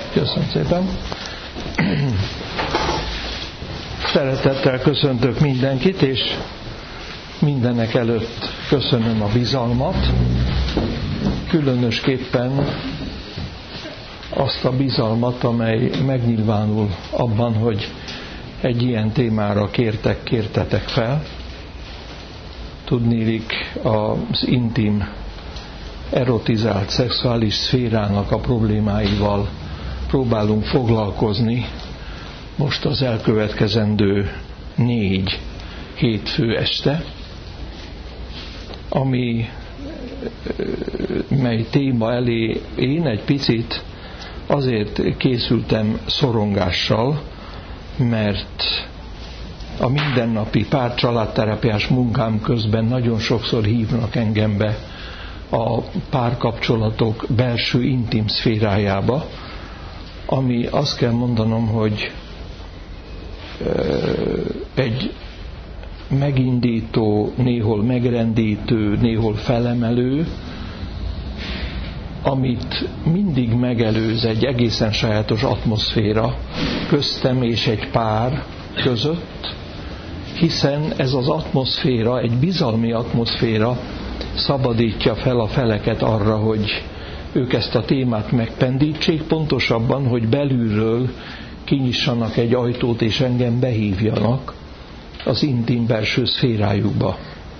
Köszönöm szépen. Szeretettel köszöntök mindenkit, és mindenek előtt köszönöm a bizalmat, különösképpen azt a bizalmat, amely megnyilvánul abban, hogy egy ilyen témára kértetek fel. Tudniillik, az intim, erotizált szexuális szférának a problémáival próbálunk foglalkozni most az elkövetkezendő 4 hétfő este, mely téma elé én egy picit azért készültem szorongással, mert a mindennapi pár-családterápiás munkám közben nagyon sokszor hívnak engem be a párkapcsolatok belső intim szférájába, ami azt kell mondanom, hogy egy megindító, néhol megrendítő, néhol felemelő, amit mindig megelőz egy egészen sajátos atmoszféra köztem és egy pár között, hiszen ez az atmoszféra, egy bizalmi atmoszféra szabadítja fel a feleket arra, hogy ők ezt a témát megpendítsék, pontosabban, hogy belülről kinyissanak egy ajtót és engem behívjanak az intim belső szférájukba.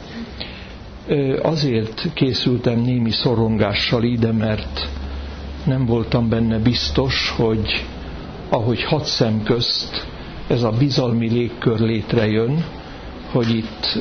Azért készültem némi szorongással ide, mert nem voltam benne biztos, hogy ahogy 6 szem közt ez a bizalmi légkör létrejön, hogy itt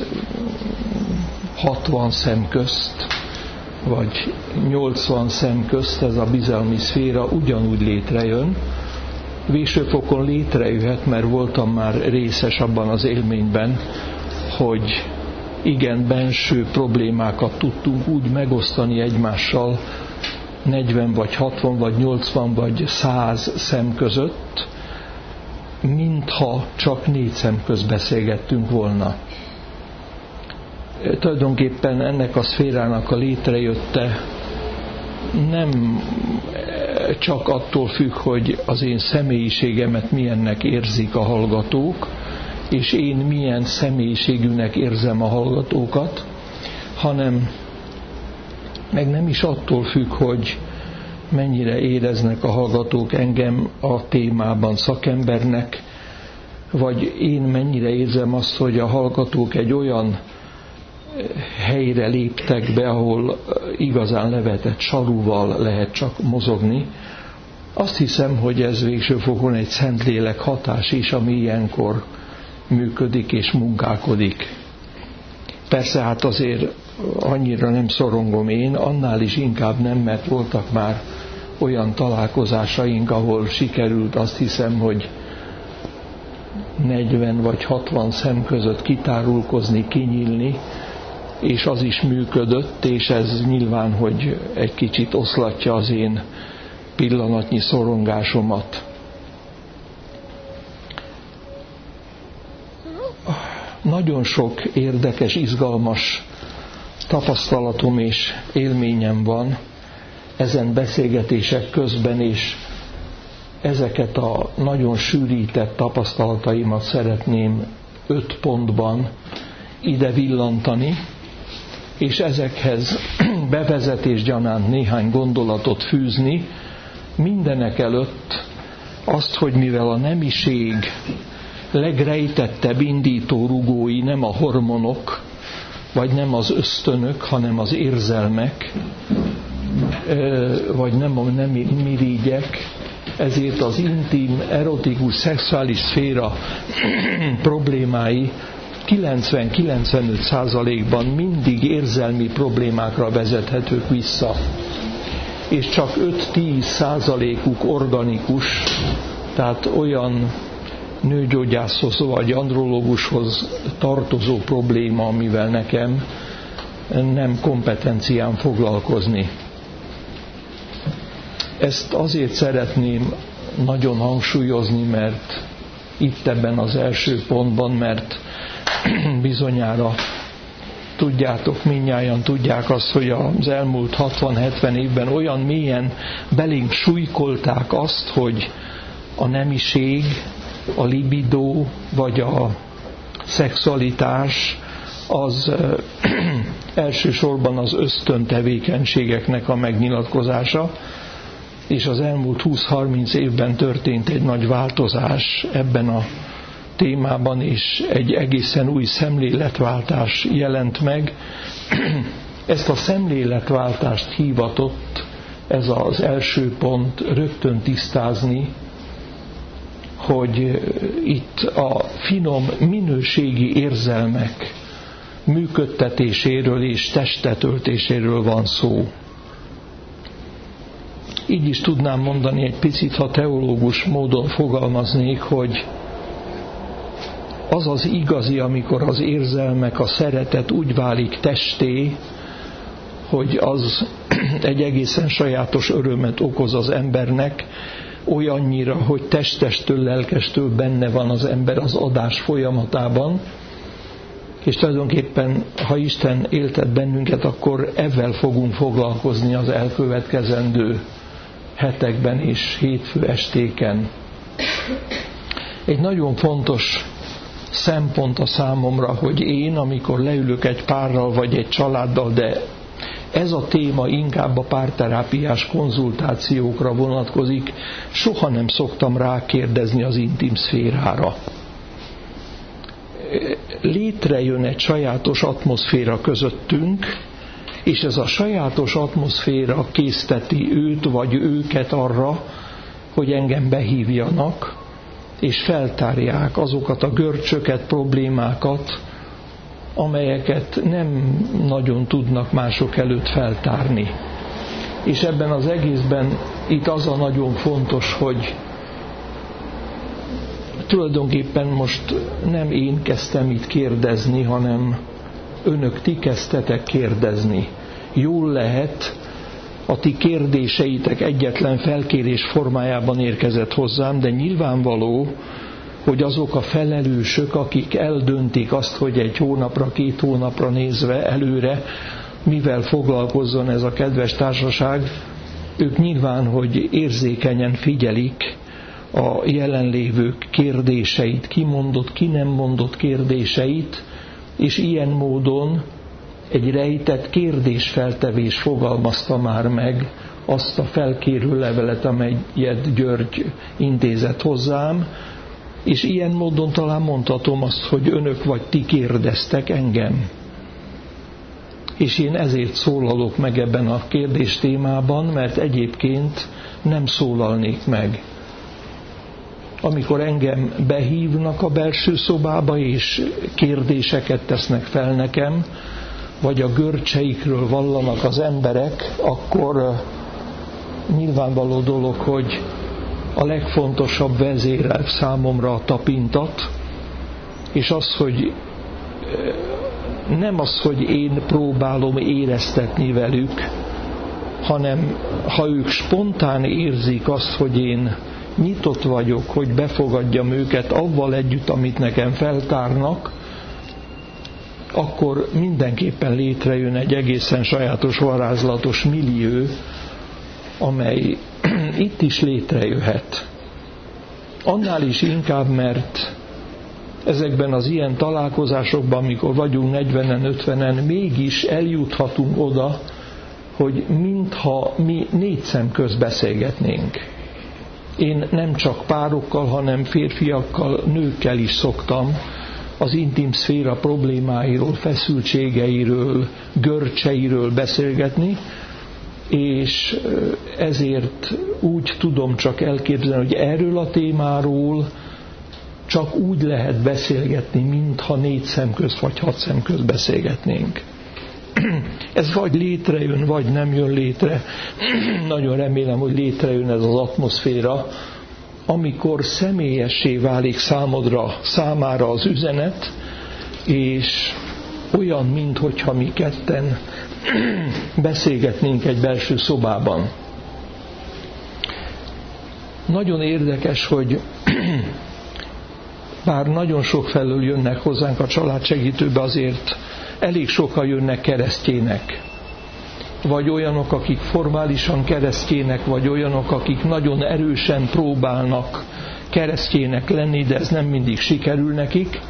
60 szem közt, vagy 80 szem közt ez a bizalmi szféra ugyanúgy létrejön. Végső fokon létrejöhet, mert voltam már részes abban az élményben, hogy igen, benső problémákat tudtunk úgy megosztani egymással 40 vagy 60 vagy 80 vagy 100 szem között, mintha csak 4 szem közt beszélgettünk volna. Tulajdonképpen ennek a szférának a létrejötte nem csak attól függ, hogy az én személyiségemet milyennek érzik a hallgatók, és én milyen személyiségűnek érzem a hallgatókat, hanem meg nem is attól függ, hogy mennyire éreznek a hallgatók engem a témában szakembernek, vagy én mennyire érzem azt, hogy a hallgatók egy olyan helyre léptek be, ahol igazán levetett sarúval lehet csak mozogni. Azt hiszem, hogy ez végső fokon egy Szentlélek hatás is, ami ilyenkor működik és munkálkodik. Persze hát azért annyira nem szorongom én, annál is inkább nem, mert voltak már olyan találkozásaink, ahol sikerült, azt hiszem, hogy 40 vagy 60 szem között kitárulkozni, kinyílni, és az is működött, és ez nyilván, hogy egy kicsit oszlatja az én pillanatnyi szorongásomat. Nagyon sok érdekes, izgalmas tapasztalatom és élményem van ezen beszélgetések közben, és ezeket a nagyon sűrített tapasztalataimat szeretném 5 pontban ide villantani, és ezekhez bevezetés gyanánt néhány gondolatot fűzni, mindenek előtt azt, hogy mivel a nemiség legrejtettebb indító rugói nem a hormonok, vagy nem az ösztönök, hanem az érzelmek, vagy nem a nemi mirigyek, ezért az intim, erotikus, szexuális szféra problémái 90-95%-ban mindig érzelmi problémákra vezethetők vissza. És csak 5-10%-uk organikus, tehát olyan nőgyógyászhoz vagy andrológushoz tartozó probléma, amivel nekem nem kompetenciám foglalkozni. Ezt azért szeretném nagyon hangsúlyozni, mert itt ebben az első pontban, mert bizonyára tudjátok, mindnyájan tudják azt, hogy az elmúlt 60-70 évben olyan mélyen belénk súlykolták azt, hogy a nemiség, a libidó vagy a szexualitás az elsősorban az ösztön tevékenységeknek a megnyilatkozása, és az elmúlt 20-30 évben történt egy nagy változás ebben a témában, és egy egészen új szemléletváltás jelent meg. Ezt a szemléletváltást hivatott ez az első pont rögtön tisztázni, hogy itt a finom minőségi érzelmek működtetéséről és testetöltéséről van szó. Így is tudnám mondani egy picit, ha teológus módon fogalmaznék, hogy az az igazi, amikor az érzelmek, a szeretet úgy válik testé, hogy az egy egészen sajátos örömet okoz az embernek, olyannyira, hogy testestől, lelkestől benne van az ember az adás folyamatában, és tulajdonképpen, ha Isten éltet bennünket, akkor ezzel fogunk foglalkozni az elkövetkezendő hetekben és hétfő estéken. Egy nagyon fontos szempont a számomra, hogy én, amikor leülök egy párral vagy egy családdal, de ez a téma inkább a párterápiás konzultációkra vonatkozik, soha nem szoktam rákérdezni az intim szférára. Létrejön egy sajátos atmoszféra közöttünk, és ez a sajátos atmoszféra készteti őt vagy őket arra, hogy engem behívjanak, és feltárják azokat a görcsöket, problémákat, amelyeket nem nagyon tudnak mások előtt feltárni. És ebben az egészben itt az a nagyon fontos, hogy tulajdonképpen most nem én kezdtem itt kérdezni, hanem ti kezdtetek kérdezni. Jól lehet, a ti kérdéseitek egyetlen felkérés formájában érkezett hozzám, de nyilvánvaló, hogy azok a felelősök, akik eldöntik azt, hogy egy hónapra, 2 hónapra nézve előre mivel foglalkozzon ez a kedves társaság, ők nyilván, hogy érzékenyen figyelik a jelenlévők kérdéseit, ki mondott, ki nem mondott kérdéseit, és ilyen módon egy rejtett kérdésfeltevés fogalmazta már meg azt a felkérő levelet, amelyet György intézett hozzám, és ilyen módon talán mondhatom azt, hogy önök vagy ti kérdeztek engem. És én ezért szólalok meg ebben a kérdés témában, mert egyébként nem szólalnék meg. Amikor engem behívnak a belső szobába, és kérdéseket tesznek fel nekem, vagy a görcseikről vallanak az emberek, akkor nyilvánvaló dolog, hogy a legfontosabb vezérelv számomra a tapintat, és az, hogy nem az, hogy én próbálom éreztetni velük, hanem ha ők spontán érzik azt, hogy én nyitott vagyok, hogy befogadjam őket avval együtt, amit nekem feltárnak, akkor mindenképpen létrejön egy egészen sajátos, varázslatos millió, amely itt is létrejöhet. Annál is inkább, mert ezekben az ilyen találkozásokban, amikor vagyunk 40-en, 50-en, mégis eljuthatunk oda, hogy mintha mi 4 szem közt beszélgetnénk. Én nem csak párokkal, hanem férfiakkal, nőkkel is szoktam az intim szféra problémáiról, feszültségeiről, görcseiről beszélgetni, és ezért úgy tudom csak elképzelni, hogy erről a témáról csak úgy lehet beszélgetni, mintha 4 szem közt vagy 6 szem közt beszélgetnénk. Ez vagy létrejön, vagy nem jön létre. Nagyon remélem, hogy létrejön ez az atmoszféra, amikor személyessé válik számára az üzenet, és olyan, minthogyha mi ketten beszélgetnénk egy belső szobában. Nagyon érdekes, hogy bár nagyon sok felől jönnek hozzánk a családsegítőbe, azért elég sokan jönnek keresztjének. Vagy olyanok, akik formálisan keresztjének, vagy olyanok, akik nagyon erősen próbálnak keresztjének lenni, de ez nem mindig sikerül nekik.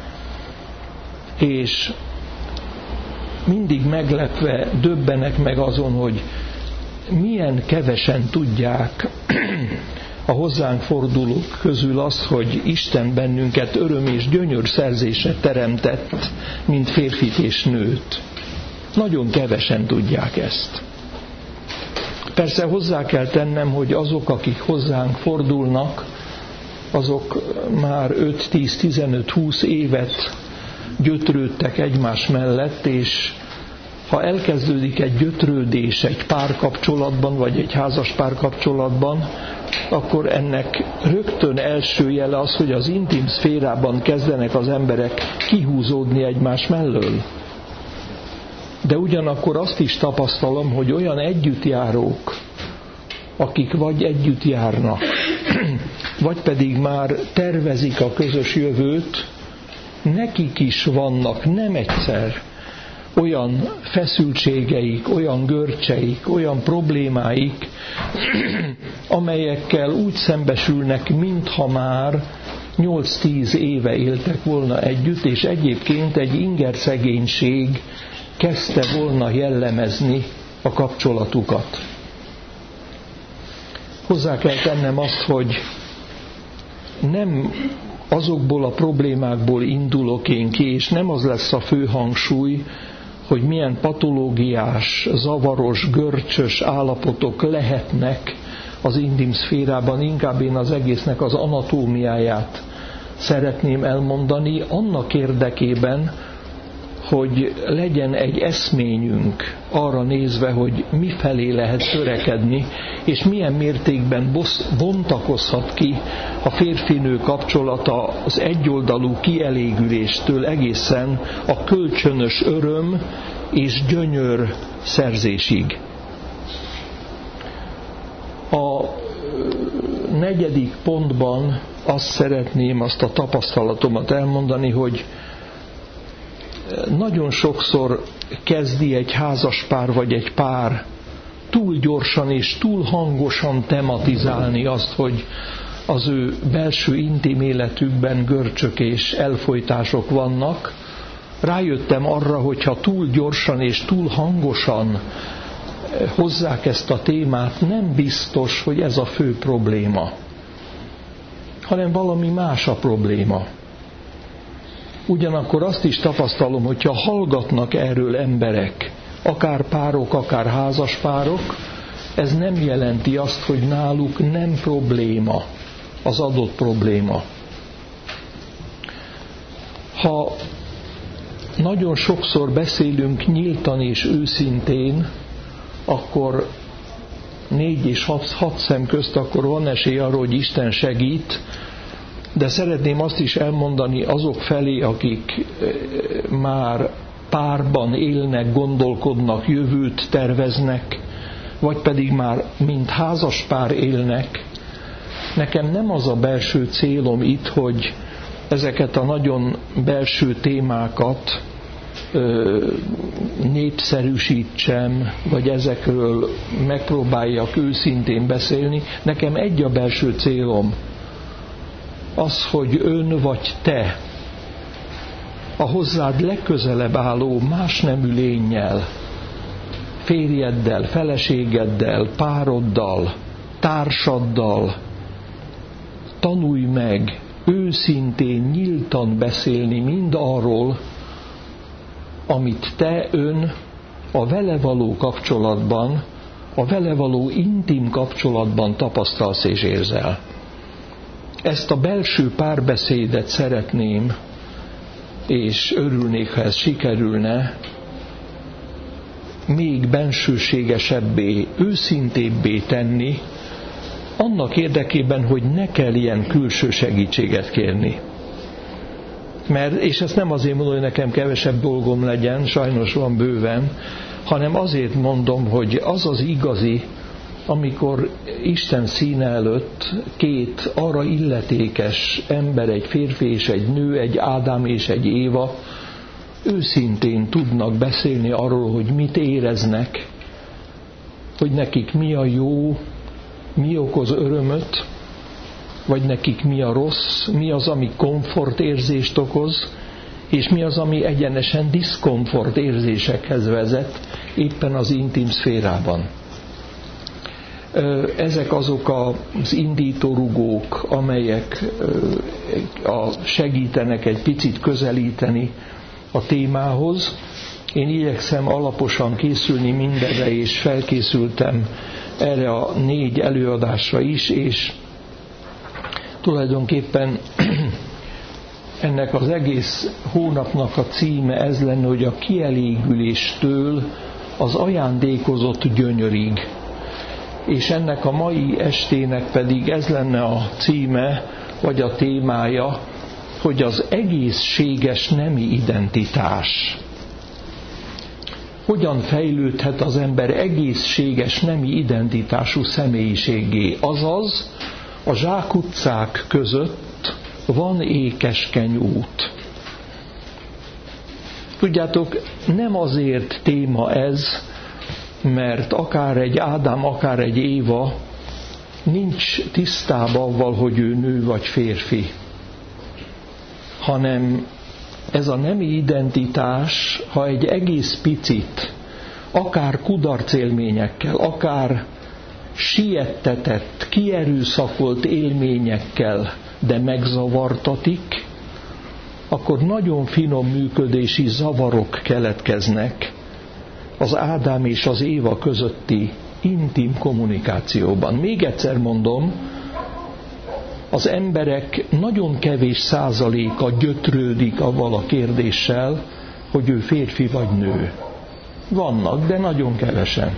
És mindig meglepve döbbenek meg azon, hogy milyen kevesen tudják a hozzánk fordulók közül azt, hogy Isten bennünket öröm és gyönyör szerzésre teremtett, mint férfit és nőt. Nagyon kevesen tudják ezt. Persze hozzá kell tennem, hogy azok, akik hozzánk fordulnak, azok már 5-10-15-20 évet gyötrődtek egymás mellett, és ha elkezdődik egy gyötrődés egy párkapcsolatban, vagy egy házas párkapcsolatban, akkor ennek rögtön első jele az, hogy az intim szférában kezdenek az emberek kihúzódni egymás mellől. De ugyanakkor azt is tapasztalom, hogy olyan együttjárók, akik vagy együtt járnak, vagy pedig már tervezik a közös jövőt, nekik is vannak nem egyszer olyan feszültségeik, olyan görcseik, olyan problémáik, amelyekkel úgy szembesülnek, mintha már 8-10 éve éltek volna együtt, és egyébként egy ingerszegénység kezdte volna jellemezni a kapcsolatukat. Hozzá kell tennem azt, hogy nem azokból a problémákból indulok én ki, és nem az lesz a fő hangsúly, hogy milyen patológiás, zavaros, görcsös állapotok lehetnek az intim szférában, inkább én az egésznek az anatómiáját szeretném elmondani, annak érdekében, hogy legyen egy eszményünk arra nézve, hogy mifelé lehet törekedni, és milyen mértékben bontakozhat ki a férfi-nő kapcsolata az egyoldalú kielégüléstől egészen a kölcsönös öröm és gyönyör szerzésig. A 4. pontban azt szeretném, azt a tapasztalatomat elmondani, hogy nagyon sokszor kezdi egy házaspár vagy egy pár túl gyorsan és túl hangosan tematizálni azt, hogy az ő belső intim életükben görcsök és elfojtások vannak. Rájöttem arra, hogyha túl gyorsan és túl hangosan hozzák ezt a témát, nem biztos, hogy ez a fő probléma, hanem valami más a probléma. Ugyanakkor azt is tapasztalom, hogyha hallgatnak erről emberek, akár párok, akár házaspárok, ez nem jelenti azt, hogy náluk nem probléma az adott probléma. Ha nagyon sokszor beszélünk nyíltan és őszintén, akkor 4 és 6 szem közt akkor van esély arra, hogy Isten segít, de szeretném azt is elmondani azok felé, akik már párban élnek, gondolkodnak, jövőt terveznek, vagy pedig már mint házaspár élnek. Nekem nem az a belső célom itt, hogy ezeket a nagyon belső témákat népszerűsítsem, vagy ezekről megpróbáljak őszintén beszélni. Nekem egy a belső célom, az, hogy ön vagy te a hozzád legközelebb álló más nemű lénnyel, férjeddel, feleségeddel, pároddal, társaddal tanulj meg őszintén, nyíltan beszélni mind arról, amit te, ön a vele való kapcsolatban, a vele való intim kapcsolatban tapasztalsz és érzel. Ezt a belső párbeszédet szeretném, és örülnék, ha ez sikerülne, még bensőségesebbé, őszintébbé tenni, annak érdekében, hogy ne kelljen külső segítséget kérni. És ezt nem azért mondom, hogy nekem kevesebb dolgom legyen, sajnos van bőven, hanem azért mondom, hogy az az igazi, amikor Isten színe előtt két arra illetékes ember, egy férfi és egy nő, egy Ádám és egy Éva őszintén tudnak beszélni arról, hogy mit éreznek, hogy nekik mi a jó, mi okoz örömöt, vagy nekik mi a rossz, mi az, ami komfortérzést okoz, és mi az, ami egyenesen diszkomfort érzésekhez vezet éppen az intim szférában. Ezek azok az indítórugók, amelyek segítenek egy picit közelíteni a témához. Én igyekszem alaposan készülni mindenre, és felkészültem erre a 4 előadásra is, és tulajdonképpen ennek az egész hónapnak a címe ez lenne, hogy a kielégüléstől az ajándékozott gyönyörig. És ennek a mai estének pedig ez lenne a címe, vagy a témája, hogy az egészséges nemi identitás. Hogyan fejlődhet az ember egészséges nemi identitású személyiségé? Azaz, a zsákutcák között van ékeskeny út. Tudjátok, nem azért téma ez, mert akár egy Ádám, akár egy Éva nincs tisztában avval, hogy ő nő vagy férfi, hanem ez a nemi identitás, ha egy egész picit, akár kudarcélményekkel, akár siettetett, kierőszakolt élményekkel, de megzavartatik, akkor nagyon finom működési zavarok keletkeznek az Ádám és az Éva közötti intim kommunikációban. Még egyszer mondom, az emberek nagyon kevés százaléka gyötrődik avval a kérdéssel, hogy ő férfi vagy nő. Vannak, de nagyon kevesen.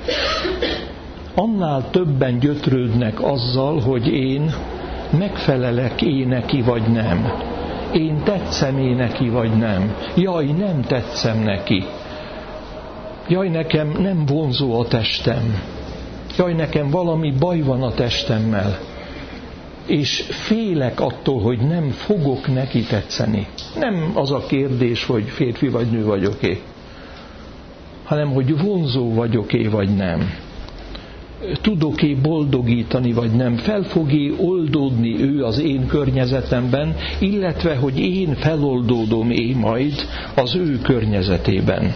Annál többen gyötrődnek azzal, hogy én megfelelek-e neki vagy nem. Én tetszem-e neki vagy nem. Jaj, nem tetszem neki. Jaj, nekem nem vonzó a testem. Jaj, nekem valami baj van a testemmel. És félek attól, hogy nem fogok neki tetszeni. Nem az a kérdés, hogy férfi vagy nő vagyok-e, hanem hogy vonzó vagyok-e vagy nem. Tudok-e boldogítani vagy nem. Fel fog-e oldódni ő az én környezetemben, illetve hogy én feloldódom-e majd az ő környezetében.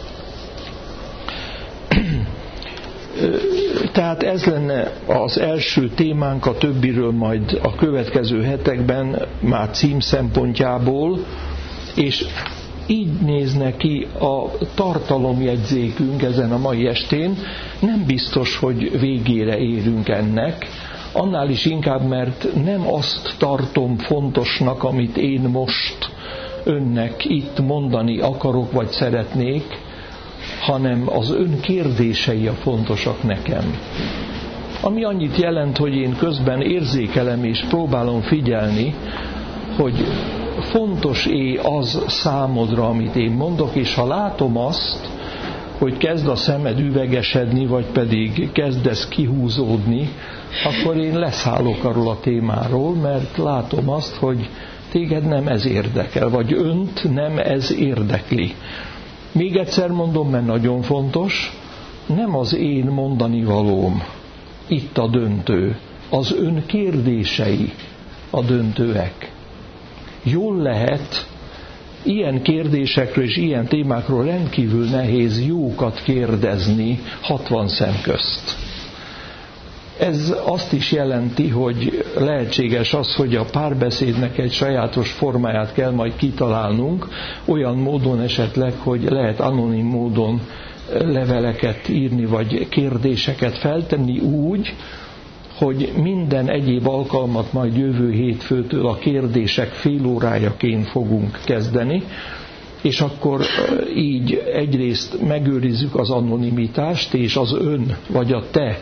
Tehát ez lenne az első témánk, a többiről majd a következő hetekben már cím szempontjából, és így néz neki a tartalomjegyzékünk ezen a mai estén. Nem biztos, hogy végére érünk ennek, annál is inkább, mert nem azt tartom fontosnak, amit én most önnek itt mondani akarok, vagy szeretnék, hanem az ön kérdései a fontosak nekem. Ami annyit jelent, hogy én közben érzékelem és próbálom figyelni, hogy fontos-e az számodra, amit én mondok, és ha látom azt, hogy kezd a szemed üvegesedni, vagy pedig kezdesz kihúzódni, akkor én leszállok arról a témáról, mert látom azt, hogy téged nem ez érdekel, vagy önt nem ez érdekli. Még egyszer mondom, mert nagyon fontos, nem az én mondani valóm itt a döntő, az ön kérdései a döntőek. Jól lehet, ilyen kérdésekről és ilyen témákról rendkívül nehéz jókat kérdezni 60 szem közt. Ez azt is jelenti, hogy lehetséges az, hogy a párbeszédnek egy sajátos formáját kell majd kitalálnunk, olyan módon esetleg, hogy lehet anonim módon leveleket írni, vagy kérdéseket feltenni úgy, hogy minden egyéb alkalmat majd jövő hétfőtől a kérdések fél órájaként fogunk kezdeni, és akkor így egyrészt megőrizzük az anonimitást, és az ön vagy a te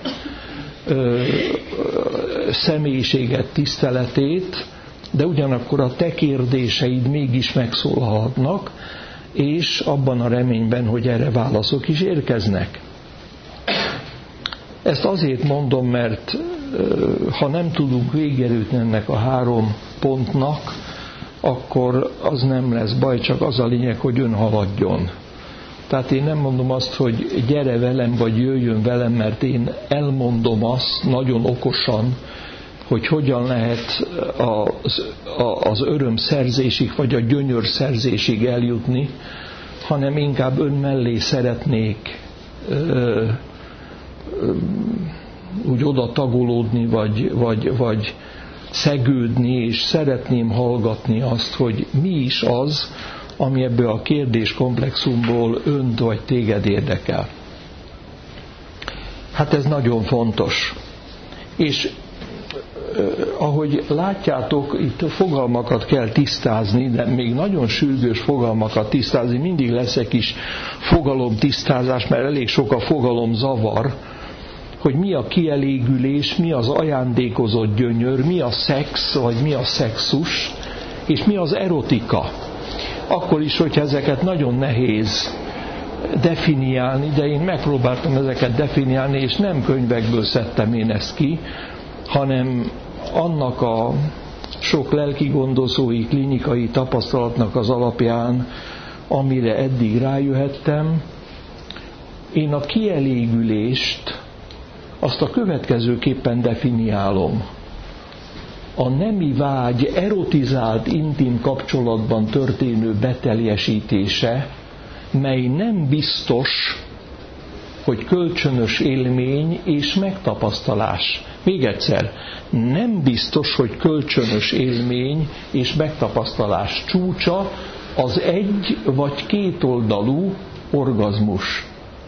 személyiséget, tiszteletét, de ugyanakkor a te kérdéseid mégis megszólalhatnak, és abban a reményben, hogy erre válaszok is érkeznek. Ezt azért mondom, mert ha nem tudunk véget ütni ennek a 3 pontnak, akkor az nem lesz baj, csak az a lényeg, hogy ön haladjon. Tehát én nem mondom azt, hogy gyere velem, vagy jöjjön velem, mert én elmondom azt nagyon okosan, hogy hogyan lehet az örömszerzésig, vagy a gyönyörszerzésig eljutni, hanem inkább ön mellé szeretnék úgy oda tagolódni, vagy szegődni, és szeretném hallgatni azt, hogy mi is az, ami ebből a kérdéskomplexumból önt vagy téged érdekel. Hát ez nagyon fontos. És ahogy látjátok, itt fogalmakat kell tisztázni, de még nagyon sürgős fogalmakat tisztázni, mindig lesz egy kis fogalomtisztázás, mert elég sok a fogalomzavar, hogy mi a kielégülés, mi az ajándékozott gyönyör, mi a szex, vagy mi a szexus, és mi az erotika. Akkor is, hogyha ezeket nagyon nehéz definiálni, de én megpróbáltam ezeket definiálni, és nem könyvekből szedtem én ezt ki, hanem annak a sok lelkigondozói, klinikai tapasztalatnak az alapján, amire eddig rájöhettem. Én a kielégülést azt a következőképpen definiálom. A nemi vágy erotizált intim kapcsolatban történő beteljesítése, mely nem biztos, hogy kölcsönös élmény és megtapasztalás. Még egyszer, nem biztos, hogy kölcsönös élmény és megtapasztalás csúcsa az egy vagy kétoldalú orgazmus.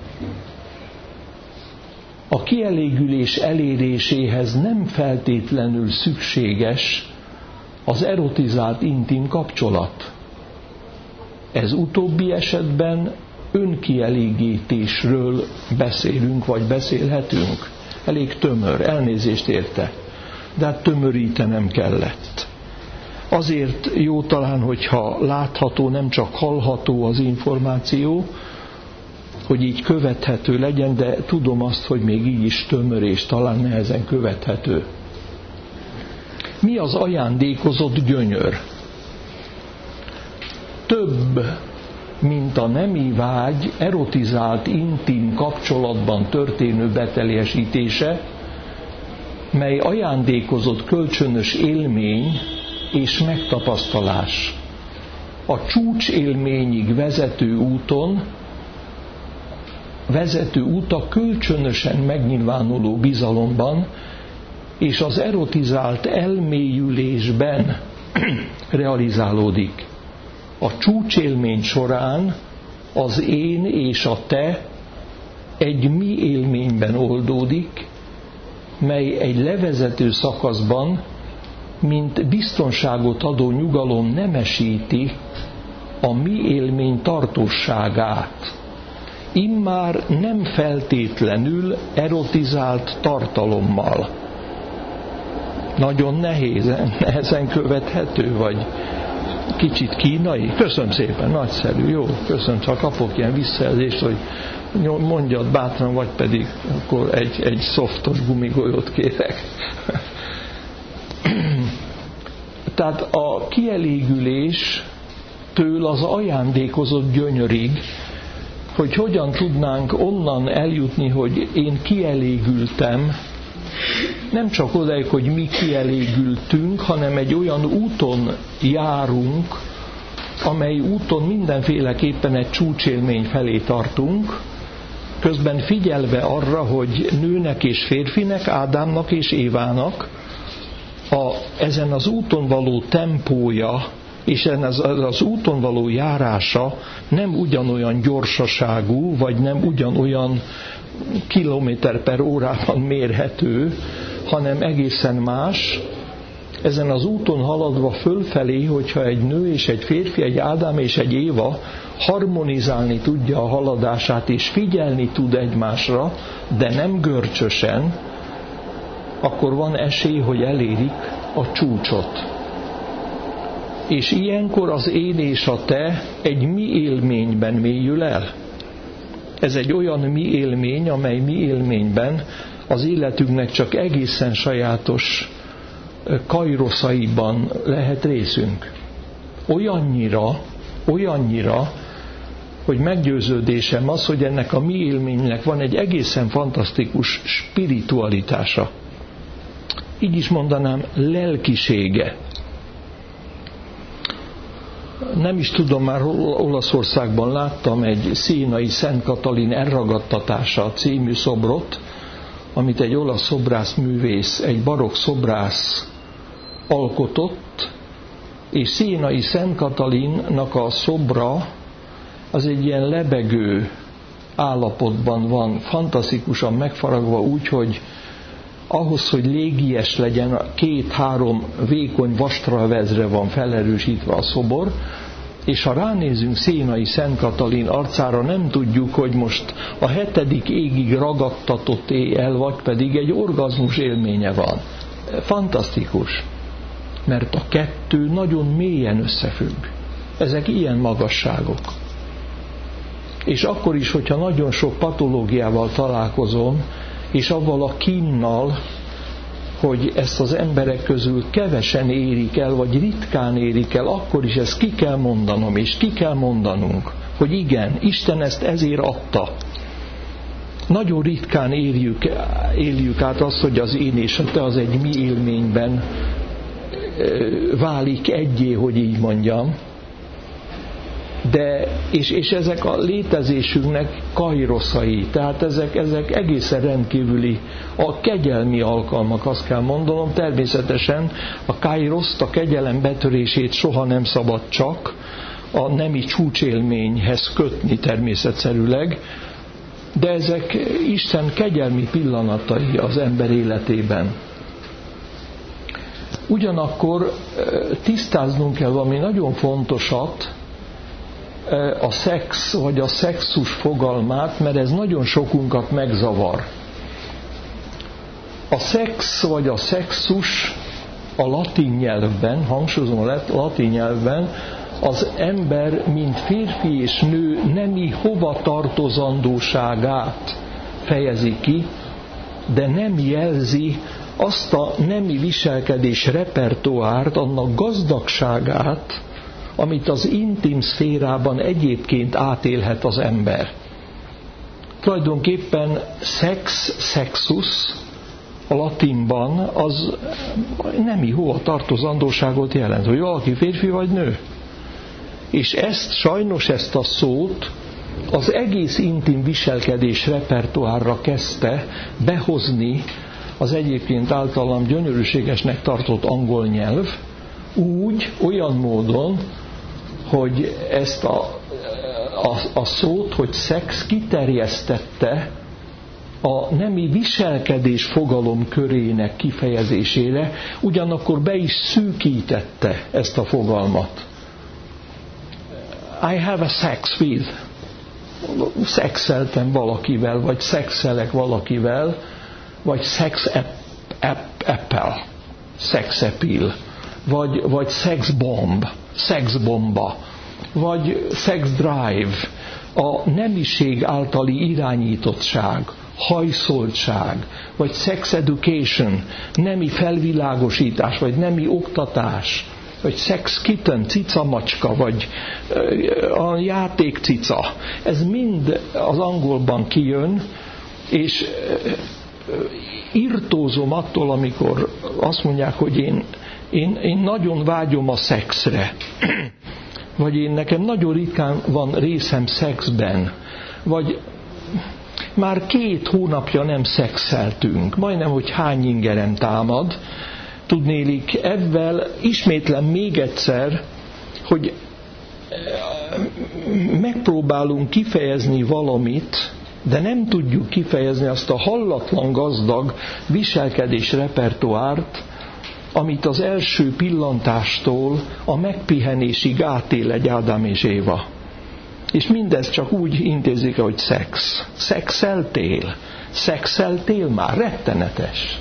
A kielégülés eléréséhez nem feltétlenül szükséges az erotizált intim kapcsolat. Ez utóbbi esetben önkielégítésről beszélünk, vagy beszélhetünk. Elég tömör, elnézést érte, de hát tömörítenem kellett. Azért jó talán, hogyha látható, nem csak hallható az információ, hogy így követhető legyen, de tudom azt, hogy még így is tömör és talán nehezen követhető. Mi az ajándékozott gyönyör? Több, mint a nemi vágy erotizált intim kapcsolatban történő beteljesítése, mely ajándékozott kölcsönös élmény és megtapasztalás. A csúcs élményig vezető út a kölcsönösen megnyilvánuló bizalomban és az erotizált elmélyülésben realizálódik. A csúcsélmény során az én és a te egy mi élményben oldódik, mely egy levezető szakaszban, mint biztonságot adó nyugalom nemesíti a mi élmény tartóságát. Immár nem feltétlenül tartalommal. Nagyon nehezen követhető, vagy kicsit kínai? Köszönöm szépen, nagyszerű, jó, köszönöm, csak kapok ilyen visszajelzést, hogy mondjad bátran, vagy pedig akkor egy szoftos gumigolyót kérek. Tehát a kielégüléstől az ajándékozott gyönyörig, hogy hogyan tudnánk onnan eljutni, hogy én kielégültem, nem csak odáig, hogy mi kielégültünk, hanem egy olyan úton járunk, amely úton mindenféleképpen egy csúcsélmény felé tartunk, közben figyelve arra, hogy nőnek és férfinek, Ádámnak és Évának ezen az úton való tempója, és az úton való járása nem ugyanolyan gyorsaságú, vagy nem ugyanolyan kilométer per órában mérhető, hanem egészen más. Ezen az úton haladva fölfelé, hogyha egy nő és egy férfi, egy Ádám és egy Éva harmonizálni tudja a haladását, és figyelni tud egymásra, de nem görcsösen, akkor van esély, hogy elérik a csúcsot. És ilyenkor az én és a te egy mi élményben mélyül el. Ez egy olyan mi élmény, amely mi élményben az életünknek csak egészen sajátos kairoszaiban lehet részünk. Olyannyira, hogy meggyőződésem az, hogy ennek a mi élménynek van egy egészen fantasztikus spiritualitása. Így is mondanám, lelkisége. Nem is tudom, már Olaszországban láttam egy Sienai Szent Katalin elragadtatása című szobrot, amit egy olasz szobrászművész, egy barokk szobrász alkotott, és Sienai Szent Katalinnak a szobra az egy ilyen lebegő állapotban van, fantasztikusan megfaragva úgy, hogy ahhoz, hogy légies legyen, 2-3 vékony vastravezre van felerősítve a szobor, és ha ránézünk Sienai Szent Katalin arcára, nem tudjuk, hogy most a 7. égig ragadtatott éjjel, vagy pedig egy orgazmus élménye van. Fantasztikus, mert a kettő nagyon mélyen összefügg. Ezek ilyen magasságok. És akkor is, hogyha nagyon sok patológiával találkozom, és avval a kínnal, hogy ezt az emberek közül kevesen érik el, vagy ritkán érik el, akkor is ezt ki kell mondanom, és ki kell mondanunk, hogy igen, Isten ezt ezért adta. Nagyon ritkán éljük át azt, hogy az én és a te az egy mi élményben válik egyé, hogy így mondjam. De, és ezek a létezésünknek kairoszai, tehát ezek egészen rendkívüli, a kegyelmi alkalmak, azt kell mondanom. Természetesen a kairoszt, a kegyelem betörését soha nem szabad csak a nemi csúcsélményhez kötni természetszerűleg, de ezek Isten kegyelmi pillanatai az ember életében. Ugyanakkor tisztáznunk kell valami nagyon fontosat, a szex vagy a szexus fogalmát, mert ez nagyon sokunkat megzavar. A szex vagy a szexus a latin nyelvben, hangsúlyozom a latin nyelvben, az ember, mint férfi és nő nemi hovatartozandóságát fejezi ki, de nem jelzi azt a nemi viselkedés repertoárt, annak gazdagságát, amit az intim szférában egyébként átélhet az ember. Tulajdonképpen szexus a latinban az nemi hovatartozandóságot jelent, hogy valaki férfi vagy nő. És sajnos ezt a szót az egész intim viselkedés repertoárra kezdte behozni az egyébként általam gyönyörűségesnek tartott angol nyelv, olyan módon, hogy ezt a szót, hogy szex kiterjesztette a nemi viselkedés fogalom körének kifejezésére, ugyanakkor be is szűkítette ezt a fogalmat. I have a sex with. Szexeltem valakivel, vagy szexelek valakivel, vagy sex apple, sex appeal, vagy sex bomb, szexbomba, vagy sex drive, a nemiség általi irányítottság, hajszoltság, vagy sex education, nemi felvilágosítás, vagy nemi oktatás, vagy sex kitten, cicamacska, vagy a játékcica. Ez mind az angolban kijön, és irtózom attól, amikor azt mondják, hogy én nagyon vágyom a szexre, vagy nekem nagyon ritkán van részem szexben, vagy már 2 hónapja nem szexeltünk, majdnem, hogy hány ingerem támad. Tudnélik, ebben ismétlem még egyszer, hogy megpróbálunk kifejezni valamit, de nem tudjuk kifejezni azt a hallatlan gazdag viselkedés repertoárt, amit az első pillantástól a megpihenésig átél egy Ádám és Éva. És mindezt csak úgy intézik, hogy szex. Szexeltél már? Rettenetes.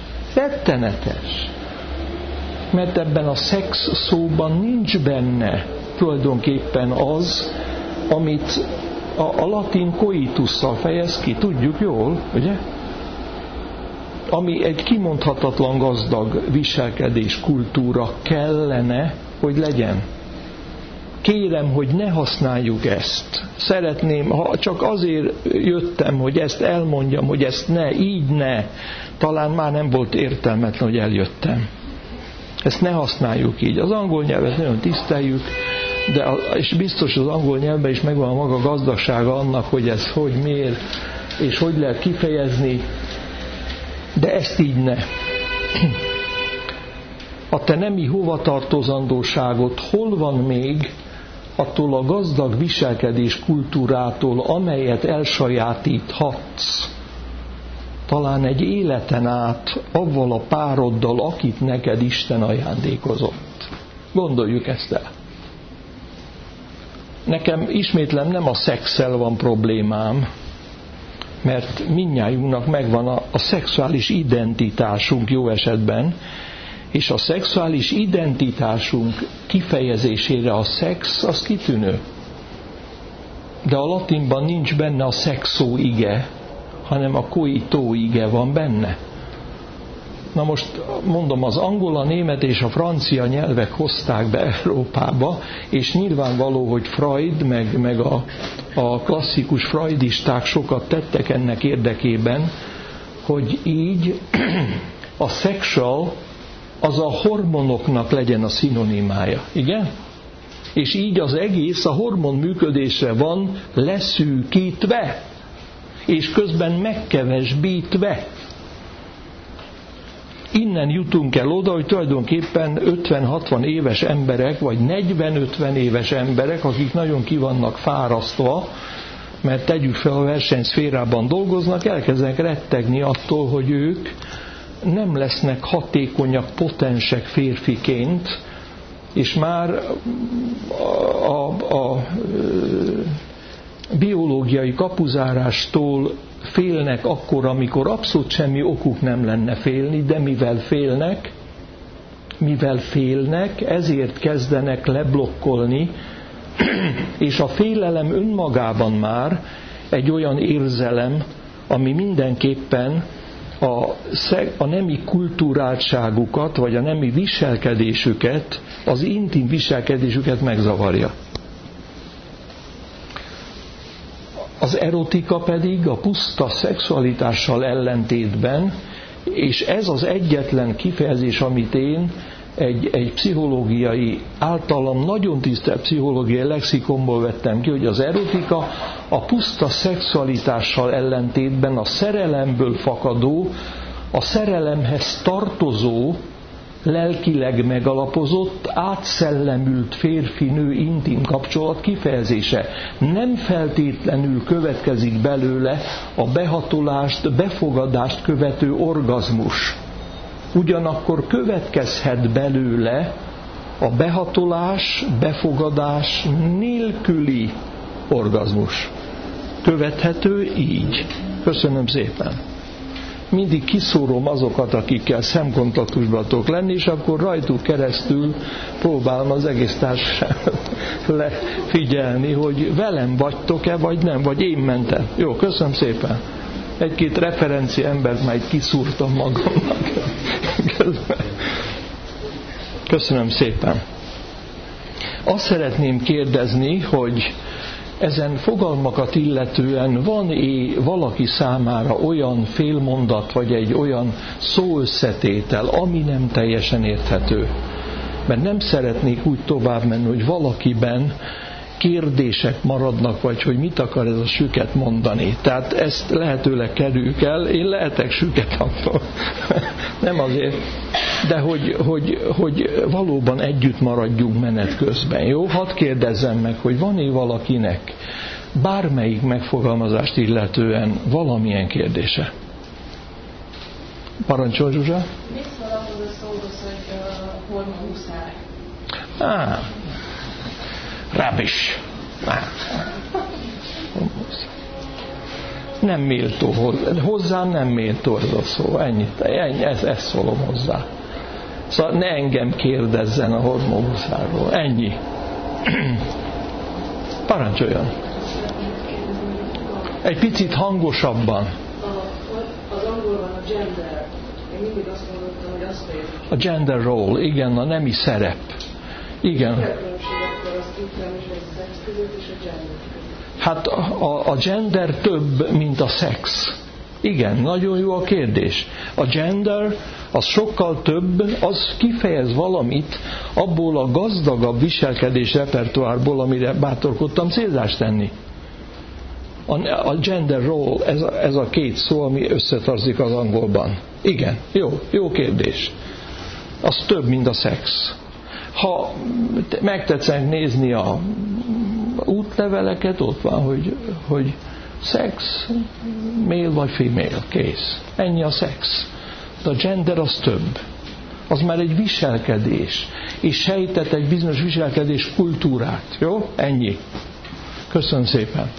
Mert ebben a szex szóban nincs benne tulajdonképpen az, amit a latin coitusszal fejez ki, tudjuk jól, ugye? ami egy kimondhatatlan gazdag viselkedés kultúra kellene, hogy legyen. Kérem, hogy ne használjuk ezt. Szeretném, ha csak azért jöttem, hogy ezt elmondjam, hogy ezt ne, így ne. Talán már nem volt értelmetlen, hogy eljöttem. Ezt ne használjuk így. Az angol nyelvet nagyon tiszteljük, és biztos az angol nyelvben is megvan a maga gazdagsága annak, hogy ez hogy, miért, és hogy lehet kifejezni, de ezt így ne. A te nemi hovatartozandóságot hol van még attól a gazdag viselkedés kultúrától, amelyet elsajátíthatsz, talán egy életen át avval a pároddal, akit neked Isten ajándékozott. Gondoljuk ezt el. Nekem ismétlem nem a szexszel van problémám, mert mindnyájunknak megvan a szexuális identitásunk jó esetben, és a szexuális identitásunk kifejezésére a szex az kitűnő. De a latinban nincs benne a szexó ige, hanem a coitó ige van benne. Na most mondom, az angol, a német és a francia nyelvek hozták be Európába, és nyilvánvaló, hogy Freud, meg a klasszikus freudisták sokat tettek ennek érdekében, hogy így a sexual az a hormonoknak legyen a szinonimája. Igen? És így az egész a hormon működésre van leszűkítve, és közben megkevesbítve. Innen jutunk el oda, hogy tulajdonképpen 50-60 éves emberek, vagy 40-50 éves emberek, akik nagyon ki vannak fárasztva, mert tegyük fel a versenyszférában dolgoznak, elkezdenek rettegni attól, hogy ők nem lesznek hatékonyak, potensek férfiként, és már a biológiai kapuzárástól félnek akkor, amikor abszolút semmi okuk nem lenne félni, de mivel félnek, ezért kezdenek leblokkolni, és a félelem önmagában már egy olyan érzelem, ami mindenképpen a nemi kulturáltságukat, vagy a nemi viselkedésüket, az intim viselkedésüket megzavarja. Az erotika pedig a puszta szexualitással ellentétben, és ez az egyetlen kifejezés, amit én egy pszichológiai, általam nagyon tisztelt pszichológiai lexikonból vettem ki, hogy az erotika a puszta szexualitással ellentétben a szerelemből fakadó, a szerelemhez tartozó, lelkileg megalapozott, átszellemült férfi-nő intim kapcsolat kifejezése. Nem feltétlenül következik belőle a behatolást, befogadást követő orgazmus. Ugyanakkor következhet belőle a behatolás, befogadás nélküli orgazmus. Követhető így. Köszönöm szépen. Mindig kiszórom azokat, akikkel szemkontaktusban tudok lenni, és akkor rajtuk keresztül próbálom az egész társaságot lefigyelni, hogy velem vagytok-e, vagy nem, vagy én mentem. Jó, köszönöm szépen. Egy-két referencia embert már kiszúrtam magamnak. Köszönöm szépen. Azt szeretném kérdezni, hogy ezen fogalmakat illetően van-e valaki számára olyan félmondat, vagy egy olyan szóösszetétel, ami nem teljesen érthető? Mert nem szeretnék úgy tovább menni, hogy valakiben kérdések maradnak, vagy hogy mit akar ez a süket mondani. Tehát ezt lehetőleg kerüljük el. Én lehetek süket attól. Nem azért. De hogy valóban együtt maradjunk menet közben. Jó? Hadd kérdezzem meg, hogy van-e valakinek bármelyik megfogalmazást illetően valamilyen kérdése? Parancsolj, Zsuzsa! Mit szól ahhoz a szóhoz, hogy hormonhuszárek? Rubbish. Nem méltó hozzám, nem méltó ez a szó. Ennyit, ezt szólom hozzá. Szóval ne engem kérdezzen a hormonhuszárról. Ennyi. Parancsoljon. Egy picit hangosabban. Az angolban a gender mindig azt mondottam, hogy azt értem. A gender role, igen, a nemi szerep. Igen. Mi a különbség akkor az ütlen és a szex között és a gender között? Hát a gender több, mint a szex. Igen, nagyon jó a kérdés. A gender az sokkal több, az kifejez valamit abból a gazdagabb viselkedés repertoárból, amire bátorkodtam célzást tenni. A gender role, ez a két szó, ami összetarzik az angolban. Igen, jó kérdés. Az több, mint a szex. Ha megtetszenek nézni a útleveleket, ott van, hogy szex, male vagy female, kész. Ennyi a szex. De a gender az több. Az már egy viselkedés. És sejtett egy bizonyos viselkedés kultúrát. Jó? Ennyi. Köszönöm szépen.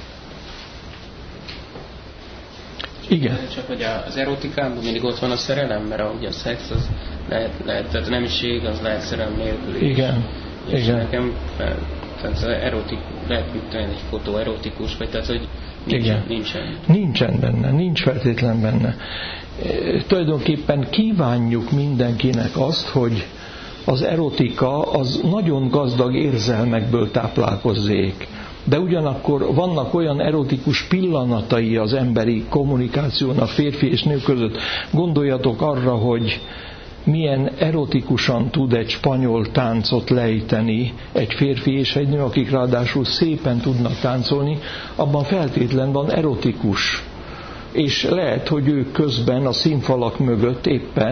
Igen. Csak hogy az erotikában mindig ott van a szerelem, mert ugye a szex az lehet tehát a nemiség az lehet szerelem nélkül. Igen. És igen. Nekem tehát az erotik, lehet egy fotó erotikus, vagy tehát, hogy nincsen. Nincsen benne, nincs feltétlen benne. Tulajdonképpen kívánjuk mindenkinek azt, hogy az erotika az nagyon gazdag érzelmekből táplálkozzék. De ugyanakkor vannak olyan erotikus pillanatai az emberi kommunikációnak férfi és nő között. Gondoljatok arra, hogy milyen erotikusan tud egy spanyol táncot lejteni egy férfi és egy nő, akik ráadásul szépen tudnak táncolni, abban feltétlen van erotikus. És lehet, hogy ők közben a színfalak mögött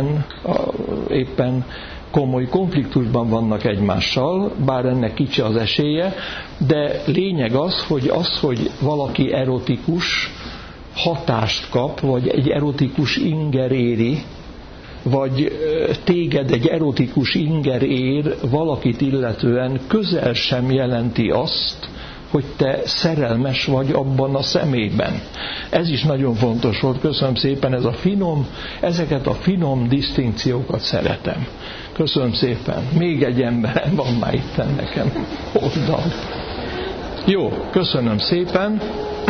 éppen komoly konfliktusban vannak egymással, bár ennek kicsi az esélye, de lényeg az, hogy valaki erotikus hatást kap, vagy egy erotikus inger éri, vagy téged egy erotikus inger ér valakit illetően, közel sem jelenti azt, hogy te szerelmes vagy abban a személyben. Ez is nagyon fontos volt, köszönöm szépen, ezeket a finom disztinkciókat szeretem. Köszönöm szépen. Még egy emberem van már itt nekem oldal. Jó, köszönöm szépen.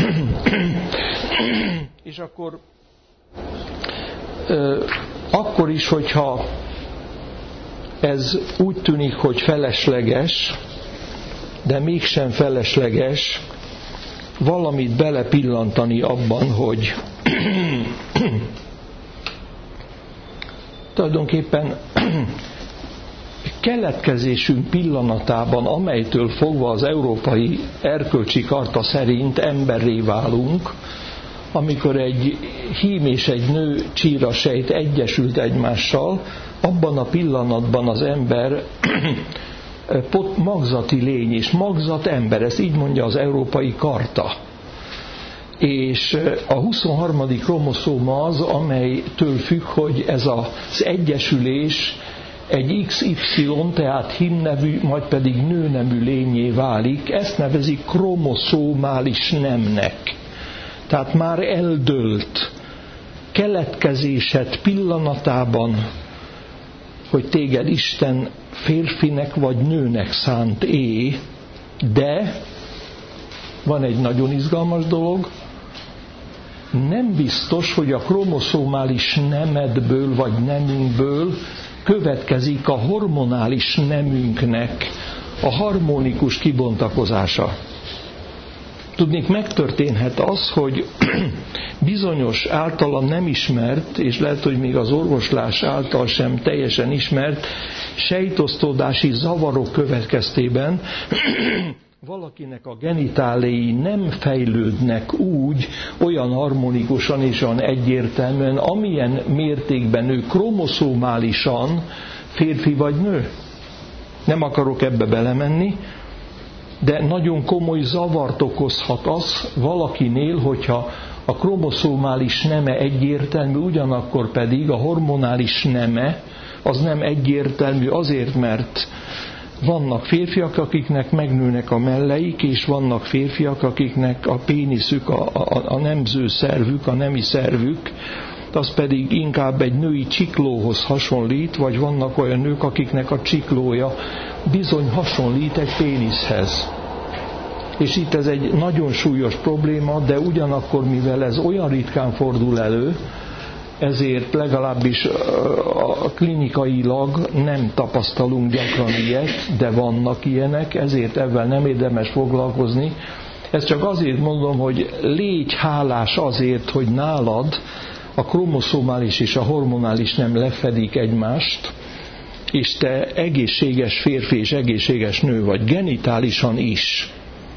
És akkor is, hogyha ez úgy tűnik, hogy felesleges, de mégsem felesleges valamit belepillantani abban, hogy tulajdonképpen keletkezésünk pillanatában, amelytől fogva az Európai Erkölcsi Karta szerint emberré válunk, amikor egy hím és egy nő csírasejt egyesült egymással, abban a pillanatban az ember magzati lény és magzat ember, ezt így mondja az Európai Karta. És a 23. kromoszóma az, amelytől függ, hogy ez az egyesülés egy XY, tehát hímnevű, majd pedig nőnemű lényé válik, ezt nevezik kromoszómális nemnek. Tehát már eldőlt keletkezésed pillanatában, hogy téged Isten férfinek vagy nőnek szánt de van egy nagyon izgalmas dolog, nem biztos, hogy a kromoszómális nemedből vagy nemünkből következik a hormonális nemünknek a harmonikus kibontakozása. Tudnék, megtörténhet az, hogy bizonyos általam nem ismert, és lehet, hogy még az orvoslás által sem teljesen ismert sejtosztódási zavarok következtében valakinek a genitáléi nem fejlődnek úgy, olyan harmonikusan és olyan egyértelműen, amilyen mértékben ő kromoszómálisan férfi vagy nő. Nem akarok ebbe belemenni, de nagyon komoly zavart okozhat az valakinél, hogyha a kromoszómális neme egyértelmű, ugyanakkor pedig a hormonális neme az nem egyértelmű azért, mert vannak férfiak, akiknek megnőnek a melleik, és vannak férfiak, akiknek a péniszük, a nemző szervük, a nemi szervük, az pedig inkább egy női csiklóhoz hasonlít, vagy vannak olyan nők, akiknek a csiklója bizony hasonlít egy péniszhez. És itt ez egy nagyon súlyos probléma, de ugyanakkor, mivel ez olyan ritkán fordul elő, ezért legalábbis a klinikailag nem tapasztalunk gyakran ilyet, de vannak ilyenek, ezért ebben nem érdemes foglalkozni. Ezt csak azért mondom, hogy légy hálás azért, hogy nálad a kromoszomális és a hormonális nem lefedik egymást, és te egészséges férfi és egészséges nő vagy, genitálisan is.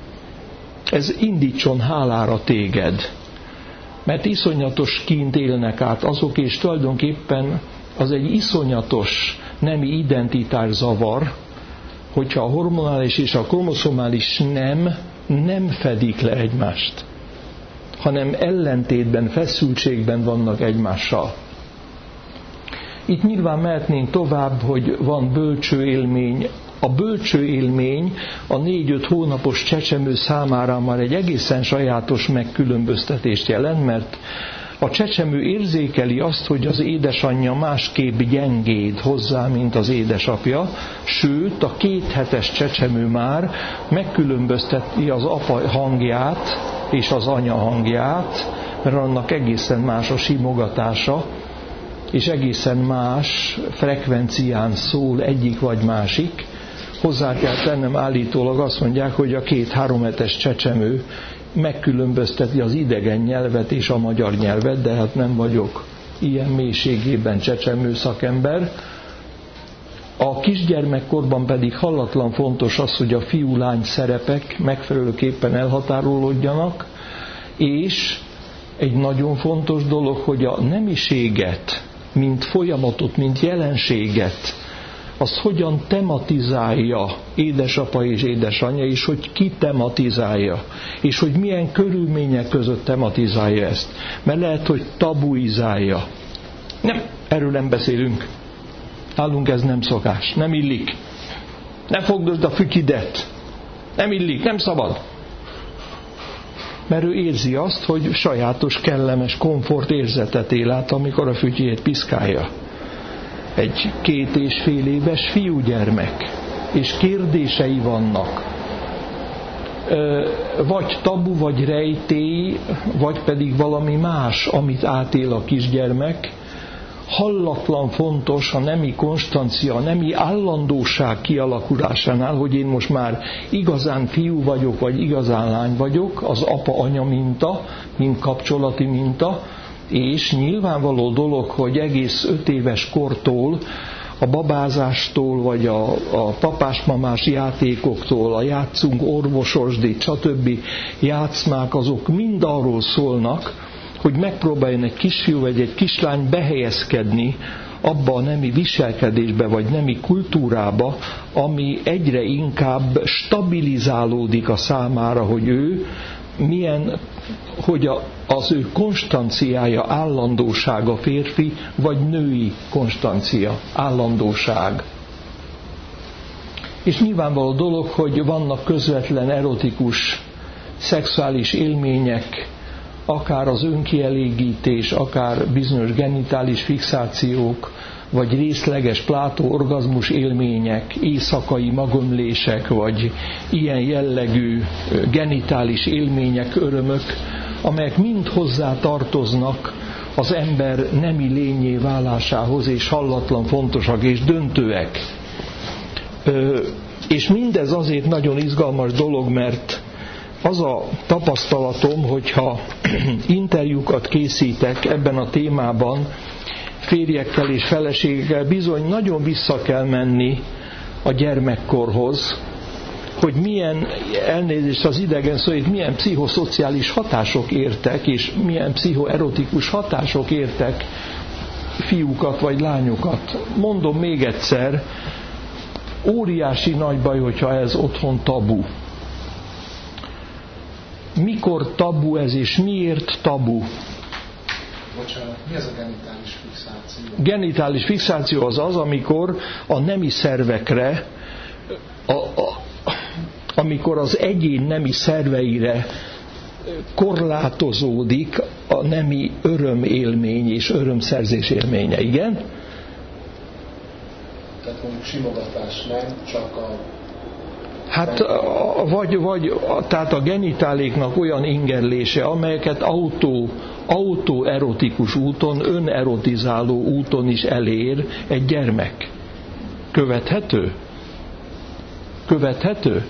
Ez indítson hálára téged, mert iszonyatos kint élnek át azok, és tulajdonképpen az egy iszonyatos nemi identitászavar, hogyha a hormonális és a kromoszomális nem fedik le egymást, hanem ellentétben, feszültségben vannak egymással. Itt nyilván mehetnénk tovább, hogy van bölcső élmény. A bölcső élmény a 4-5 hónapos csecsemő számára már egy egészen sajátos megkülönböztetést jelent, mert a csecsemő érzékeli azt, hogy az édesanyja másképp gyengéd hozzá, mint az édesapja, sőt, a 2 hetes csecsemő már megkülönbözteti az apa hangját és az anya hangját, mert annak egészen más a simogatása, és egészen más frekvencián szól egyik vagy másik. Hozzá kell tennem, állítólag azt mondják, hogy a 2-3 hetes csecsemő megkülönbözteti az idegen nyelvet és a magyar nyelvet, de hát nem vagyok ilyen mélységében csecsemő szakember. A kisgyermekkorban pedig hallatlan fontos az, hogy a fiú-lány szerepek megfelelőképpen elhatárolódjanak, és egy nagyon fontos dolog, hogy a nemiséget, mint folyamatot, mint jelenséget, azt hogyan tematizálja édesapa és édesanyja, és hogy ki tematizálja, és hogy milyen körülmények között tematizálja ezt. Mert lehet, hogy tabuizálja. Nem, erről nem beszélünk. Nálunk ez nem szokás, nem illik. Ne fogdosd a fütyüdet. Nem illik, nem szabad. Mert ő érzi azt, hogy sajátos, kellemes komfort érzetet él át, amikor a fütyét piszkálja. Egy 2,5 éves fiúgyermek, és kérdései vannak. Vagy tabu, vagy rejtély, vagy pedig valami más, amit átél a kisgyermek. Hallatlan fontos a nemi konstancia, a nemi állandóság kialakulásánál, hogy én most már igazán fiú vagyok, vagy igazán lány vagyok, az apa-anya minta, mint kapcsolati minta, és nyilvánvaló dolog, hogy egész 5 éves kortól, a babázástól, vagy a papás-mamás játékoktól, a játszunk orvososdit, stb. Játszmák, azok mind arról szólnak, hogy megpróbáljon egy kisfiú vagy egy kislány behelyezkedni abba a nemi viselkedésbe, vagy nemi kultúrába, ami egyre inkább stabilizálódik a számára, hogy ő milyen, hogy az ő konstanciája, állandósága férfi, vagy női konstancia, állandóság. És nyilvánvaló dolog, hogy vannak közvetlen erotikus, szexuális élmények, akár az önkielégítés, akár bizonyos genitális fixációk, vagy részleges plátóorgazmus élmények, éjszakai magömlések, vagy ilyen jellegű genitális élmények, örömök, amelyek mind hozzá tartoznak az ember nemi lényé válásához, és hallatlan fontosak és döntőek. És mindez azért nagyon izgalmas dolog, mert az a tapasztalatom, hogyha interjúkat készítek ebben a témában, férjekkel és feleségekkel, bizony nagyon vissza kell menni a gyermekkorhoz, hogy milyen, elnézést az idegen szó, hogy milyen pszichoszociális hatások értek, és milyen pszichoerotikus hatások értek fiúkat vagy lányokat. Mondom még egyszer, óriási nagy baj, hogyha ez otthon tabu. Mikor tabu ez, és miért tabu? Bocsánat, mi ez a genitális fixáció? Genitális fixáció az, amikor a nemi szervekre, amikor az egyén nemi szerveire korlátozódik a nemi örömélmény és örömszerzés élménye, igen? Tehát mondjuk simogatás nem, csak a... Hát, tehát a genitáléknak olyan ingerlése, amelyeket autoerotikus úton, önerotizáló úton is elér egy gyermek. Követhető? Követhető?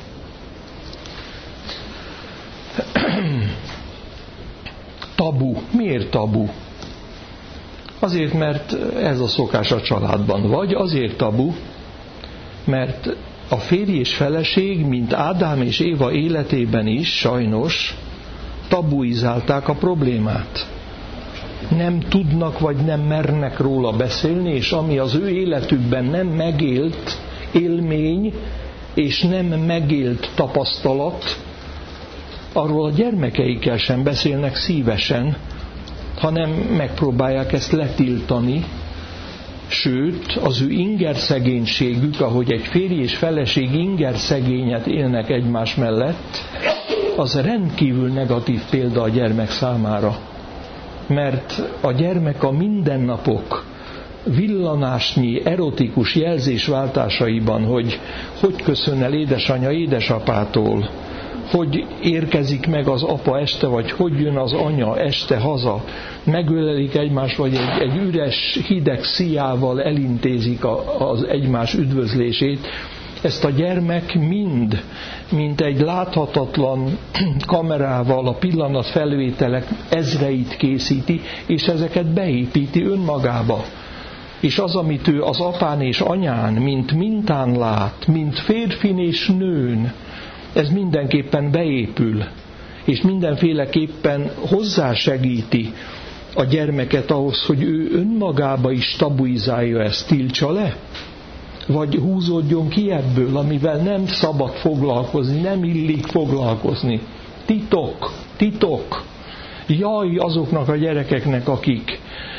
Tabu. Miért tabu? Azért, mert ez a szokás a családban. Vagy azért tabu, mert a férj és feleség, mint Ádám és Éva életében is sajnos tabuizálták a problémát. Nem tudnak vagy nem mernek róla beszélni, és ami az ő életükben nem megélt élmény és nem megélt tapasztalat, arról a gyermekeikkel sem beszélnek szívesen, hanem megpróbálják ezt letiltani, sőt, az ő ingerszegénységük, ahogy egy férj és feleség ingerszegényet élnek egymás mellett, az rendkívül negatív példa a gyermek számára. Mert a gyermek a mindennapok villanásnyi erotikus jelzésváltásaiban, hogy köszön el édesanyja édesapától, hogy érkezik meg az apa este, vagy hogy jön az anya este haza, megölelik egymást, vagy egy üres, hideg szíjával elintézik az egymás üdvözlését. Ezt a gyermek mind, mint egy láthatatlan kamerával a pillanatfelvételek ezreit készíti, és ezeket beépíti önmagába. És az, amit ő az apán és anyán, mint mintán lát, mint férfin és nőn, ez mindenképpen beépül, és mindenféleképpen hozzásegíti a gyermeket ahhoz, hogy ő önmagába is tabuizálja ezt, tiltsa le, vagy húzódjon ki ebből, amivel nem szabad foglalkozni, nem illik foglalkozni. Titok. Jaj azoknak a gyerekeknek, akik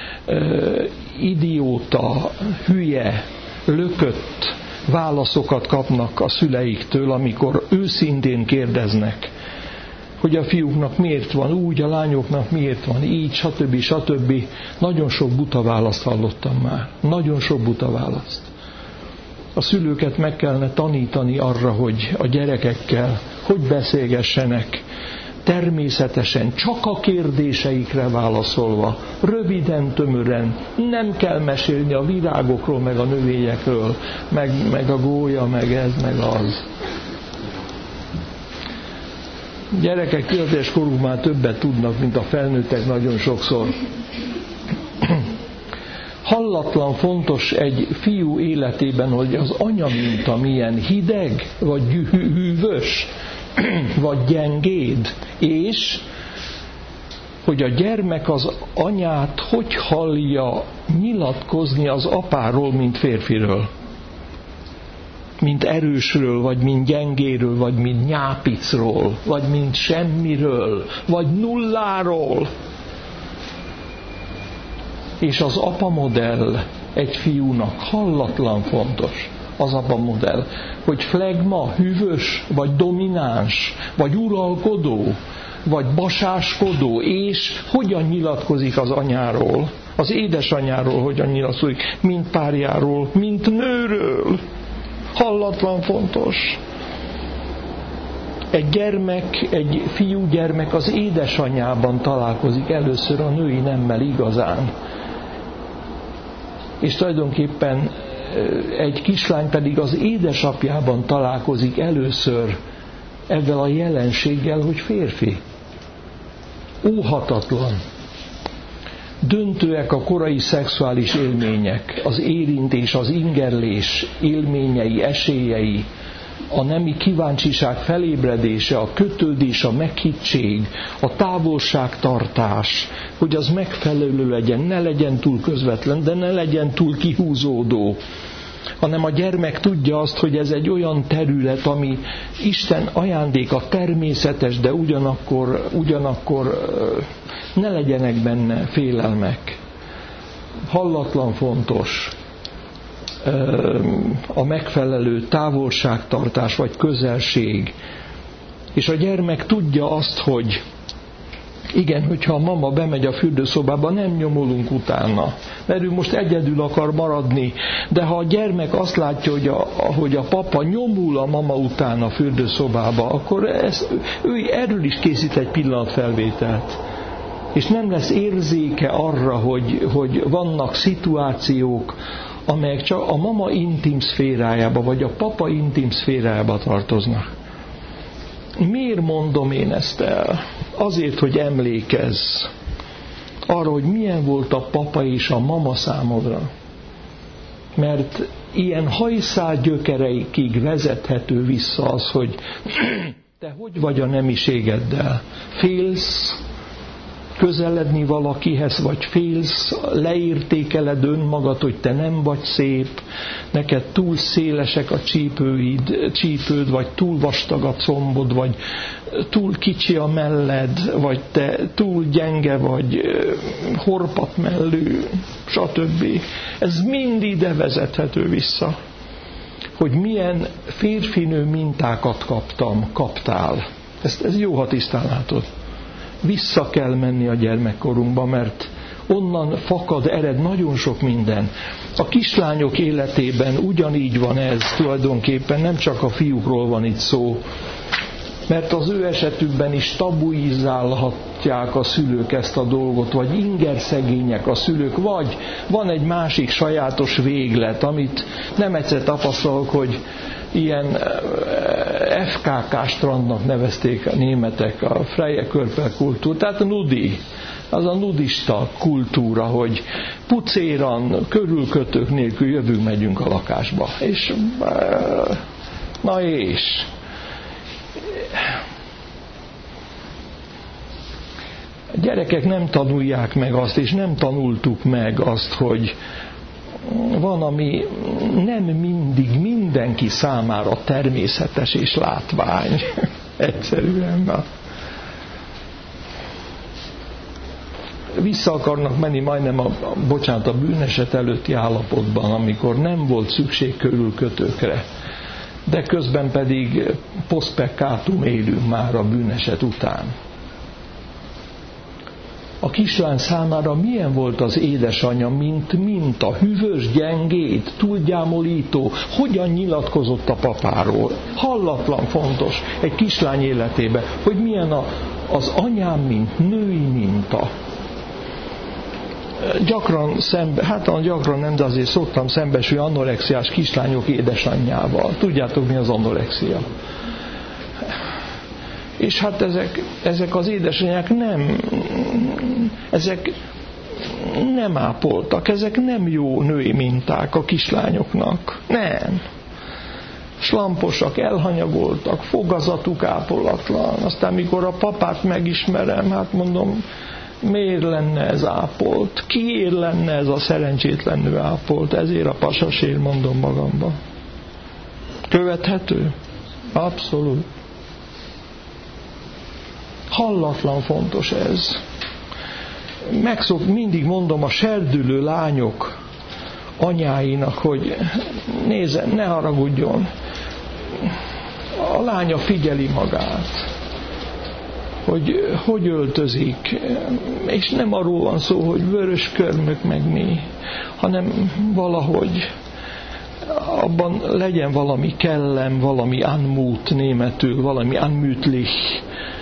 idióta, hülye, lökött válaszokat kapnak a szüleiktől, amikor őszintén kérdeznek, hogy a fiúknak miért van úgy, a lányoknak miért van így, stb. Nagyon sok buta választ hallottam már. Nagyon sok buta választ. A szülőket meg kellene tanítani arra, hogy a gyerekekkel hogy beszélgessenek, természetesen, csak a kérdéseikre válaszolva, röviden, tömören, nem kell mesélni a virágokról, meg a növényekről, meg a gólya, meg ez, meg az. Gyerekek születéskoruk már többet tudnak, mint a felnőttek nagyon sokszor. Hallatlan fontos egy fiú életében, hogy az anya minta milyen hideg, vagy hűvös, vagy gyengéd, és hogy a gyermek az anyát hogy hallja nyilatkozni az apáról, mint férfiről. Mint erősről, vagy mint gyengéről, vagy mint nyápicról, vagy mint semmiről, vagy nulláról. És az apa modell egy fiúnak hallatlan fontos. Az apa modell, hogy flegma, hűvös, vagy domináns, vagy uralkodó, vagy basáskodó, és hogyan nyilatkozik az anyáról, az édesanyáról, hogyan nyilatkozik, mint párjáról, mint nőről. Hallatlan fontos. Egy gyermek, egy fiúgyermek az édesanyjában találkozik először a női nemmel igazán. És tulajdonképpen egy kislány pedig az édesapjában találkozik először ezzel a jelenséggel, hogy férfi. Óhatatlan. Döntőek a korai szexuális élmények, az érintés, az ingerlés élményei, esélyei, a nemi kíváncsiság felébredése, a kötődés, a meghittség, a távolságtartás, hogy az megfelelő legyen, ne legyen túl közvetlen, de ne legyen túl kihúzódó, hanem a gyermek tudja azt, hogy ez egy olyan terület, ami Isten ajándéka, természetes, de ugyanakkor ne legyenek benne félelmek. Hallatlan fontos a megfelelő távolságtartás vagy közelség. És a gyermek tudja azt, hogy igen, hogyha a mama bemegy a fürdőszobába, nem nyomulunk utána, mert ő most egyedül akar maradni. De ha a gyermek azt látja, hogy a papa nyomul a mama után a fürdőszobába, akkor ő erről is készít egy pillanatfelvételt. és nem lesz érzéke arra, hogy vannak szituációk, amelyek csak a mama intim szférájába, vagy a papa intim szférájába tartoznak. Miért mondom én ezt el? Azért, hogy emlékezz arra, hogy milyen volt a papa és a mama számodra. Mert ilyen hajszál gyökereikig vezethető vissza az, hogy te hogy vagy a nemiségeddel? Félsz közeledni valakihez, vagy félsz, leértékeled önmagad, hogy te nem vagy szép, neked túl szélesek a csípőd, vagy túl vastag a combod, vagy túl kicsi a melled, vagy te túl gyenge vagy, horpat mellű, stb. Ez mind ide vezethető vissza, hogy milyen férfinő mintákat kaptál. Ez jó, ha tisztán látod. Vissza kell menni a gyermekkorunkba, mert onnan ered nagyon sok minden. A kislányok életében ugyanígy van ez tulajdonképpen, nem csak a fiúkról van itt szó, mert az ő esetükben is tabuizálhatják a szülők ezt a dolgot, vagy ingerszegények a szülők, vagy van egy másik sajátos véglet, amit nem egyszer tapasztalok, hogy ilyen FKK strandnak nevezték a németek, a Freie Körperkultúr, tehát a nudi, az a nudista kultúra, hogy pucéran, körülkötők nélkül jövünk, megyünk a lakásba. És a gyerekek nem tanulják meg azt, és nem tanultuk meg azt, hogy van, ami nem mindig mindenki számára természetes és látvány. Egyszerűen. Vissza akarnak menni majdnem a bűneset előtti állapotban, amikor nem volt szükség körülkötőkre. De közben pedig post peccatum élünk már a bűneset után. A kislány számára milyen volt az édesanyja, mint a hűvös, gyengéd, túlgyámolító, hogyan nyilatkozott a papáról. Hallatlan fontos egy kislány életében, hogy milyen az anyám, mint női minta. Gyakran nem, de azért szoktam szembesülni anorexiás kislányok édesanyjával. Tudjátok, mi az anorexia? És hát ezek az édesanyák nem ápoltak, ezek nem jó női minták a kislányoknak. Nem. Slamposak, elhanyagoltak, fogazatuk ápolatlan. Aztán mikor a papát megismerem, hát mondom, miért lenne ez ápolt? Kiért lenne ez a szerencsétlen nő ápolt? Ezért a pasasért mondom magamba. Követhető? Abszolút. Hallatlan fontos ez. Mindig mondom a serdülő lányok anyáinak, hogy nézzen, ne haragudjon. A lánya figyeli magát, hogy öltözik, és nem arról van szó, hogy vörös körmök meg mi, hanem valahogy abban legyen valami kellem, valami anmut németül, valami anmütlich,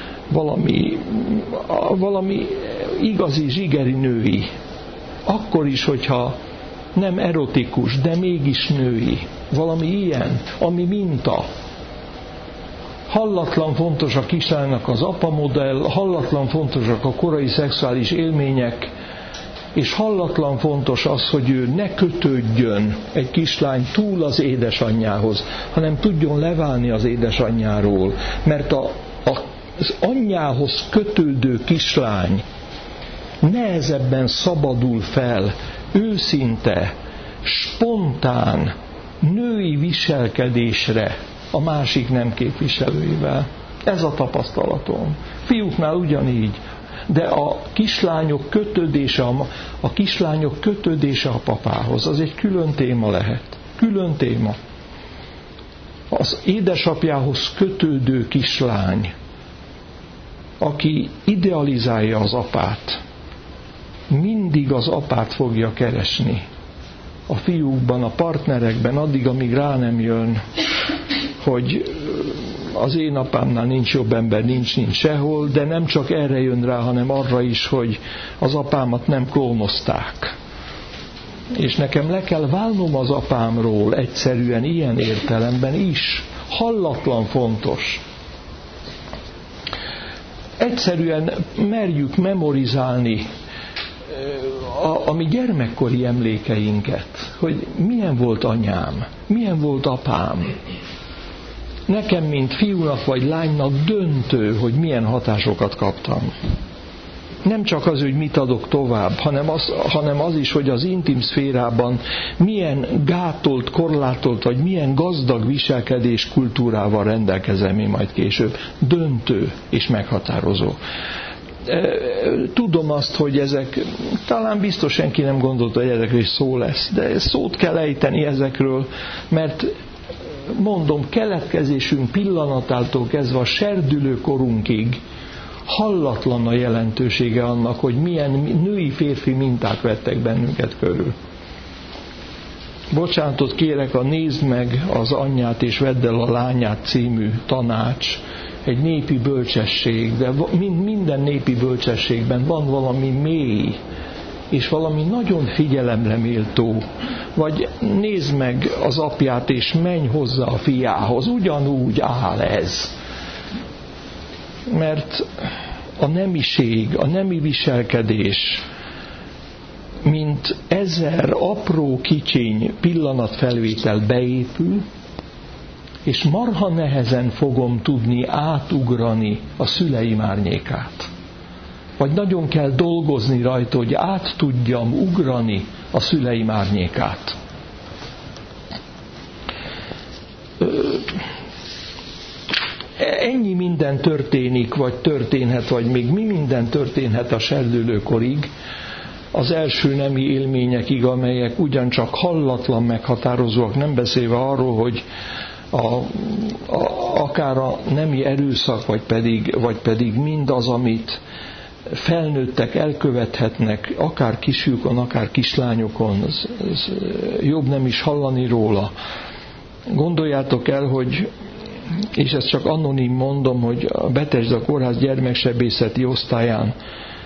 valami igazi zsigeri női. Akkor is, hogyha nem erotikus, de mégis női. Valami ilyen, ami minta. Hallatlan fontos a kislánynak az apamodell, hallatlan fontosak a korai szexuális élmények, és hallatlan fontos az, hogy ő ne kötődjön egy kislány túl az édesanyjához, hanem tudjon leválni az édesanyjáról, mert az anyjához kötődő kislány nehezebben szabadul fel őszinte, spontán, női viselkedésre a másik nem képviselőivel. Ez a tapasztalatom. Fiúknál ugyanígy, de a kislányok kötődése a papához, az egy külön téma lehet. Külön téma. Az édesapjához kötődő kislány, aki idealizálja az apát, mindig az apát fogja keresni. A fiúkban, a partnerekben, addig, amíg rá nem jön, hogy az én apámnál nincs jobb ember, nincs sehol, de nem csak erre jön rá, hanem arra is, hogy az apámat nem klónozták. És nekem le kell válnom az apámról egyszerűen ilyen értelemben is. Hallatlan fontos. Egyszerűen merjük memorizálni a mi gyermekkori emlékeinket, hogy milyen volt anyám, milyen volt apám. Nekem, mint fiúnak vagy lánynak döntő, hogy milyen hatásokat kaptam. Nem csak az, hogy mit adok tovább, hanem az is, hogy az intim szférában milyen gátolt, korlátolt, vagy milyen gazdag viselkedés kultúrával rendelkezem én majd később. Döntő és meghatározó. Tudom azt, hogy ezek, talán biztos senki nem gondolta, hogy ezekről is szó lesz, de szót kell ejteni ezekről, mert mondom, keletkezésünk pillanatától kezdve a serdülő korunkig hallatlan a jelentősége annak, hogy milyen női-férfi minták vettek bennünket körül. Bocsánatot kérek, a Nézd meg az anyját és vedd el a lányát című tanács egy népi bölcsesség, de minden népi bölcsességben van valami mély, és valami nagyon figyelemre méltó. Vagy nézd meg az apját, és menj hozzá a fiához. Ugyanúgy áll ez. Mert a nemiség, a nemi viselkedés, mint 1000 apró kicsiny pillanatfelvétel beépül, és marha nehezen fogom tudni átugrani a szüleim árnyékát. Vagy nagyon kell dolgozni rajta, hogy át tudjam ugrani a szüleim árnyékát. Ennyi minden történik, vagy történhet, vagy még mi minden történhet a serdülőkorig, az első nemi élményekig, amelyek ugyancsak hallatlan meghatározóak, nem beszélve arról, hogy akár a nemi erőszak, vagy pedig mindaz, amit felnőttek elkövethetnek, akár kisfiúkon, akár kislányokon, ez jobb nem is hallani róla. Gondoljátok el, hogy, és ezt csak anonim mondom, hogy a Bethesda Kórház gyermeksebészeti osztályán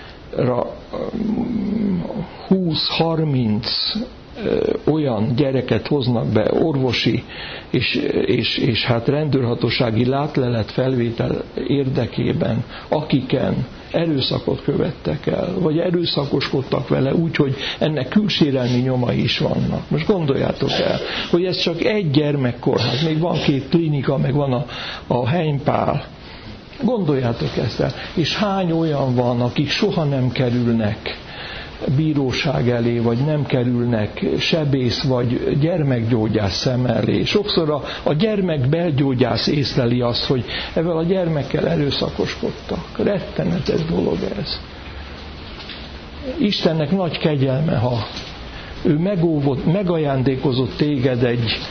20-30 olyan gyereket hoznak be orvosi és hát rendőrhatósági látlelet felvétel érdekében, akiken erőszakot követtek el, vagy erőszakoskodtak vele úgy, hogy ennek külsérelmi nyomai is vannak. Most gondoljátok el, hogy ez csak egy gyermekkórház, még van 2 klinika, meg van a Heimpál. Gondoljátok ezt el. És hány olyan van, akik soha nem kerülnek bíróság elé, vagy nem kerülnek sebész vagy gyermekgyógyász szem elé. Sokszor a gyermek belgyógyász észleli azt, hogy ezzel a gyermekkel erőszakoskodtak. Rettenetes dolog ez. Istennek nagy kegyelme, ha ő megajándékozott téged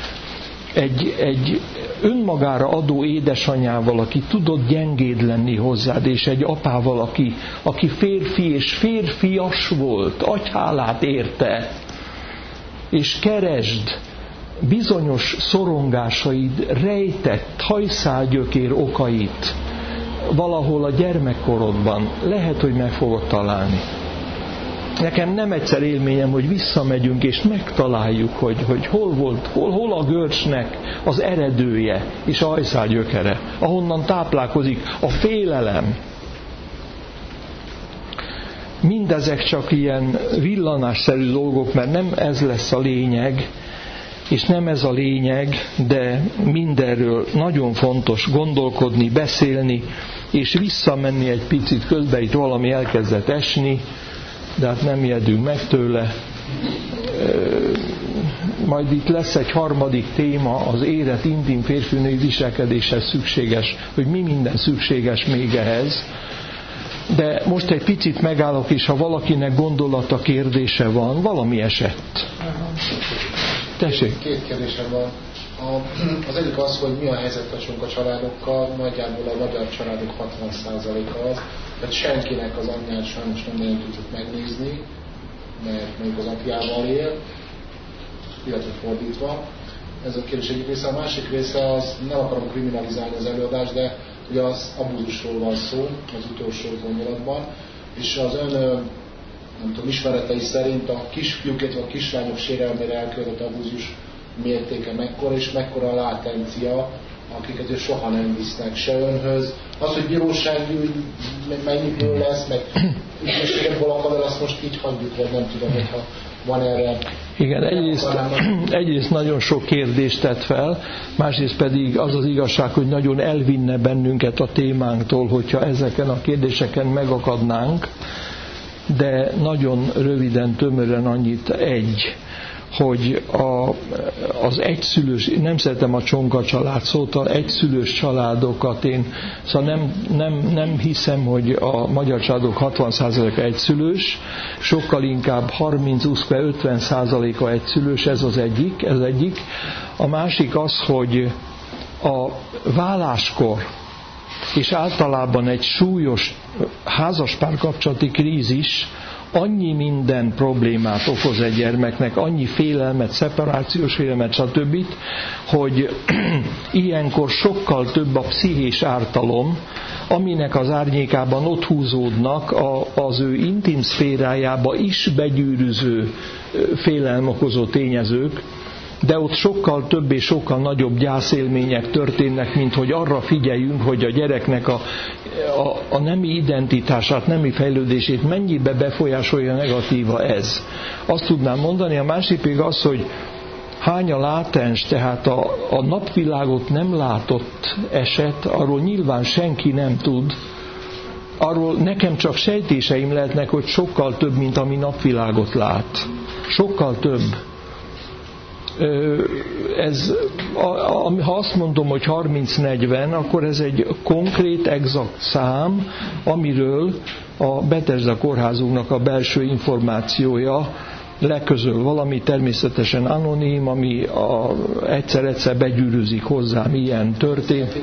egy önmagára adó édesanyával, aki tudott gyengéd lenni hozzád, és egy apával, aki férfi és férfias volt, agyhálát érte, és keresd bizonyos szorongásaid rejtett hajszálgyökér okait valahol a gyermekkorodban. Lehet, hogy meg fogod találni. Nekem nem egyszer élményem, hogy visszamegyünk és megtaláljuk, hogy hol a görcsnek az eredője és a hajszálgyökere, ahonnan táplálkozik a félelem. Mindezek csak ilyen villanásszerű dolgok, mert nem ez lesz a lényeg, és nem ez a lényeg, de mindenről nagyon fontos gondolkodni, beszélni, és visszamenni egy picit, közben itt valami elkezdett esni, de hát nem ijedünk meg tőle. Majd itt lesz egy harmadik téma, az érett intim férfinői viselkedéshez szükséges, hogy mi minden szükséges még ehhez. De most egy picit megállok, és ha valakinek gondolata, kérdése van, valami esett. Tessék. 2 kérdésem van. Az egyik az, hogy mi a helyzet a családokkal, nagyjából a magyar családok 60%-a az, hogy senkinek az anyját sajnos nem nagyon tudjuk megnézni, mert mondjuk az apjával él, illetve fordítva. Ez a kérdés egyik része. A másik része az, nem akarom kriminalizálni az előadást, de ugye az abúzusról van szó az utolsó gondolatban, és az ön, nem tudom, ismeretei szerint a kisfiúk, illetve a kislányok sérelmére elkövetett abúzus mértéke mekkora, és mekkora a látencia, akiket ő soha nem visznek se önhöz. Az, hogy bírósági mennyiből lesz, meg ügyességet akad el, azt most így hagyjuk, vagy nem tudom, hogyha van erre. Igen, egyrészt nagyon sok kérdést tett fel, másrészt pedig az az igazság, hogy nagyon elvinne bennünket a témánktól, hogyha ezeken a kérdéseken megakadnánk, de nagyon röviden, tömören annyit hogy az egyszülős, nem szeretem a csonka család szót, az egyszülős családokat én, szóval nem hiszem, hogy a magyar családok 60%-a egyszülős, sokkal inkább 30-50%-a egyszülős, ez egyik. A másik az, hogy a váláskor és általában egy súlyos házaspárkapcsolati krízis annyi minden problémát okoz egy gyermeknek, annyi félelmet, szeparációs félelmet, stb., hogy ilyenkor sokkal több a pszichés ártalom, aminek az árnyékában ott húzódnak az ő intim szférájába is begyűrűző félelem okozó tényezők, de ott sokkal több és sokkal nagyobb gyászélmények történnek, mint hogy arra figyeljünk, hogy a gyereknek a nemi identitását, nemi fejlődését mennyibe befolyásolja negatíva ez. Azt tudnám mondani, a másik pedig az, hogy hány a látens, tehát a napvilágot nem látott eset, arról nyilván senki nem tud, arról nekem csak sejtéseim lehetnek, hogy sokkal több, mint ami napvilágot lát. Sokkal több. Ha azt mondom, hogy 30-40, akkor ez egy konkrét, exakt szám, amiről a Bethesda kórházunknak a belső információja leközöl valami, természetesen anonim, ami egyszer-egyszer begyűrűzik hozzám, ilyen történt.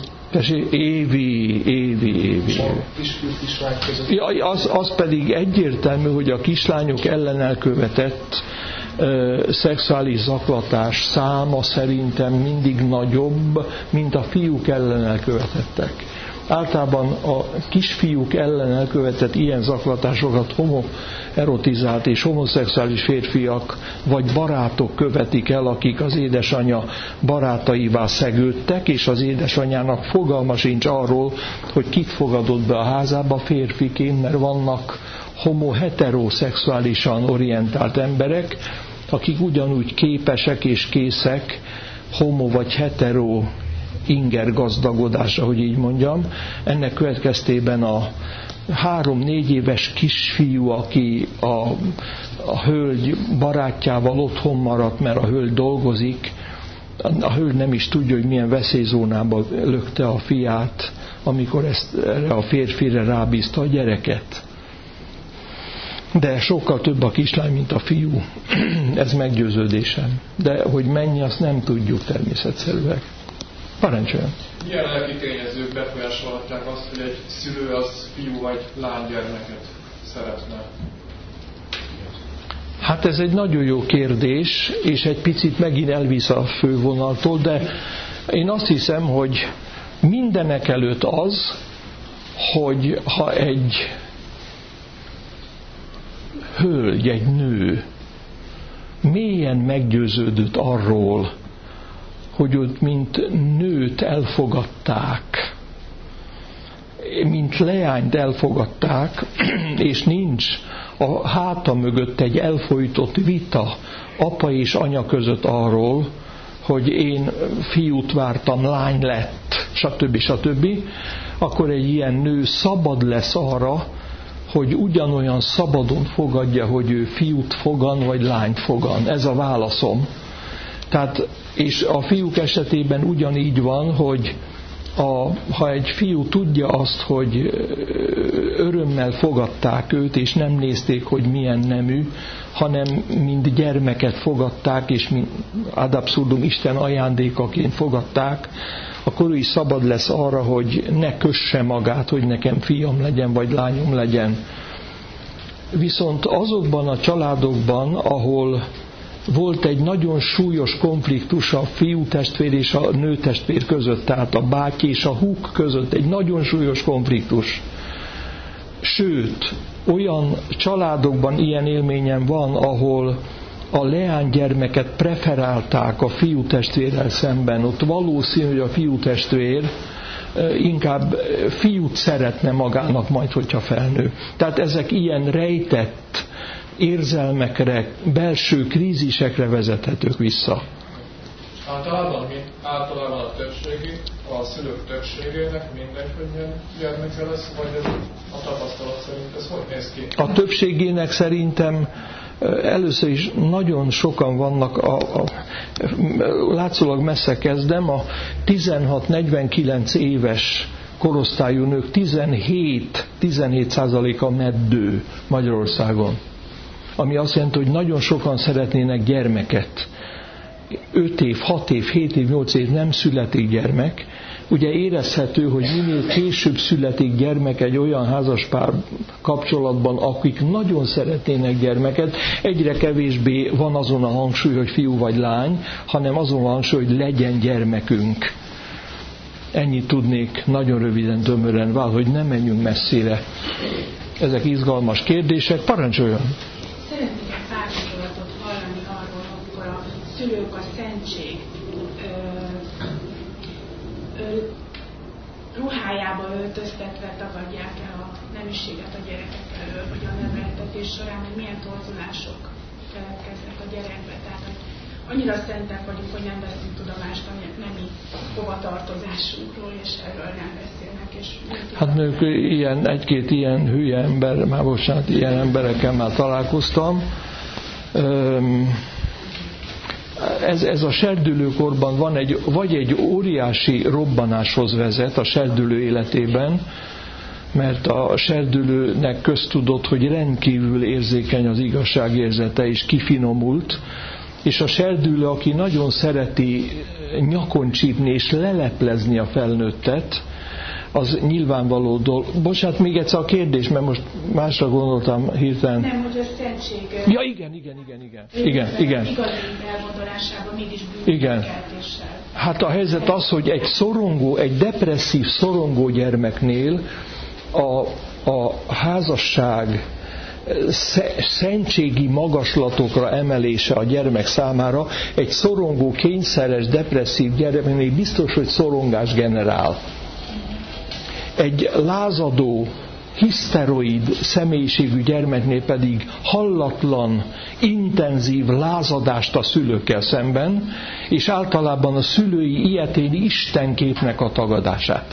Évi. Az pedig egyértelmű, hogy a kislányok ellen elkövetett szexuális zaklatás száma szerintem mindig nagyobb, mint a fiúk ellen elkövetettek. Általában a kisfiúk ellen elkövetett ilyen zaklatásokat homoerotizált és homoszexuális férfiak vagy barátok követik el, akik az édesanyja barátaivá szegődtek, és az édesanyjának fogalma sincs arról, hogy kit fogadott be a házába férfiként, mert vannak homo-heteroszexuálisan orientált emberek, akik ugyanúgy képesek és készek homo vagy hetero inger gazdagodásra, hogy így mondjam. Ennek következtében a 3-4 éves kisfiú, aki a hölgy barátjával otthon maradt, mert a hölgy dolgozik, a hölgy nem is tudja, hogy milyen veszélyzónába lökte a fiát, amikor erre a férfire rábízta a gyereket. De sokkal több a kislány, mint a fiú. Ez meggyőződésem. De hogy mennyi, azt nem tudjuk természetszerűleg. Parancsoljon! Milyen lelki tényezők befolyásolhatják azt, hogy egy szülő az fiú vagy lánygyermeket szeretne? Hát ez egy nagyon jó kérdés, és egy picit megint elvisz a fővonaltól, de én azt hiszem, hogy mindenek előtt az, hogy ha egy hölgy, egy nő mélyen meggyőződött arról, hogy őt mint nőt elfogadták, mint leányt elfogadták, és nincs a háta mögött egy elfojtott vita apa és anya között arról, hogy én fiút vártam, lány lett, stb., akkor egy ilyen nő szabad lesz arra, hogy ugyanolyan szabadon fogadja, hogy ő fiút fogan, vagy lányt fogan. Ez a válaszom. Tehát, és a fiúk esetében ugyanígy van, hogy ha egy fiú tudja azt, hogy örömmel fogadták őt, és nem nézték, hogy milyen nemű, hanem mint gyermeket fogadták, és ad absurdum Isten ajándékaként fogadták, akkor ő is szabad lesz arra, hogy ne kösse magát, hogy nekem fiam legyen, vagy lányom legyen. Viszont azokban a családokban, ahol volt egy nagyon súlyos konfliktus a fiútestvér és a nőtestvér között, tehát a báty és a húg között egy nagyon súlyos konfliktus. Sőt, olyan családokban ilyen élményem van, ahol a leánygyermeket preferálták a fiútestvérrel szemben. Ott valószínű, hogy a fiútestvér inkább fiút szeretne magának majd, hogyha felnő. Tehát ezek ilyen rejtett érzelmekre, belső krízisekre vezethetők vissza. Általában a többségi, a szülők többségének mindegy, hogy milyen gyermeke lesz, vagy ez a tapasztalat szerint ez hogy néz ki? A többségének szerintem először is nagyon sokan vannak, látszólag messze kezdem, a 16-49 éves korosztályú nők 17%-a meddő Magyarországon. Ami azt jelenti, hogy nagyon sokan szeretnének gyermeket. 5 év, 6 év, 7 év, 8 év nem születik gyermek. Ugye érezhető, hogy minél később születik gyermek egy olyan házaspár kapcsolatban, akik nagyon szeretnének gyermeket, egyre kevésbé van azon a hangsúly, hogy fiú vagy lány, hanem azon a hangsúly, hogy legyen gyermekünk. Ennyit tudnék nagyon röviden, tömören, valahogy nem menjünk messzire. Ezek izgalmas kérdések. Parancsoljon! Szeretnék egy pár gondolatot hallani arról, amikor a szülők a szentség ruhájába öltöztetve tagadják el a nemiséget a gyerekek elől, vagy a neveltetés során, hogy milyen torzulások keletkeznek a gyerekbe. Tehát, hogy annyira szentek vagyunk, hogy nem veszünk tudomást a nemi hovatartozásunkról, és erről nem beszélnek. És hát nők, egy-két ilyen hülye ember, már bocsánat, ilyen emberekkel már találkoztam. Ez a serdülőkorban van vagy egy óriási robbanáshoz vezet a serdülő életében, mert a serdülőnek köztudott, hogy rendkívül érzékeny az igazságérzete, és kifinomult, és a serdülő, aki nagyon szereti nyakon csípni és leleplezni a felnőttet, az nyilvánvaló dolog. Bocsánat, még egyszer a kérdés, mert most másra gondoltam hirtelen. Nem, hogy a szentség... Ja, igen. Igazi elgondolásában mégis bűnkeltéssel. Hát a helyzet az, hogy egy depresszív, szorongó gyermeknél a házasság szentségi magaslatokra emelése a gyermek számára egy szorongó, kényszeres, depresszív gyermeknél biztos, hogy szorongás generál. Egy lázadó, hiszteroid személyiségű gyermeknél pedig hallatlan, intenzív lázadást a szülőkkel szemben, és általában a szülői ilyeténi istenképnek a tagadását.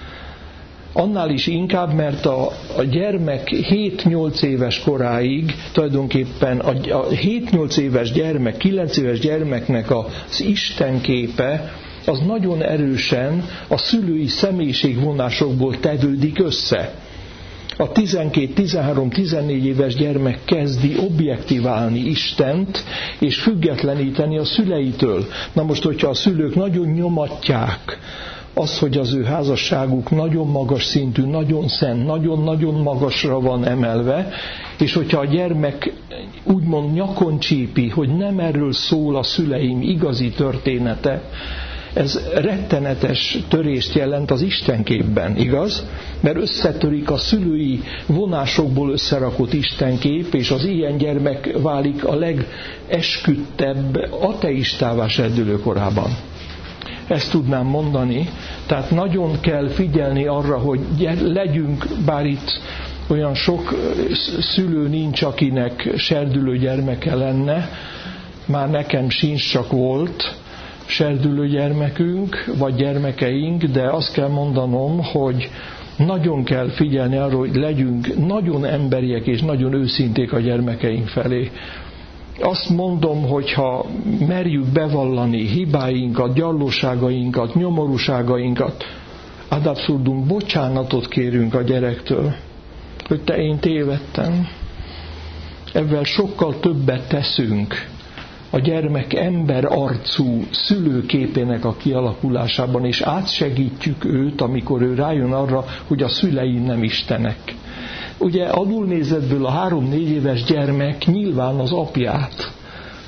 Annál is inkább, mert a gyermek 7-8 éves koráig tulajdonképpen a 7-8 éves gyermek, 9 éves gyermeknek az istenképe az nagyon erősen a szülői személyiségvonásokból tevődik össze. A 12-13-14 éves gyermek kezdi objektiválni Istent, és függetleníteni a szüleitől. Na most, hogyha a szülők nagyon nyomatják az, hogy az ő házasságuk nagyon magas szintű, nagyon szent, nagyon-nagyon magasra van emelve, és hogyha a gyermek úgymond nyakon csípi, hogy nem erről szól a szüleim igazi története, ez rettenetes törést jelent az istenképben, igaz? Mert összetörik a szülői vonásokból összerakott istenkép, és az ilyen gyermek válik a legesküdtebb ateistává serdülőkorában. Ezt tudnám mondani, tehát nagyon kell figyelni arra, hogy legyünk, bár itt olyan sok szülő nincs, akinek serdülő gyermeke lenne, már nekem sincs, csak volt serdülő gyermekünk, vagy gyermekeink, de azt kell mondanom, hogy nagyon kell figyelni arra, hogy legyünk nagyon emberiek és nagyon őszinték a gyermekeink felé. Azt mondom, hogyha merjük bevallani hibáinkat, gyarlóságainkat, nyomorúságainkat, ad abszurdum, bocsánatot kérünk a gyerektől, hogy én tévedtem. Ezzel sokkal többet teszünk a gyermek ember arcú szülőképének a kialakulásában, és átsegítjük őt, amikor ő rájön arra, hogy a szülei nem istenek. Ugye alulnézetből a 3-4 éves gyermek nyilván az apját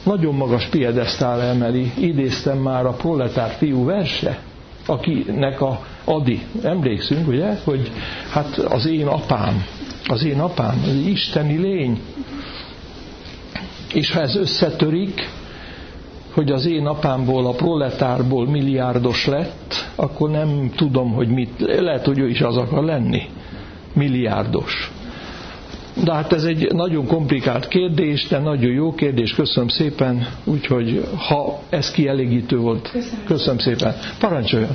nagyon magas piedesztára emeli. Idéztem már a Proletár fiú verse, akinek a Adi, emlékszünk, ugye, hogy hát az én apám, az isteni lény. És ha ez összetörik, hogy az én apámból, a proletárból milliárdos lett, akkor nem tudom, hogy mit, lehet, hogy ő is az akar lenni, milliárdos. De hát ez egy nagyon komplikált kérdés, de nagyon jó kérdés, köszönöm szépen, úgyhogy ha ez kielégítő volt, köszönöm szépen. Parancsoljon!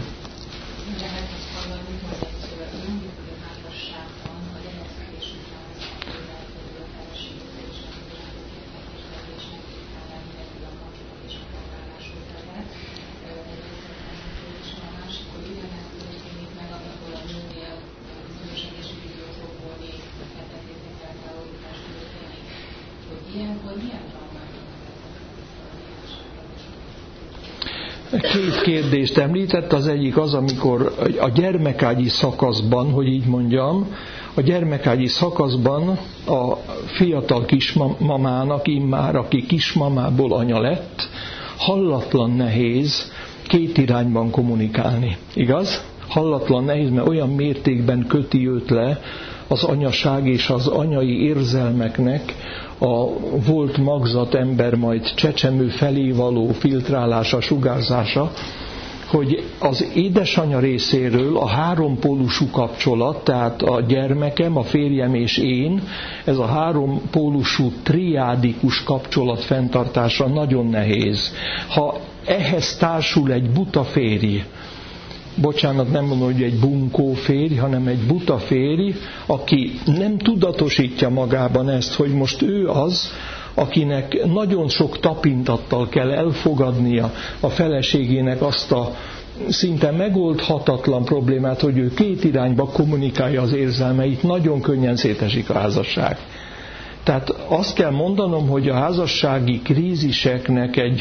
Két kérdést említett, az egyik az, amikor a gyermekágyi szakaszban, hogy így mondjam, a gyermekágyi szakaszban a fiatal kismamának, immár aki kismamából anya lett, hallatlan nehéz két irányban kommunikálni. Igaz? Hallatlan nehéz, mert olyan mértékben köti őt le az anyaság és az anyai érzelmeknek a volt magzat ember majd csecsemő felé való filtrálása, sugárzása, hogy az édesanya részéről a hárompólusú kapcsolat, tehát a gyermekem, a férjem és én, ez a hárompólusú triádikus kapcsolat fenntartása nagyon nehéz. Ha ehhez társul egy buta férj, bocsánat, nem mondom, hogy egy bunkó férj, hanem egy buta férj, aki nem tudatosítja magában ezt, hogy most ő az, akinek nagyon sok tapintattal kell elfogadnia a feleségének azt a szinte megoldhatatlan problémát, hogy ő két irányba kommunikálja az érzelmeit, nagyon könnyen szétesik a házasság. Tehát azt kell mondanom, hogy a házassági kríziseknek egy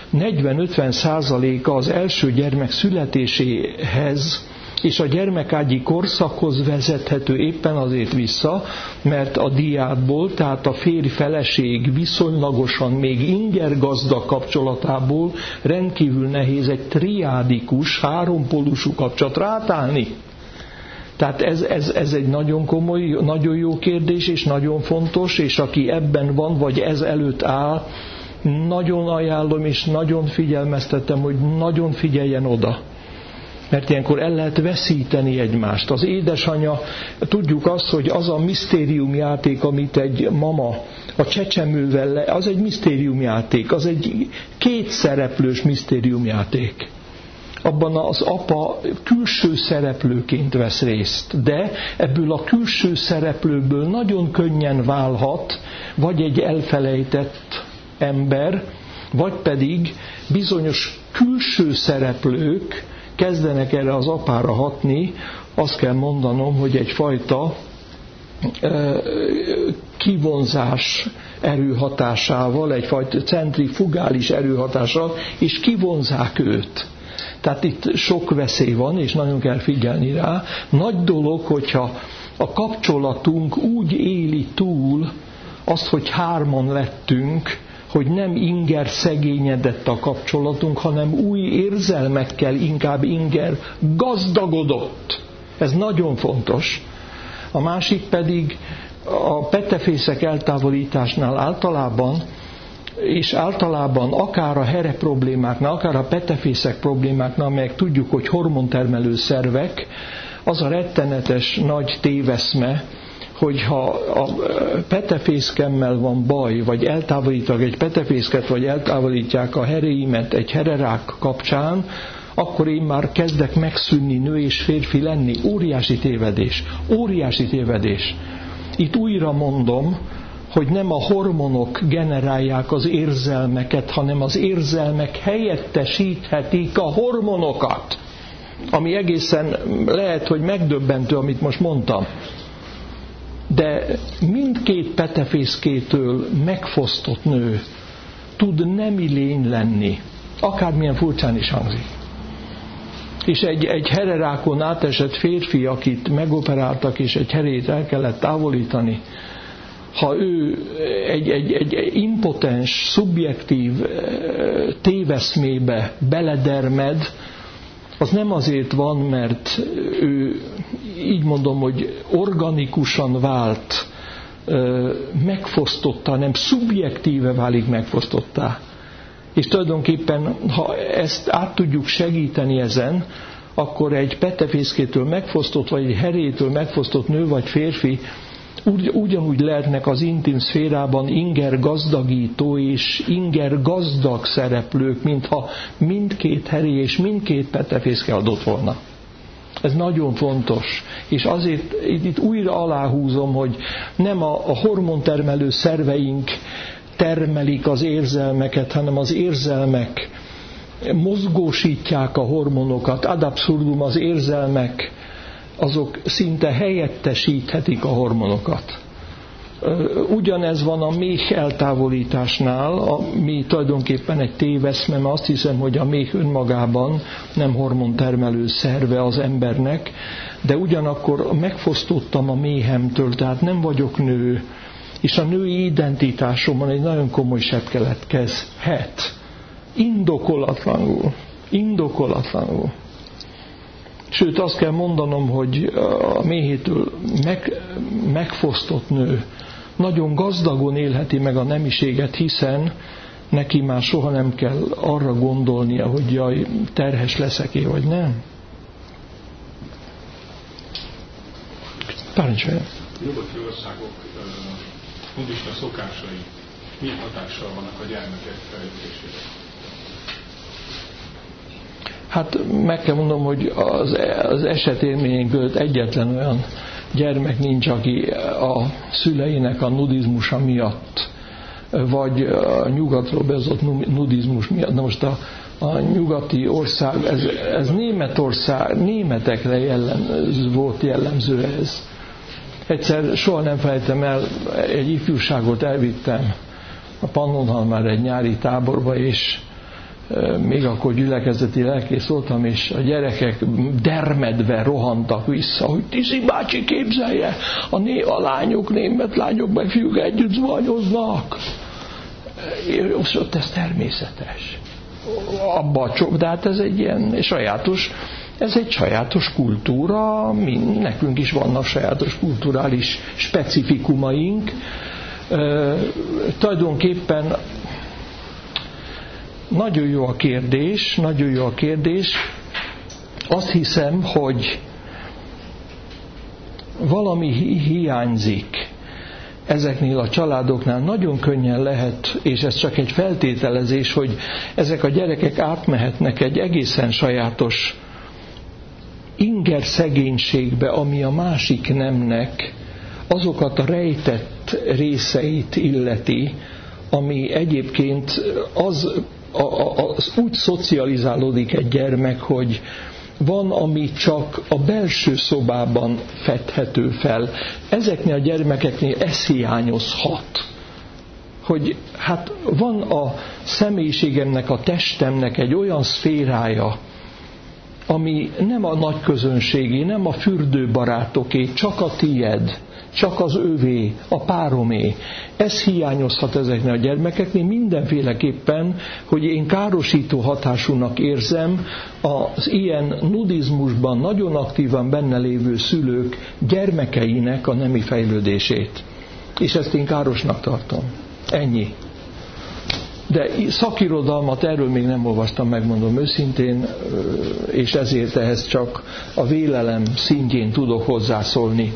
40-50% az első gyermek születéséhez és a gyermekágyi korszakhoz vezethető éppen azért vissza, mert a diádból, tehát a férj-feleség viszonylagosan még ingergazdag kapcsolatából rendkívül nehéz egy triádikus, hárompólusú kapcsolatra átállni. Tehát ez egy nagyon komoly, nagyon jó kérdés, és nagyon fontos, és aki ebben van, vagy ez előtt áll, nagyon ajánlom, és nagyon figyelmeztetem, hogy nagyon figyeljen oda. Mert ilyenkor el lehet veszíteni egymást. Az édesanya, tudjuk azt, hogy az a misztériumjáték, amit egy mama a csecsemővel, az egy misztériumjáték, az egy kétszereplős misztériumjáték. Abban az apa külső szereplőként vesz részt, de ebből a külső szereplőből nagyon könnyen válhat, vagy egy elfelejtett ember, vagy pedig bizonyos külső szereplők kezdenek erre az apára hatni. Azt kell mondanom, hogy egyfajta kivonzás erőhatásával, egyfajta centrifugális erőhatással, és kivonzák őt. Tehát itt sok veszély van, és nagyon kell figyelni rá. Nagy dolog, hogyha a kapcsolatunk úgy éli túl azt, hogy hárman lettünk, hogy nem inger szegényedett a kapcsolatunk, hanem új érzelmekkel inkább inger gazdagodott. Ez nagyon fontos. A másik pedig a petefészek eltávolításnál általában akár a here problémáknál, akár a petefészek problémáknál, amelyek tudjuk, hogy hormontermelő szervek, az a rettenetes nagy téveszme, hogyha a petefészkemmel van baj, vagy eltávolítanak egy petefészket, vagy eltávolítják a heréimet egy hererák kapcsán, akkor én már kezdek megszűnni nő és férfi lenni. Óriási tévedés. Óriási tévedés. Itt újra mondom, hogy nem a hormonok generálják az érzelmeket, hanem az érzelmek helyettesíthetik a hormonokat. Ami egészen lehet, hogy megdöbbentő, amit most mondtam. De mindkét petefészkétől megfosztott nő tud nemi lény lenni, akármilyen furcsán is hangzik. És egy hererákon átesett férfi, akit megoperáltak, és egy herét el kellett távolítani, ha ő egy impotens, szubjektív téveszmébe beledermed, az nem azért van, mert ő, így mondom, hogy organikusan vált megfosztottá, hanem szubjektíve válik megfosztottá. És tulajdonképpen, ha ezt át tudjuk segíteni ezen, akkor egy petefészkétől megfosztott, vagy egy herétől megfosztott nő vagy férfi ugyanúgy lehetnek az intim szférában inger gazdagító és inger gazdag szereplők, mintha mindkét heré és mindkét petefészke adott volna. Ez nagyon fontos. És azért itt újra aláhúzom, hogy nem a hormontermelő szerveink termelik az érzelmeket, hanem az érzelmek mozgósítják a hormonokat. Ad absurdum, az érzelmek azok szinte helyettesíthetik a hormonokat. Ugyanez van a méh eltávolításnál, ami tulajdonképpen egy téveszme, mert azt hiszem, hogy a méh önmagában nem hormontermelő szerve az embernek, de ugyanakkor megfosztottam a méhemtől, tehát nem vagyok nő, és a női identitásomban egy nagyon komoly seb keletkezhet. Indokolatlanul. Sőt, azt kell mondanom, hogy a méhétől megfosztott nő nagyon gazdagon élheti meg a nemiséget, hiszen neki már soha nem kell arra gondolnia, hogy jaj, terhes leszek-e, vagy nem. Parancsoljon! Nyugati országok buddhista szokásai milyen hatással vannak a gyermekek fejlődésére? Hát meg kell mondom, hogy az esetélményünk között egyetlen olyan gyermek nincs, aki a szüleinek a nudizmusa miatt, vagy a nyugatról behozott nudizmus miatt. Na most a nyugati ország, ez Németország, németekre volt jellemző ez. Egyszer soha nem felejtem el, egy ifjúságot elvittem a Pannonhalmára egy nyári táborba, és még akkor gyülekezeti lelkész voltam, és a gyerekek dermedve rohantak vissza, hogy Tiszi bácsi, képzelje, a lányok, német lányok meg fiúk együtt zuhanyoznak. És ott ez természetes. De hát ez egy ilyen ez egy sajátos kultúra, nekünk is vannak sajátos kulturális specifikumaink. Tulajdonképpen nagyon jó a kérdés. Azt hiszem, hogy valami hiányzik ezeknél a családoknál. Nagyon könnyen lehet, és ez csak egy feltételezés, hogy ezek a gyerekek átmehetnek egy egészen sajátos inger szegénységbe, ami a másik nemnek azokat a rejtett részeit illeti, ami egyébként az úgy szocializálódik egy gyermek, hogy van, ami csak a belső szobában fedhető fel. Ezeknél a gyermekeknél ez hiányozhat. Hogy hát van a személyiségemnek, a testemnek egy olyan szférája, ami nem a nagy közönségé, nem a fürdőbarátoké, csak a tied, csak az övé, a páromé. Ez hiányozhat ezeknél a gyermekeknél mindenféleképpen, hogy én károsító hatásúnak érzem az ilyen nudizmusban nagyon aktívan benne lévő szülők gyermekeinek a nemi fejlődését. És ezt én károsnak tartom. Ennyi. De szakirodalmat erről még nem olvastam, megmondom őszintén, és ezért ehhez csak a vélelem szintjén tudok hozzászólni.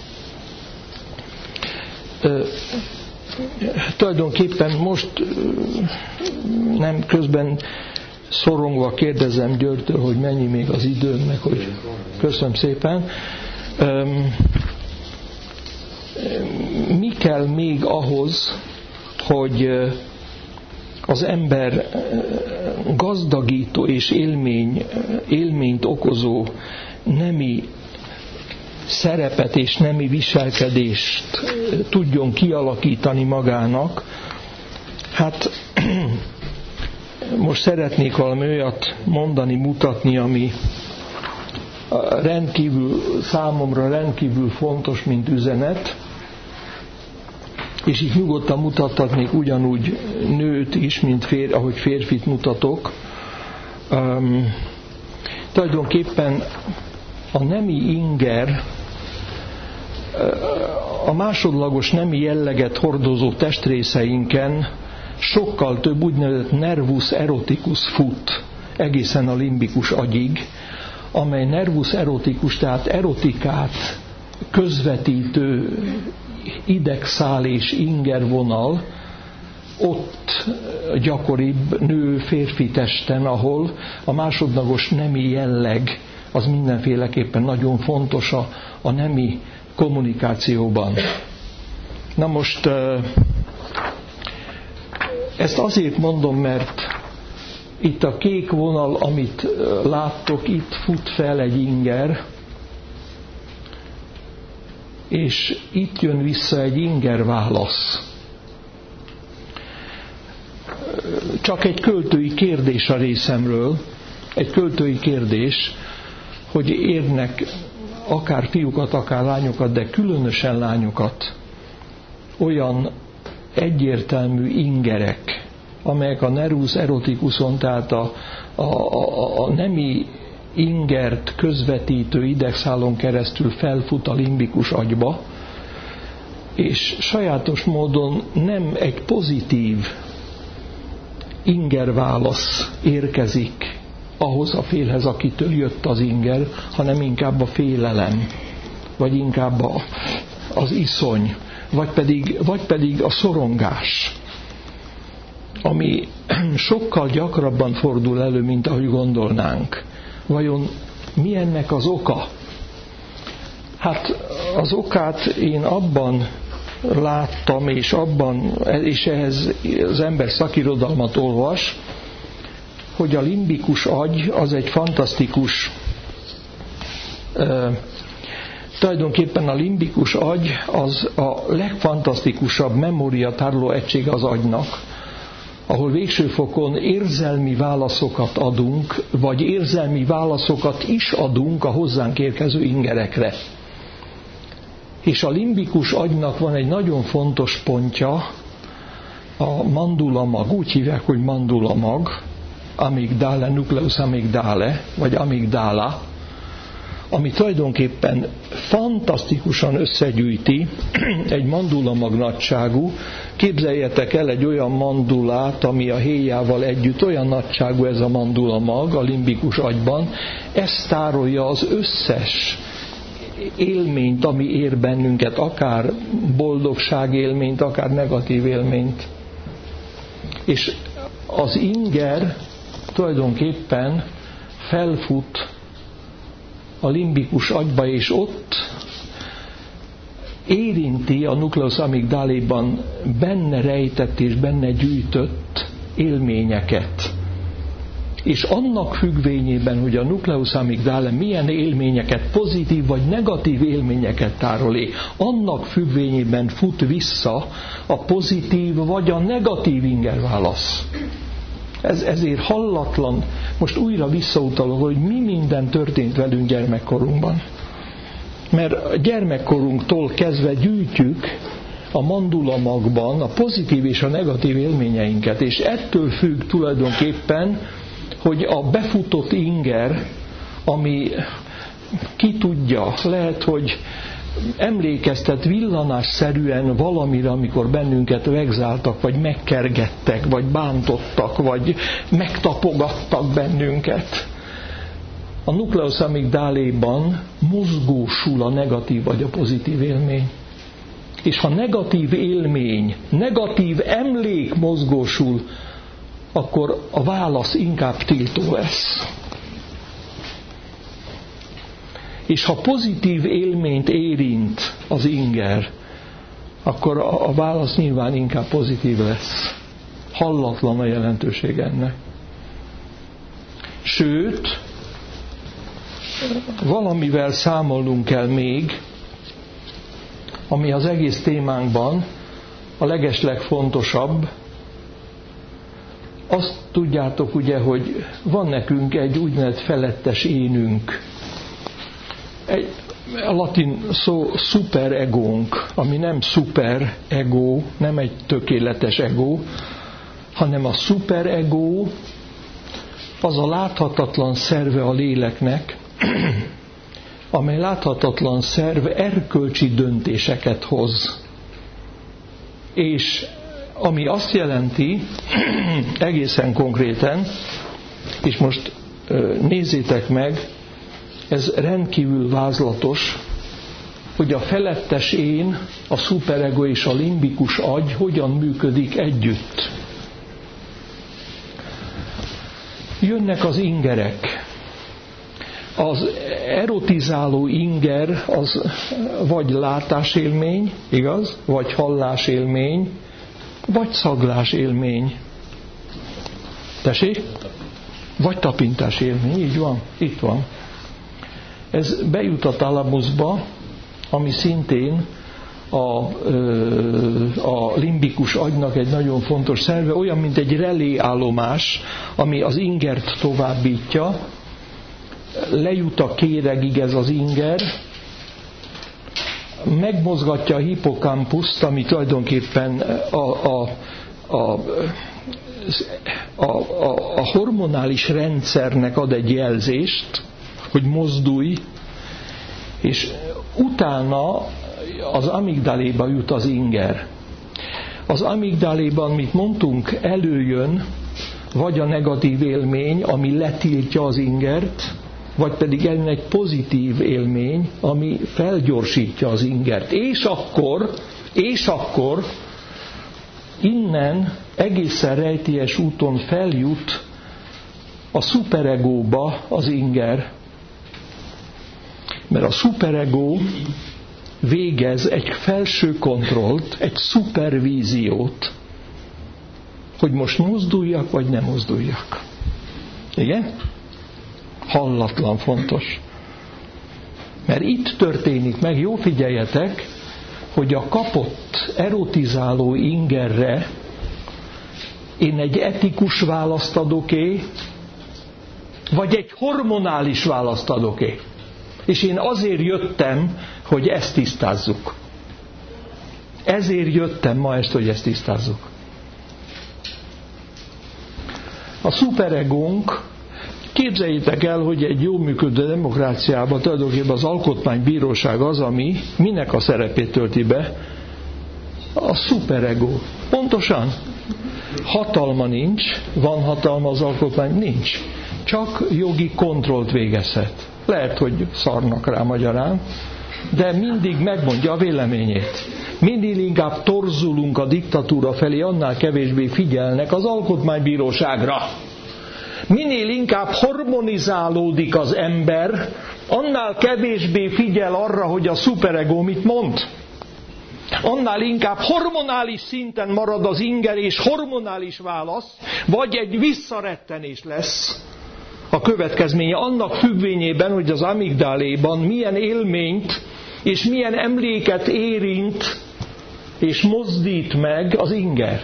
Tulajdonképpen most nem közben szorongva kérdezem Györgytől, hogy mennyi még az időm, meg hogy köszönöm szépen. Mi kell még ahhoz, hogy az ember gazdagító és élményt okozó nemi szerepet és nemi viselkedést tudjon kialakítani magának? Hát most szeretnék valami olyat mondani, mutatni, ami számomra rendkívül fontos, mint üzenet. és itt nyugodtan mutathatnék ugyanúgy nőt is, mint ahogy férfit mutatok. Tulajdonképpen a nemi inger a másodlagos nemi jelleget hordozó testrészeinken sokkal több úgynevezett nervus eroticus fut egészen a limbikus agyig, amely nervus eroticus, tehát erotikát közvetítő idegszál és ingervonal ott gyakoribb nő-férfi testen, ahol a másodlagos nemi jelleg az mindenféleképpen nagyon fontos a nemi kommunikációban. Na most ezt azért mondom, mert itt a kék vonal, amit láttok, itt fut fel egy inger, és itt jön vissza egy inger válasz. Csak egy költői kérdés a részemről, egy költői kérdés, hogy érnek akár fiúkat, akár lányokat, de különösen lányokat olyan egyértelmű ingerek, amelyek a nervus eroticuson, tehát a nemi ingert közvetítő idegszálon keresztül felfut a limbikus agyba, és sajátos módon nem egy pozitív ingerválasz érkezik ahhoz a félhez, akitől jött az inger, hanem inkább a félelem, vagy inkább az iszony, vagy pedig a szorongás, ami sokkal gyakrabban fordul elő, mint ahogy gondolnánk. Vajon mi ennek az oka? Hát az okát én abban láttam, és ehhez az ember szakirodalmat olvas, hogy a limbikus agy az egy fantasztikus, tulajdonképpen a limbikus agy az a legfantasztikusabb memóriatároló egysége az agynak, ahol végső fokon érzelmi válaszokat adunk, vagy érzelmi válaszokat is adunk a hozzánk érkező ingerekre. És a limbikus agynak van egy nagyon fontos pontja, a mandulamag, úgy hívják, hogy mandulamag, amygdala, nucleus amygdalae, vagy amygdala, ami tulajdonképpen fantasztikusan összegyűjti egy mandulamag nagyságú. Képzeljetek el egy olyan mandulát, ami a héjával együtt olyan nagyságú ez a mandulamag a limbikus agyban, ez tárolja az összes élményt, ami ér bennünket, akár boldogság élményt, akár negatív élményt. És az inger tulajdonképpen felfut a limbikus agyba, és ott érinti a nucleus amygdaléban benne rejtett és benne gyűjtött élményeket. És annak függvényében, hogy a nucleus amygdalae milyen élményeket, pozitív vagy negatív élményeket tárol, annak függvényében fut vissza a pozitív vagy a negatív ingerválasz. Ezért hallatlan, most újra visszautalok, hogy mi minden történt velünk gyermekkorunkban. Mert gyermekkorunktól kezdve gyűjtjük a mandulamagban a pozitív és a negatív élményeinket, és ettől függ tulajdonképpen, hogy a befutott inger, ami ki tudja, lehet, hogy emlékeztet villanásszerűen valamire, amikor bennünket vegzáltak, vagy megkergettek, vagy bántottak, vagy megtapogattak bennünket. A nucleus amygdaléban mozgósul a negatív vagy a pozitív élmény. És ha negatív élmény, negatív emlék mozgósul, akkor a válasz inkább tiltó lesz. És ha pozitív élményt érint az inger, akkor a válasz nyilván inkább pozitív lesz. Hallatlan a jelentőség ennek. Sőt, valamivel számolnunk kell még, ami az egész témánkban a legeslegfontosabb. Azt tudjátok ugye, hogy van nekünk egy úgynevezett felettes énünk. a latin szó szuperegónk, ami nem szuperego, nem egy tökéletes ego, hanem a szuperego az a láthatatlan szerve a léleknek, amely láthatatlan szerv erkölcsi döntéseket hoz. És ami azt jelenti, egészen konkrétan, és most nézzétek meg, ez rendkívül vázlatos, hogy a felettes én, a szuperego és a limbikus agy hogyan működik együtt. Jönnek az ingerek. Az erotizáló inger az vagy látásélmény, igaz? Vagy hallásélmény, vagy szaglásélmény. Tessék? Vagy tapintásélmény, így van, itt van. Ez bejut a talamuszba, ami szintén a limbikus agynak egy nagyon fontos szerve, olyan, mint egy reléállomás, ami az ingert továbbítja, lejut a kéregig ez az inger, megmozgatja a hippocampuszt, ami tulajdonképpen a hormonális rendszernek ad egy jelzést, hogy mozdulj, és utána az amigdaléba jut az inger. Az amigdaléban, mit mondtunk, előjön vagy a negatív élmény, ami letiltja az ingert, vagy pedig eljön egy pozitív élmény, ami felgyorsítja az ingert. És akkor innen egészen rejtélyes úton feljut a szuperegóba az inger. Mert a szuperego végez egy felső kontrollt, egy szupervíziót, hogy most mozduljak, vagy nem mozduljak. Igen? Hallatlan fontos. Mert itt történik meg, jó figyeljetek, hogy a kapott erotizáló ingerre én egy etikus választ adok-e, vagy egy hormonális választ adok-e. És én azért jöttem, hogy ezt tisztázzuk. Ezért jöttem ma ezt, hogy ezt tisztázzuk. A szuperegónk, képzeljétek el, hogy egy jó működő demokráciában tulajdonképpen az alkotmánybíróság az, ami minek a szerepét tölti be? A szuperego. Pontosan. Hatalma nincs, van hatalma az alkotmány? Nincs. Csak jogi kontrollt végezhet. Lehet, hogy szarnak rá magyarán, de mindig megmondja a véleményét. Mindig inkább torzulunk a diktatúra felé, annál kevésbé figyelnek az alkotmánybíróságra. Minél inkább hormonizálódik az ember, annál kevésbé figyel arra, hogy a szuperego mit mond. Annál inkább hormonális szinten marad az inger és hormonális válasz, vagy egy visszarettenés lesz a következménye annak függvényében, hogy az amigdaléban milyen élményt és milyen emléket érint és mozdít meg az inger.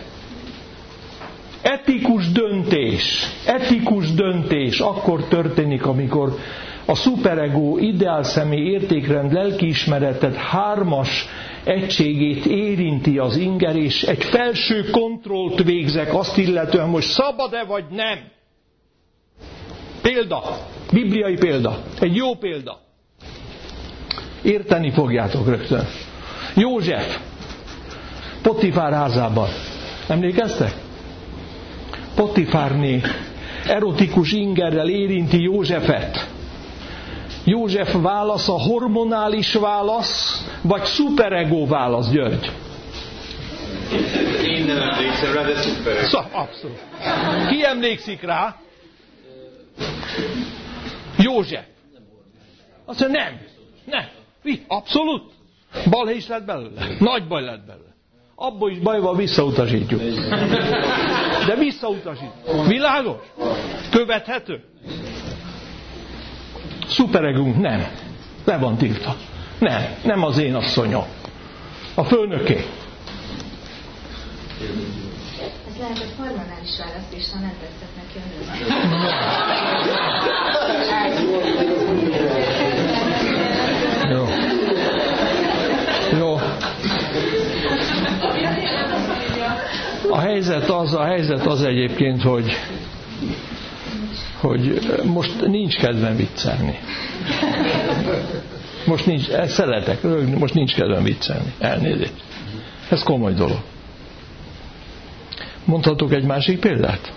Etikus döntés akkor történik, amikor a szuperego ideálszemély értékrend lelkiismeretet 3-as egységét érinti az inger, és egy felső kontrollt végzek azt illetően, hogy szabad-e vagy nem. Példa, bibliai példa, egy jó példa. Érteni fogjátok rögtön. József, Potifár házában. Emlékeztek? Potifárné erotikus ingerrel érinti Józsefet. József válasz a hormonális válasz, vagy szuperego válasz, György? Én nem emlékszem rá, de szuperego. Abszolút. Ki emlékszik rá? József. Azt mondja, nem. Abszolút. Balhé is lett belőle. Nagy baj lett belőle. Abból is baj van, visszautasítjuk. De visszautasítjuk. Világos? Követhető? Szuperegünk nem. Le van tiltva. Nem az én asszonyom. A főnöké. Ez lehet, hogy hormonális választ is, ha nem tetszett neki a nő. Jó. helyzet az egyébként, hogy most nincs kedvem viccelni. Most nincs, szeretek rögni, most nincs kedvem viccelni. Elnézést. Ez komoly dolog. Mondhatok egy másik példát?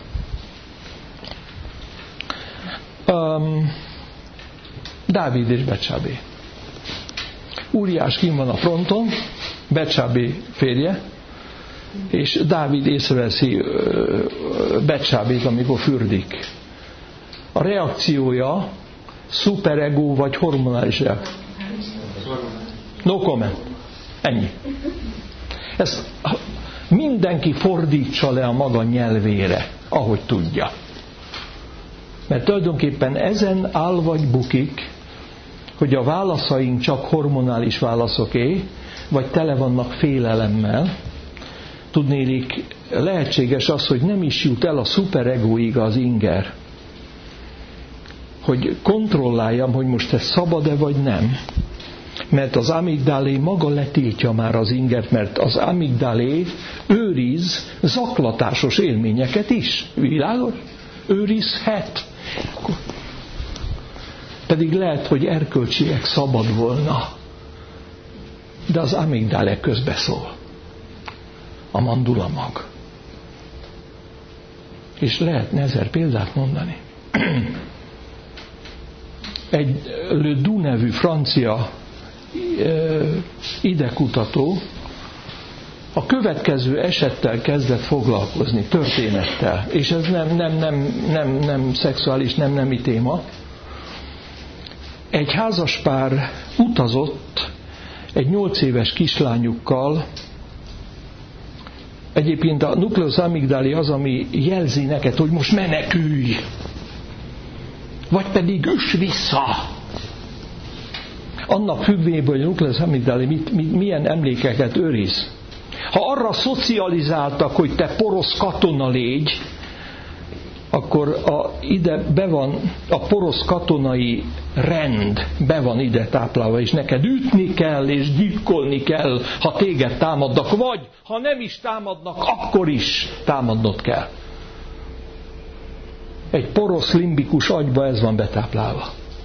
Dávid és Betsábé. Úriás kint van a fronton, Betsábé férje, és Dávid észreveszi Betsábét, amikor fürdik. A reakciója szuperego vagy hormonális reakció? No comment. Ennyi. Ezt mindenki fordítsa le a maga nyelvére, ahogy tudja. Mert tulajdonképpen ezen áll vagy bukik, hogy a válaszaink csak hormonális válaszoké, vagy tele vannak félelemmel. Tudnélik, lehetséges az, hogy nem is jut el a szuperegóig az inger. Hogy kontrolláljam, hogy most ez szabad-e vagy nem. Mert az amigdalé maga letiltja már az ingert, mert az amigdalé őriz zaklatásos élményeket is. Világos? Őrizhet. Pedig lehet, hogy erkölcsileg szabad volna. De az amigdalé közbeszól. A mandula mag. És lehetne 1000 példát mondani. Egy Le Doux nevű francia idegkutató a következő esettel kezdett foglalkozni, történettel, és ez nem szexuális, nem nemi téma. Egy házaspár utazott egy 8 éves kislányukkal. Egyébként a nucleus amygdalae az, ami jelzi neked, hogy most menekülj, vagy pedig üss vissza. Annak függvényéből, hogy a nucleus amygdalae milyen emlékeket őriz. Ha arra szocializáltak, hogy te porosz katona légy, akkor ide be van a porosz katonai rend, be van ide táplálva, és neked ütni kell, és gyilkolni kell, ha téged támadnak, vagy ha nem is támadnak, akkor is támadnod kell. Egy porosz limbikus agyba ez van betáplálva.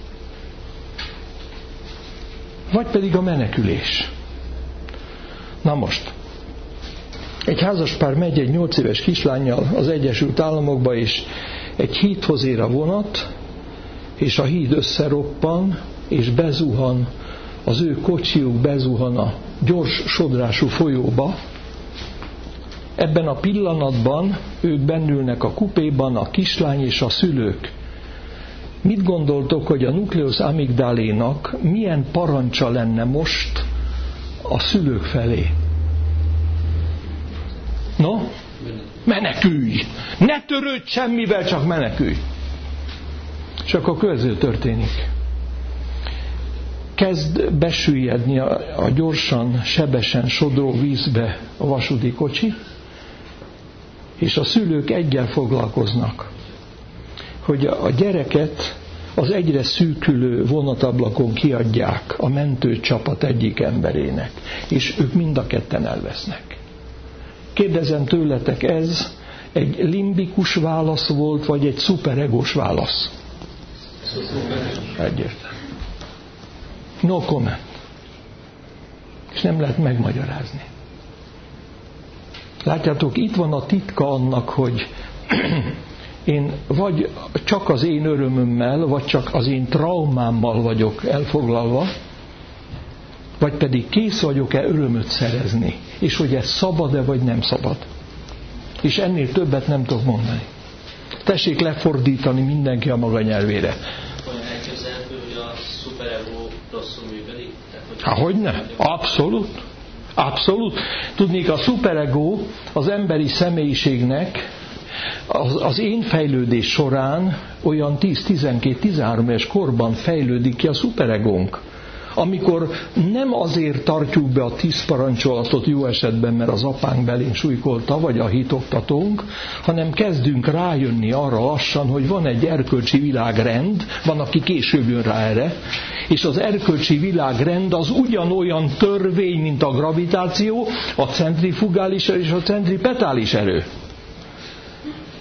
Vagy pedig a menekülés. Na most, egy házaspár megy egy 8 éves kislánnyal az Egyesült Államokba, és egy hídhoz ér a vonat, és a híd összeroppan, és bezuhan, az ő kocsijuk bezuhan a gyors sodrású folyóba. Ebben a pillanatban ők bennülnek a kupéban, a kislány és a szülők. Mit gondoltok, hogy a nucleus amygdalénak milyen parancsa lenne most a szülők felé? No? Menekülj! Ne törődj semmivel, csak menekülj! És akkor a következő történik. Kezd besüllyedni a gyorsan, sebesen sodró vízbe a vasúti kocsi, és a szülők eggyel foglalkoznak, hogy a gyereket az egyre szűkülő vonatablakon kiadják a mentőcsapat egyik emberének, és ők mind a ketten elvesznek. Kérdezem tőletek, ez egy limbikus válasz volt, vagy egy szuperegós válasz? Egyértelmű. No comment. És nem lehet megmagyarázni. Látjátok, itt van a titka annak, hogy én vagy csak az én örömömmel, vagy csak az én traumámmal vagyok elfoglalva, vagy pedig kész vagyok-e örömöt szerezni, és hogy ez szabad-e, vagy nem szabad. És ennél többet nem tudok mondani. Tessék lefordítani mindenki a maga nyelvére. Olyan elképzelhető, hogy a szuperego rosszul működik? Hogyne? Abszolút. Abszolút. Tudnék, a szuperego az emberi személyiségnek az én fejlődés során olyan 10-12-13 éves korban fejlődik ki a szuperegónk. Amikor nem azért tartjuk be a 10 parancsolatot jó esetben, mert az apánk belénk súlykolta, vagy a hitoktatónk, hanem kezdünk rájönni arra lassan, hogy van egy erkölcsi világrend, van, aki később jön rá erre, és az erkölcsi világrend az ugyanolyan törvény, mint a gravitáció, a centrifugális és a centripetális erő.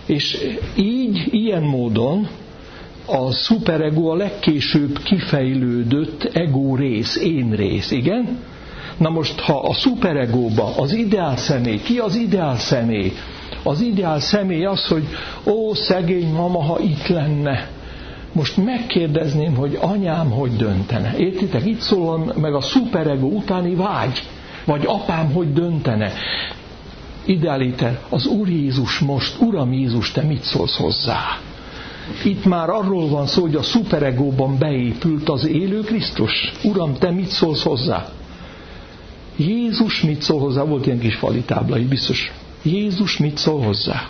És ilyen módon a szuperego a legkésőbb kifejlődött ego rész, én rész, igen? Na most, ha a szuperegóba az ideál személy, ki az ideál személy? Az ideál személy az, hogy ó, szegény mama, ha itt lenne. Most megkérdezném, hogy anyám hogy döntene. Értitek? Itt szól meg a szuperego utáni vágy. Vagy apám hogy döntene. Idealiter, az Úr Jézus most, Uram Jézus, te mit szólsz hozzá? Itt már arról van szó, hogy a szuperegóban beépült az élő Krisztus. Uram, te mit szólsz hozzá? Jézus mit szól hozzá? Volt ilyen kis fali tábla, így biztos. Jézus mit szól hozzá?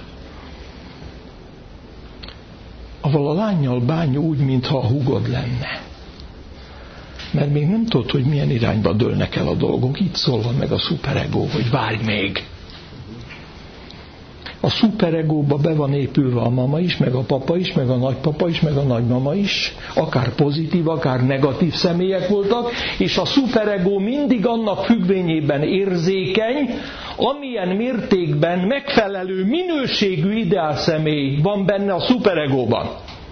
Aval a lánnyal bánja úgy, mintha a húgod lenne. Mert még nem tudod, hogy milyen irányba dőlnek el a dolgok. Itt szólva meg a szuperegó, hogy várj még. A szuperegóba be van épülve a mama is, meg a papa is, meg a nagypapa is, meg a nagymama is. Akár pozitív, akár negatív személyek voltak, és a szuperegó mindig annak függvényében érzékeny, amilyen mértékben megfelelő minőségű ideál személy van benne a szuperegóban.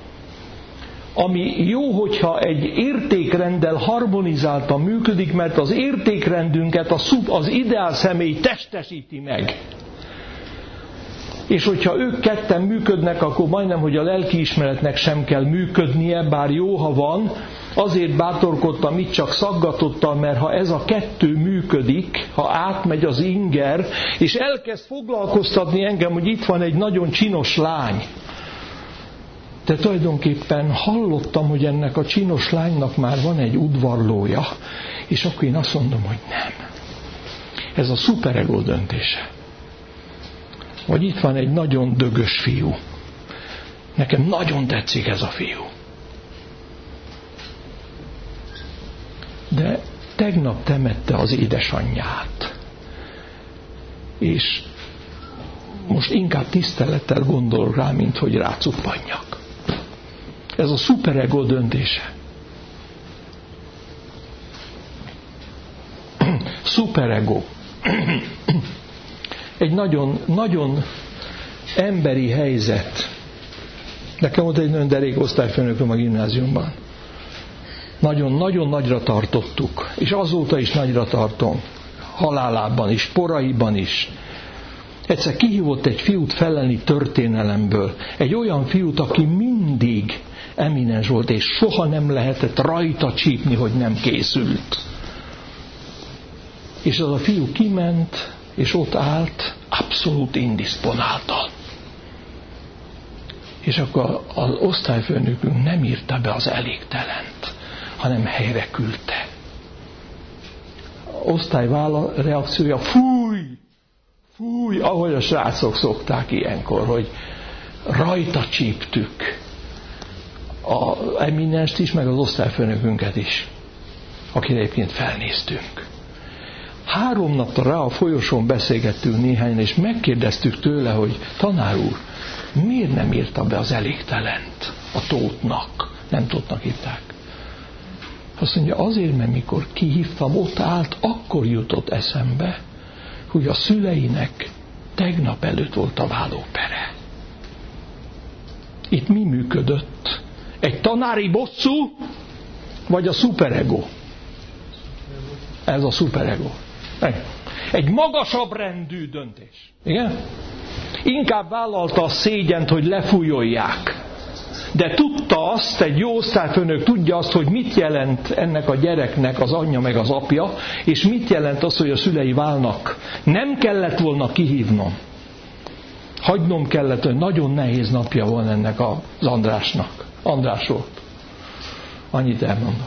Ami jó, hogyha egy értékrenddel harmonizáltan működik, mert az értékrendünket az ideál személy testesíti meg. És hogyha ők ketten működnek, akkor majdnem, hogy a lelkiismeretnek sem kell működnie, bár jó, ha van. Azért bátorkodtam itt csak szaggatottan, mert ha ez a kettő működik, ha átmegy az inger, és elkezd foglalkoztatni engem, hogy itt van egy nagyon csinos lány. De tulajdonképpen hallottam, hogy ennek a csinos lánynak már van egy udvarlója, és akkor én azt mondom, hogy nem. Ez a szuperegó döntése. Vagy itt van egy nagyon dögös fiú. Nekem nagyon tetszik ez a fiú. De tegnap temette az édesanyját. És most inkább tisztelettel gondol rá, mint hogy rácuppanjak. Ez a szuperegó döntése. Szuperegó. Egy nagyon, nagyon emberi helyzet. Nekem volt egy nagyon derék osztályfőnököm a gimnáziumban. Nagyon-nagyon nagyra tartottuk, és azóta is nagyra tartom. Halálában is, poraiban is. Egyszer kihívott egy fiút felelni történelemből. Egy olyan fiút, aki mindig eminens volt, és soha nem lehetett rajta csípni, hogy nem készült. És az a fiú kiment, és ott állt, abszolút indisponáltan. És akkor az osztályfőnökünk nem írta be az elégtelent, hanem helyre küldte. Az osztály reakciója, fúj, ahogy a srácok szokták ilyenkor, hogy rajta csíptük az eminenst is, meg az osztályfőnökünket is, akire egyébként felnéztünk. 3 napra rá a folyosón beszélgettünk néhányan, és megkérdeztük tőle, hogy tanár úr, miért nem írta be az elégtelent a Tóthnak? Nem Tóthnak hívták. Azt mondja, azért, mert mikor kihívtam, ott állt, akkor jutott eszembe, hogy a szüleinek tegnap előtt volt a vállópere. Itt mi működött? Egy tanári bosszú, vagy a szuperegó? Ez a szuperegó. Egy magasabb rendű döntés. Igen? Inkább vállalta a szégyent, hogy lefújolják. De tudta azt, egy jó osztályfőnök tudja azt, hogy mit jelent ennek a gyereknek az anyja meg az apja, és mit jelent az, hogy a szülei válnak. Nem kellett volna kihívnom. Hagynom kellett, hogy nagyon nehéz napja van ennek az Andrásnak. András volt. Annyit elmondom.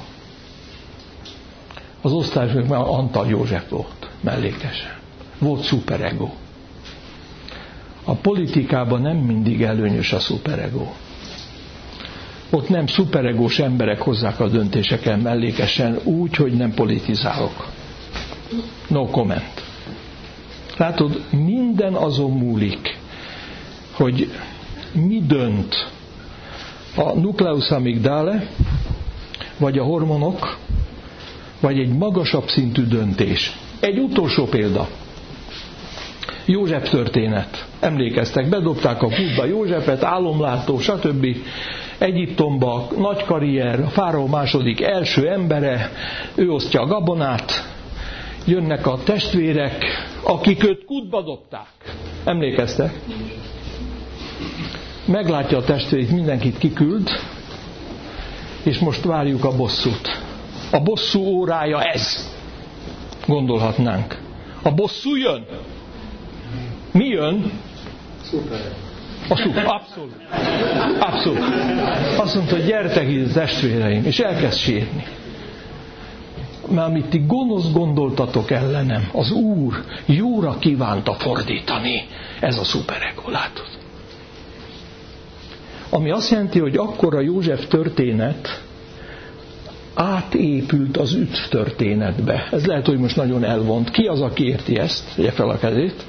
Az osztályfőnök már Antal József volt, mellékesen. Volt szuperegó. A politikában nem mindig előnyös a szuperegó. Ott nem szuperegós emberek hozzák a döntéseken mellékesen úgy, hogy nem politizálok. No comment. Látod, minden azon múlik, hogy mi dönt a nucleus amygdalae, vagy a hormonok, vagy egy magasabb szintű döntés. Egy utolsó példa. József történet. Emlékeztek, bedobták a kútba Józsefet, álomlátó, stb. Egyiptomba, nagy karrier, a fáraó második első embere, ő osztja a gabonát, jönnek a testvérek, akik őt kútba dobták. Emlékeztek? Meglátja a testvérét, mindenkit kiküld, és most várjuk a bosszút. A bosszú órája ez. Gondolhatnánk. A bosszú jön. Mi jön? Abszolút. Abszolút. Azt mondta, hogy gyertek ide, testvéreim, és elkezd sírni. Mert amit ti gonosz gondoltatok ellenem, az Úr jóra kívánta fordítani. Ez a szuperego, látod? Ami azt jelenti, hogy akkor a József történet átépült az üdv történetbe. Ez lehet, hogy most nagyon elvont. Ki az, aki érti ezt? Tegye fel a kezét.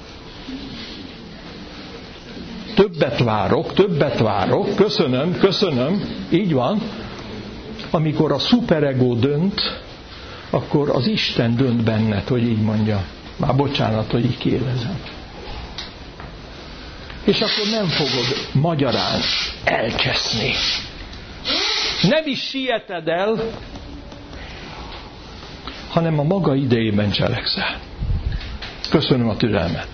Többet várok. Köszönöm. Így van. Amikor a szuperego dönt, akkor az Isten dönt benned, hogy így mondja. Már bocsánat, hogy így kérdezem. És akkor nem fogod magyarán elcseszni. Nem is sieted el, hanem a maga idejében cselekszel. Köszönöm a türelmet.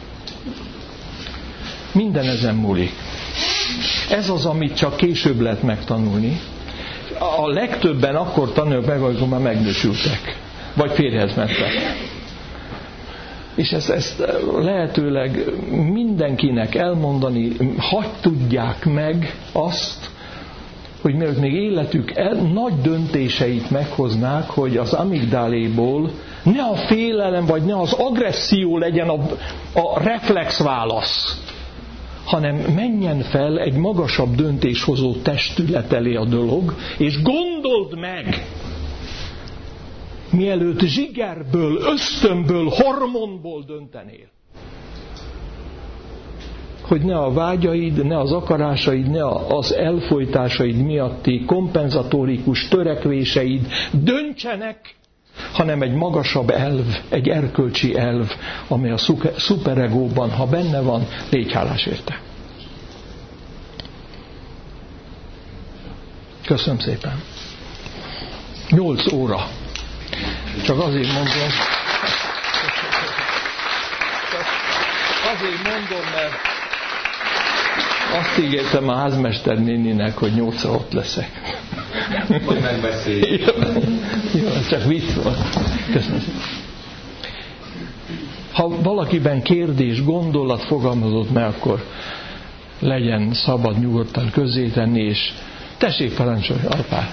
Minden ezen múlik. Ez az, amit csak később lehet megtanulni. A legtöbben akkor tanulják meg, amikor már megnősültek. Vagy férjhez mentek. És ezt lehetőleg mindenkinek elmondani, hadd tudják meg azt, hogy mielőtt még életük nagy döntéseit meghoznák, hogy az amigdaléból ne a félelem, vagy ne az agresszió legyen a reflexválasz, hanem menjen fel egy magasabb döntéshozó testület elé a dolog, és gondold meg, mielőtt zsigerből, ösztönből, hormonból döntenél, hogy ne a vágyaid, ne az akarásaid, ne az elfojtásaid miatti kompenzatórikus törekvéseid döntsenek, hanem egy magasabb elv, egy erkölcsi elv, amely a szuperegóban, ha benne van, légy hálás érte. Köszönöm szépen. 8 óra. Csak azért mondom, mert azt ígértem a házmester néninek, hogy 8-ra ott leszek. Hogy megbeszéljük. Jó, csak vicc volt. Köszönöm. Ha valakiben kérdés, gondolat fogalmazott meg, akkor legyen szabad nyugodtan közzétenni, és tessék parancsolj, Alpár.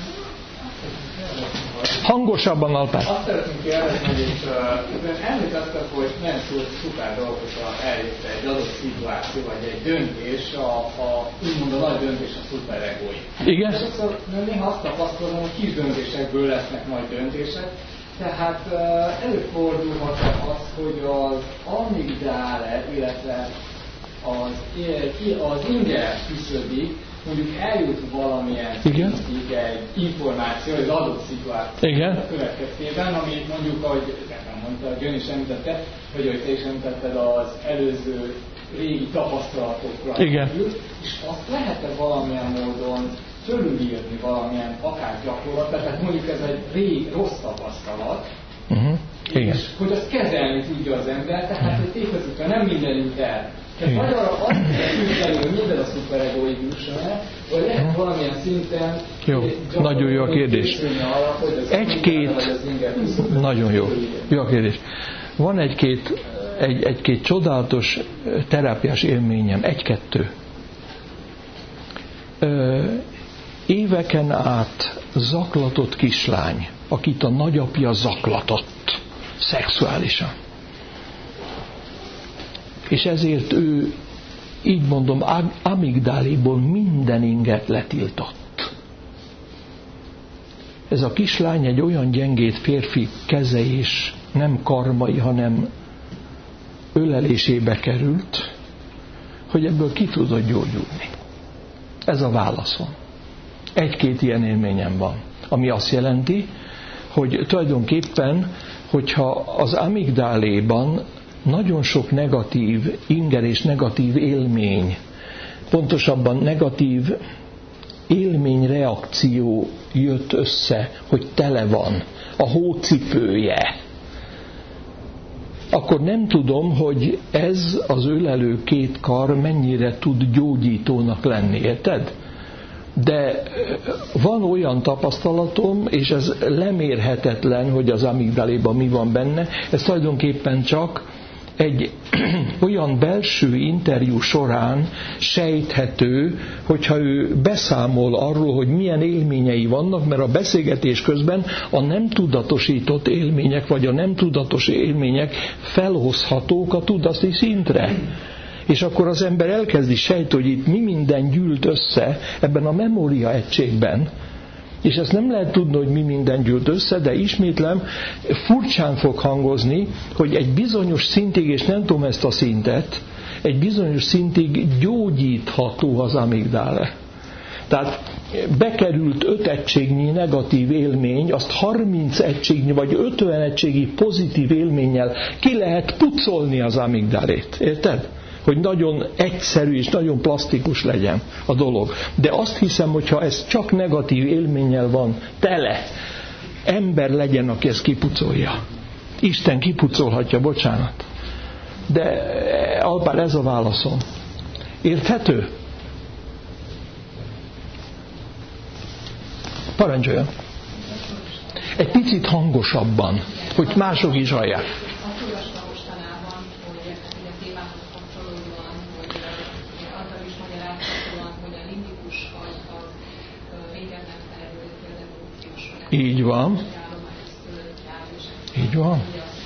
Hangosabban, Alpár. Azt szeretném kérdezni, hogy említettek, hogy nem szuper dolgokat elérte egy adott szituáció, vagy egy döntés, úgymond a nagy döntés a szuperegói. Igen? És akkor néha azt tapasztalom, hogy kis döntésekből lesznek nagy döntések, tehát előfordulhat az, hogy az amigdále, illetve az inger küszöbig, mondjuk eljut valamilyen szintig egy információ, az adott szituáció a következtében, amit mondjuk, ahogy mondta, Jön is említette, vagy ahogy te is említetted, az előző régi tapasztalatokra került, és azt lehet-e valamilyen módon fölülírni valamilyen akár gyakorlat, tehát mondjuk ez egy rossz tapasztalat, és hogy azt kezelni tudja az ember, tehát hogy tévedőkkel nem minden jut el. Tehát vagy arra azt kell hogy minden a szuperegóig jusson el, vagy lehet valamilyen szinten nagyon jó a kérdés. Nagyon jó a kérdés. Van egy-két csodálatos terápiás élményem, 1-2. Éveken át zaklatott kislány, akit a nagyapja zaklatott szexuálisan. És ezért ő, így mondom, amigdáléból minden inget letiltott. Ez a kislány egy olyan gyengét férfi keze és nem karmai, hanem ölelésébe került, hogy ebből ki tudott gyógyulni. Ez a válaszom. 1-2 ilyen élményem van, ami azt jelenti, hogy tulajdonképpen, hogyha az amigdáléban nagyon sok negatív inger és negatív élmény, pontosabban negatív élményreakció jött össze, hogy tele van a hócipője, akkor nem tudom, hogy ez az ölelő két kar mennyire tud gyógyítónak lenni, érted? De van olyan tapasztalatom, és ez lemérhetetlen, hogy az amigdaléban mi van benne, ez tulajdonképpen csak egy olyan belső interjú során sejthető, hogyha ő beszámol arról, hogy milyen élményei vannak, mert a beszélgetés közben a nem tudatosított élmények, vagy a nem tudatos élmények felhozhatók a tudati szintre. És akkor az ember elkezdi sejteni, hogy itt mi minden gyűlt össze ebben a memória egységben, és ezt nem lehet tudni, hogy mi minden gyűlt össze, de ismétlem, furcsán fog hangozni, hogy egy bizonyos szintig, és nem tudom ezt a szintet, egy bizonyos szintig gyógyítható az amigdále. Tehát bekerült 5 egységnyi negatív élmény, azt 30 egységnyi vagy 50 egységnyi pozitív élménnyel ki lehet pucolni az amigdalét. Érted? Hogy nagyon egyszerű és nagyon plastikus legyen a dolog. De azt hiszem, hogyha ez csak negatív élménnyel van tele, ember legyen, aki ezt kipucolja. Isten kipucolhatja, bocsánat. De Alpár, ez a válaszom. Érthető? Parancsoljon. Egy picit hangosabban, hogy mások is hallják. Így van. Így van.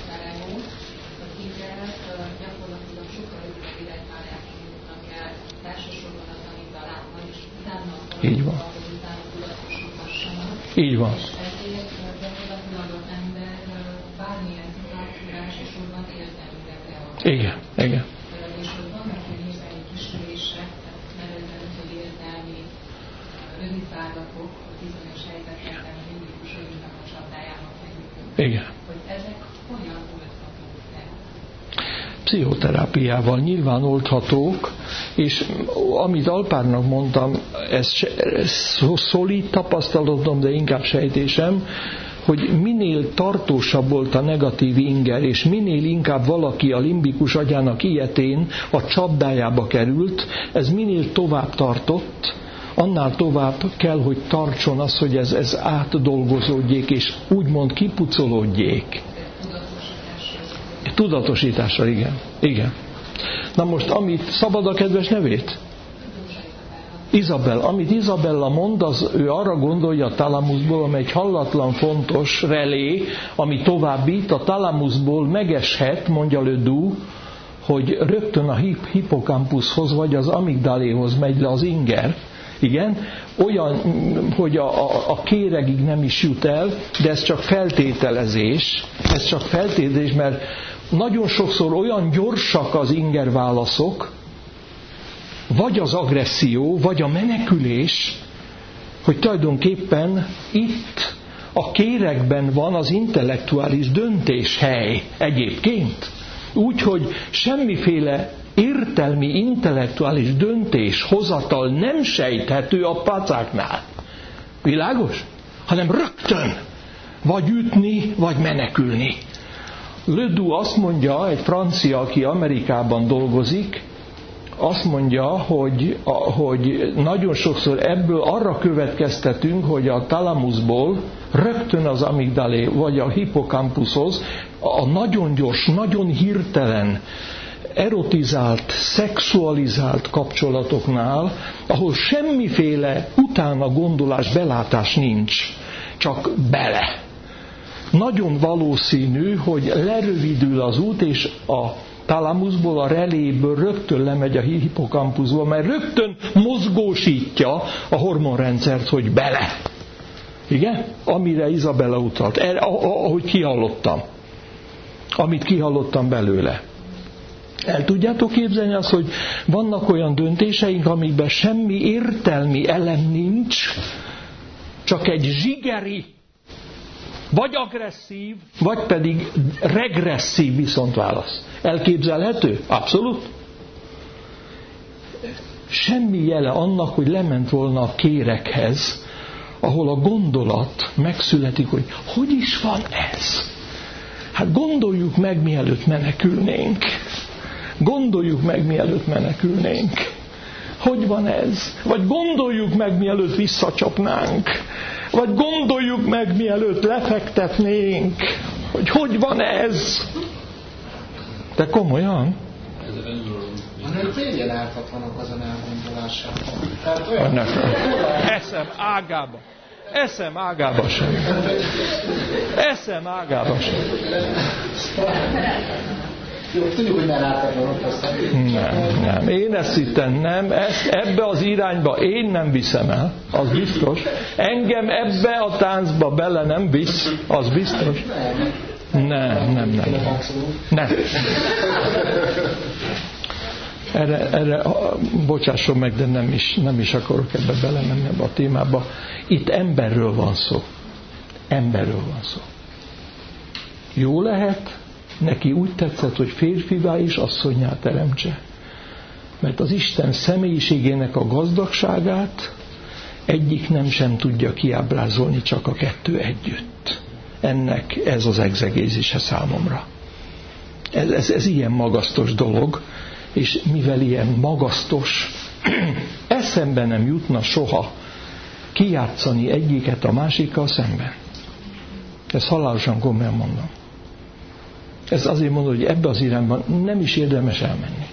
Így van. Így van. Igen, igen. Igen. Pszichoterápiával nyilván oldhatók, és amit Alpárnak mondtam, ez szolid tapasztalatom, de inkább sejtésem, hogy minél tartósabb volt a negatív inger, és minél inkább valaki a limbikus agyának ilyetén a csapdájába került, ez minél tovább tartott, annál tovább kell, hogy tartson az, hogy ez átdolgozódjék, és úgymond kipucolódjék. Tudatosításra, igen. Igen. Na most, amit szabad a kedves nevét? Izabella. Amit Izabella mond, az ő arra gondolja a talamuszból, amely egy hallatlan fontos relé, ami továbbít, a talamuszból megeshet, mondja Ledoux, hogy rögtön a hippokampuszhoz vagy az amigdaléhoz megy le az inger. Igen, olyan, hogy a kéregig nem is jut el, de ez csak feltételezés. Ez csak feltételezés, mert nagyon sokszor olyan gyorsak az inger válaszok, vagy az agresszió, vagy a menekülés, hogy tulajdonképpen itt a kéregben van az intellektuális döntéshely egyébként. Úgyhogy semmiféle értelmi, intellektuális döntéshozatal nem sejthető a pacáknál. Világos? Hanem rögtön vagy ütni, vagy menekülni. Ledoux azt mondja, egy francia, aki Amerikában dolgozik, azt mondja, hogy nagyon sokszor ebből arra következtetünk, hogy a talamuszból rögtön az amigdalé vagy a hippokampuszhoz a nagyon gyors, nagyon hirtelen erotizált, szexualizált kapcsolatoknál, ahol semmiféle utána gondolás, belátás nincs, csak bele. Nagyon valószínű, hogy lerövidül az út, és a talamuszból, a reléből rögtön lemegy a hippokampuszba, mert rögtön mozgósítja a hormonrendszert, hogy bele. Igen? Amire Izabella utalt. Ahogy kihallottam. Amit kihallottam belőle. El tudjátok képzelni azt, hogy vannak olyan döntéseink, amikben semmi értelmi elem nincs, csak egy zsigeri Vagy agresszív, vagy pedig regresszív viszontválasz. Elképzelhető? Abszolút. Semmi jele annak, hogy lement volna a kérekhez, ahol a gondolat megszületik, hogy is van ez? Hát gondoljuk meg, mielőtt menekülnénk. Gondoljuk meg, mielőtt menekülnénk. Hogy van ez? Vagy gondoljuk meg, mielőtt visszacsapnánk. Vagy gondoljuk meg, mielőtt lefektetnénk. Hogy van ez? De komolyan? A nők miért ártatlanak azon elgondolásában? Eszem ágába. Eszem ágába sem. Eszem ágába sem. Jó, tudjuk, hogy nem ártatlanok aztán. Nem. Én ezt hittem, nem. Ezt ebbe az irányba én nem viszem el. Az biztos. Engem ebbe a táncba bele nem visz. Az biztos. Nem. Erre bocsásson meg, de nem is akarok ebbe belemenni ebbe a témába. Itt emberről van szó. Emberről van szó. Jó lehet, neki úgy tetszett, hogy férfivá és asszonnyá teremtse. Mert az Isten személyiségének a gazdagságát egyik nem sem tudja kiábrázolni, csak a kettő együtt. Ennek ez az egzegézise számomra. Ez ilyen magasztos dolog, és mivel ilyen magasztos, eszembe nem jutna soha kijátszani egyiket a másikkal szemben. Ezt halálosan komolyan mondom. Ez azért mondom, hogy ebbe az irányban nem is érdemes elmenni.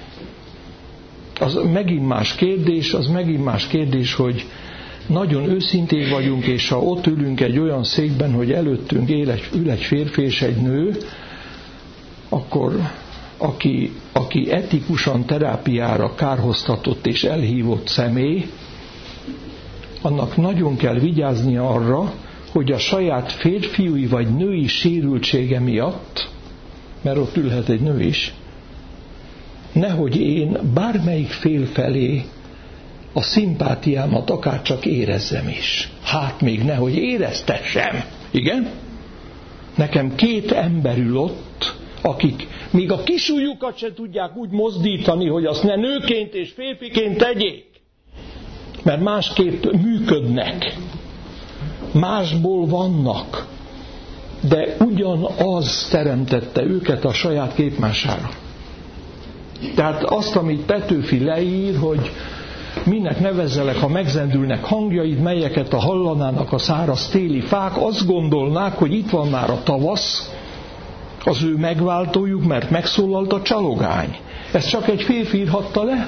Az megint más kérdés, hogy nagyon őszinték vagyunk, és ha ott ülünk egy olyan székben, hogy előttünk ül egy férfi és egy nő, akkor aki etikusan terápiára kárhoztatott és elhívott személy, annak nagyon kell vigyázni arra, hogy a saját férfiúi vagy női sérültsége miatt, mert ott ülhet egy nő is, nehogy én bármelyik fél felé a szimpátiámat akárcsak érezzem is. Hát még nehogy éreztessem. Igen? Nekem 2 ember ül ott, akik még a kisujjukat se tudják úgy mozdítani, hogy azt ne nőként és férfiként tegyék. Mert másképp működnek. Másból vannak. De ugyanaz teremtette őket a saját képmására. Tehát azt, amit Petőfi leír, hogy minek nevezzelek, ha megzendülnek hangjaid, melyeket a hallanának a száraz téli fák, azt gondolnák, hogy itt van már a tavasz, az ő megváltójuk, mert megszólalt a csalogány. Ezt csak egy férfi írhatta le.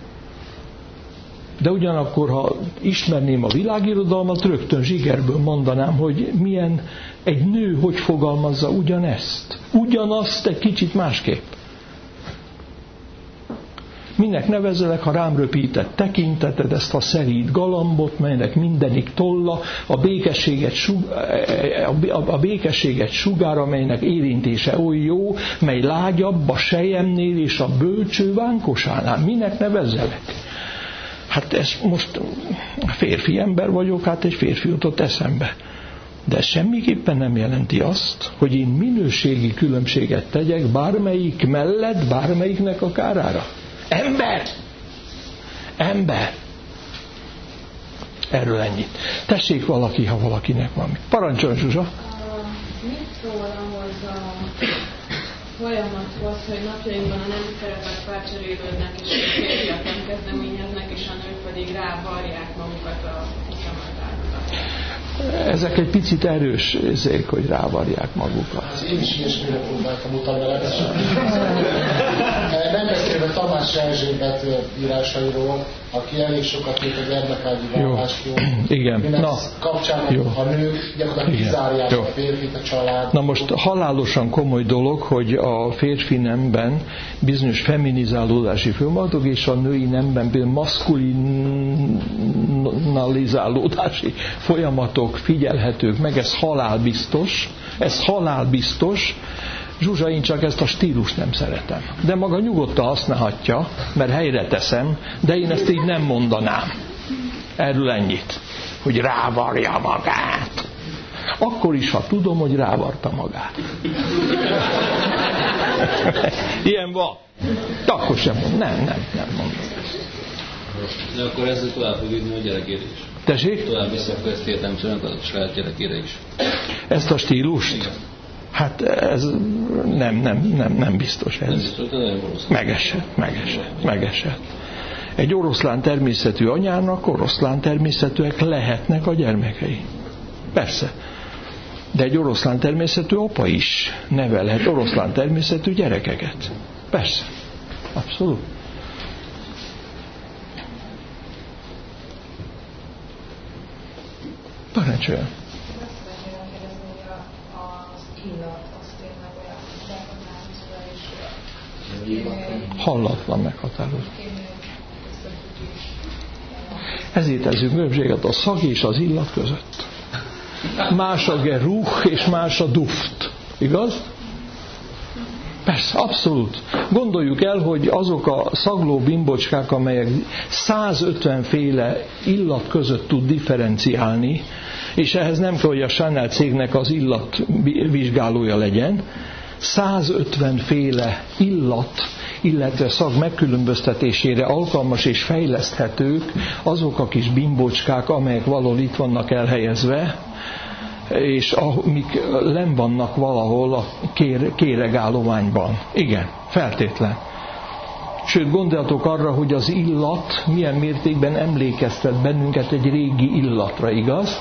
De ugyanakkor, ha ismerném a világirodalmat, rögtön zsigerből mondanám, hogy milyen egy nő hogy fogalmazza ugyanezt. Ugyanazt egy kicsit másképp. Minek nevezelek, ha rám röpített tekinteted, ezt a szelíd galambot, melynek mindenik tolla, a békességet sugár, amelynek érintése oly jó, mely lágyabb a selyemnél és a bölcső vánkosánál. Minek nevezelek? Hát ez most férfi ember vagyok, hát egy férfi jutott eszembe. De semmiképpen nem jelenti azt, hogy én minőségi különbséget tegyek bármelyik mellett, bármelyiknek a kárára. Ember! Erről ennyit. Tessék valaki, ha valakinek van. Parancsoljon, Zsuzsa! Mit szól ahhoz a folyamathoz, hogy napjainkban a nem szeretett párcserélődnek, és a férfiak nem kezdeményeznek, és a nők pedig rávarják magukat a szemetárukat? Ezek egy picit erős érzék, hogy rávarják magukat. Az én is ilyesmire próbáltam utalni vele. Nem beszélve Tamás Erzsébet írásairól, aki elég sokat írt a gyermekágyi vállásról. Igen. Minek kapcsán a nők gyakorlatilag kizárják a férfit, a család. Na most halálosan komoly dolog, hogy a férfi nemben bizonyos feminizálódási folyamatok, és a női nemben például maszkulinalizálódási folyamatok figyelhetők meg, ez halálbiztos. Zsuzsa, én csak ezt a stílust nem szeretem. De maga nyugodtan használhatja, mert helyre teszem, de én ezt így nem mondanám. Erről ennyit, hogy rávarja magát. Akkor is, ha tudom, hogy rávarta magát. Ilyen van. Akkor sem mondom. Nem mondom. De akkor ezzel tovább fog vinni a gyerekére is. Tessék? Tovább vissza akkor ezt értelmszerűen a saját gyerekére is. Ezt a stílust? Igen. Hát ez nem biztos ez. Nem biztos, de nagyon valószínű. Megesett. Egy oroszlán természetű anyának oroszlán természetűek lehetnek a gyermekei. Persze. De egy oroszlán természetű apa is nevelhet oroszlán természetű gyerekeket. Persze. Abszolút. Parancsoljon. Hallatlan meghatározó. Ezért teszünk különbséget a szag és az illat között. Más a geruch és más a duft. Igaz? Persze, abszolút. Gondoljuk el, hogy azok a szagló bimbocskák, amelyek 150 féle illat között tud differenciálni, és ehhez nem kell, hogy a Chanel cégnek az illatvizsgálója legyen, 150 féle illat, illetve szag megkülönböztetésére alkalmas és fejleszthetők azok a kis bimbocskák, amelyek valahol itt vannak elhelyezve, és amik lenn vannak valahol a kéregállományban. Igen, feltétlen. Sőt, gondoljatok arra, hogy az illat milyen mértékben emlékeztet bennünket egy régi illatra, igaz?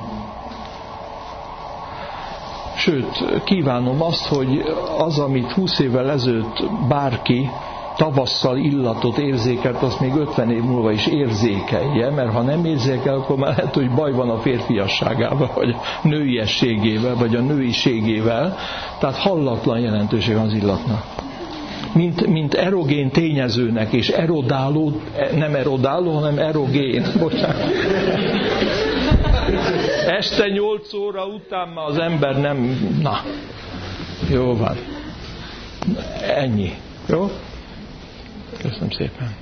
Sőt, kívánom azt, hogy az, amit 20 évvel ezelőtt bárki tavasszal illatot érzékelt, azt még 50 év múlva is érzékelje, mert ha nem érzékel, akkor már lehet, hogy baj van a férfiasságával, vagy a nőiességével, vagy a nőiségével. Tehát hallatlan jelentőség az illatnak. Mint erogén tényezőnek, és erodáló, nem erodáló, hanem erogén. Bocsánat. Este 8 óra után már az ember nem... Na, jó van. Ennyi. Jó? Köszönöm szépen.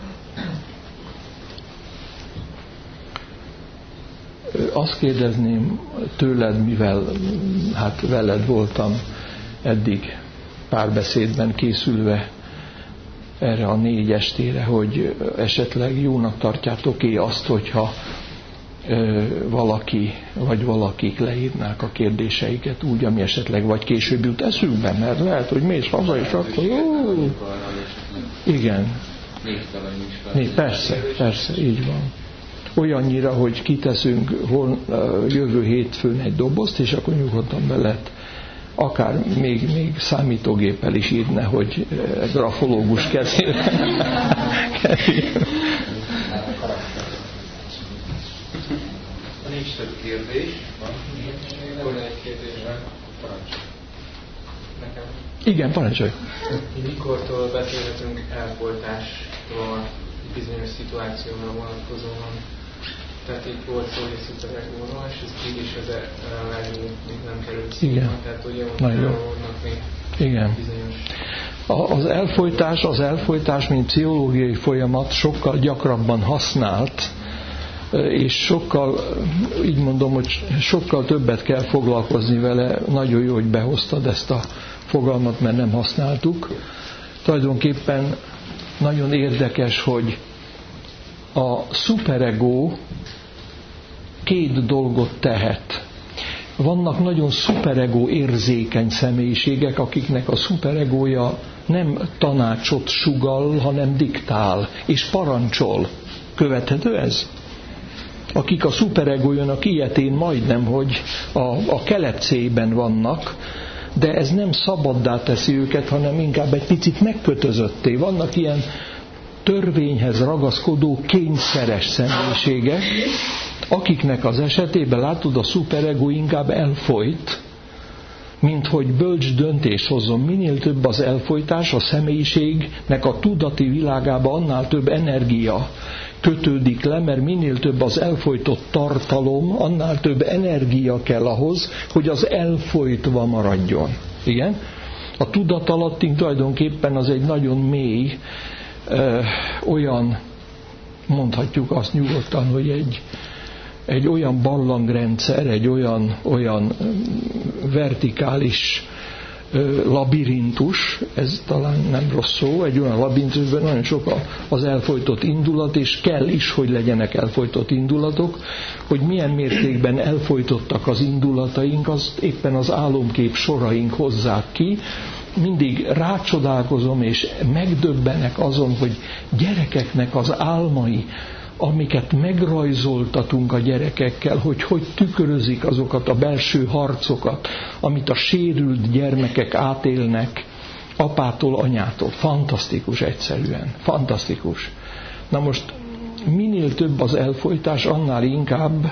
Azt kérdezném tőled, mivel hát veled voltam eddig párbeszédben készülve erre a 4 estére, hogy esetleg jónak tartjátok-e azt, hogyha valaki vagy valakik leírnák a kérdéseiket úgy, ami esetleg vagy később jut eszükbe, mert lehet, hogy mész haza, és akkor jó. Igen. Persze, így van. Olyannyira, hogy kiteszünk jövő hétfőn egy dobozt, és akkor nyugodtan be lehet akár még számítógéppel is írne, hogy grafológus kezére. Nincs több kérdés. Van egy kérdésben. Parancsolj. Nekem. Igen, parancsolj. Mikortól beszélhetünk elfoltásról bizonyos szituációra vonatkozóan? Tehát itt volt szó, hogy szuperegóról, és ez így is az még nem került szóba. Tehát ugye vannak még bizonyos... Az elfolytás, mint pszichológiai folyamat sokkal gyakrabban használt, és sokkal, így mondom, hogy sokkal többet kell foglalkozni vele. Nagyon jó, hogy behoztad ezt a fogalmat, mert nem használtuk. Tulajdonképpen nagyon érdekes, hogy a szuperego 2 dolgot tehet. Vannak nagyon szuperego érzékeny személyiségek, akiknek a szuperegója nem tanácsot sugall, hanem diktál, és parancsol. Követhető ez? Akik a szuperegójának ilyetén majdnem, hogy a kelepcében vannak, de ez nem szabaddá teszi őket, hanem inkább egy picit megkötözötté. Vannak ilyen törvényhez ragaszkodó kényszeres személyiségek, akiknek az esetében látod, a szuperego inkább elfolyt, mint hogy bölcs döntés hozzon. Minél több az elfolytás, a személyiségnek a tudati világába annál több energia kötődik le, mert minél több az elfolytott tartalom, annál több energia kell ahhoz, hogy az elfolytva maradjon. Igen? A tudatalattunk tulajdonképpen az egy nagyon mély, olyan, mondhatjuk azt nyugodtan, hogy egy egy olyan barlangrendszer, egy olyan vertikális labirintus, ez talán nem rossz szó, egy olyan labirintusban nagyon sok az elfojtott indulat, és kell is, hogy legyenek elfojtott indulatok, hogy milyen mértékben elfojtottak az indulataink, azt éppen az álomkép soraink hozzák ki. Mindig rácsodálkozom, és megdöbbenek azon, hogy gyerekeknek az álmai, amiket megrajzoltatunk a gyerekekkel, hogy tükrözik azokat a belső harcokat, amit a sérült gyermekek átélnek apától, anyától. Fantasztikus egyszerűen, fantasztikus. Na most minél több az elfojtás, annál inkább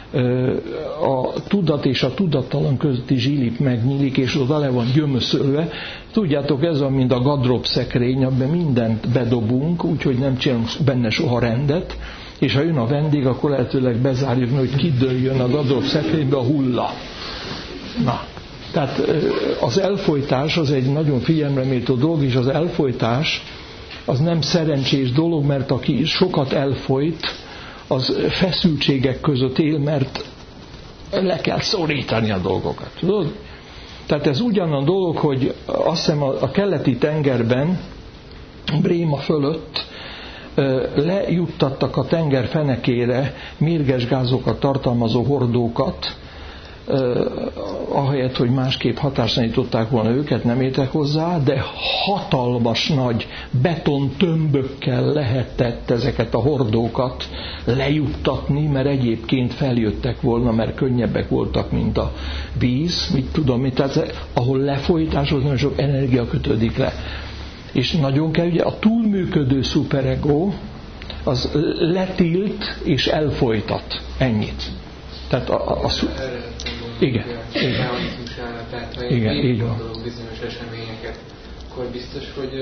a tudat és a tudattalan közötti zsilip megnyílik, és oda le van gyömöszölve. Tudjátok, ez olyan, mint a gadrop szekrény, amiben mindent bedobunk, úgyhogy nem csinálunk benne soha rendet, és ha jön a vendég, akkor lehetőleg bezárjuk, hogy kidőljön a gadrop szekrénybe a hulla. Na, tehát az elfojtás az egy nagyon figyelemreméltó dolog, és az elfojtás az nem szerencsés dolog, mert aki sokat elfojt, az feszültségek között él, mert le kell szorítani a dolgokat. Tudod? Tehát ez ugyanaz dolog, hogy azt hiszem a keleti tengerben, Bréma fölött lejuttattak a tenger fenekére mérges gázokat tartalmazó hordókat, ahelyett, hogy másképp határsanították volna őket, nem értek hozzá, de hatalmas nagy betontömbökkel lehetett ezeket a hordókat lejuttatni, mert egyébként feljöttek volna, mert könnyebbek voltak, mint a víz, mit tudom mit, tehát ahol lefolytáshoz nagyon sok energia kötődik le. És nagyon kell, ugye a túlműködő szuperego az letilt és elfolytat. Ennyit. Tehát igen, így van. Bizonyos eseményeket, akkor biztos, hogy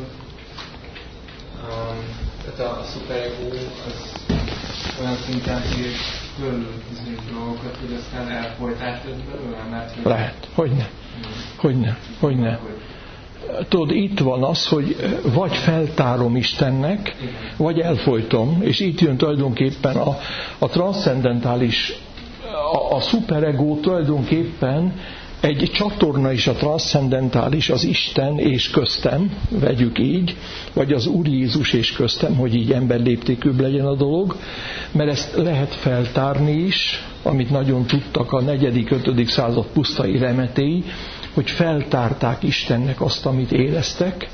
tehát a szuperego az olyan szinten ír körül bizonyos dolgokat, hogy aztán elfolytást lett belőle, mert... Lehet, hogyne. Tudod, itt van az, hogy vagy feltárom Istennek, vagy elfolytom, és itt jön tulajdonképpen a transzcendentális, a szuperego tulajdonképpen egy csatorna is a transzcendentális, az Isten és köztem, vegyük így, vagy az Úr Jézus és köztem, hogy így emberléptékűbb legyen a dolog, mert ezt lehet feltárni is, amit nagyon tudtak a 4.-5. század pusztai remetéi, hogy feltárták Istennek azt, amit éreztek,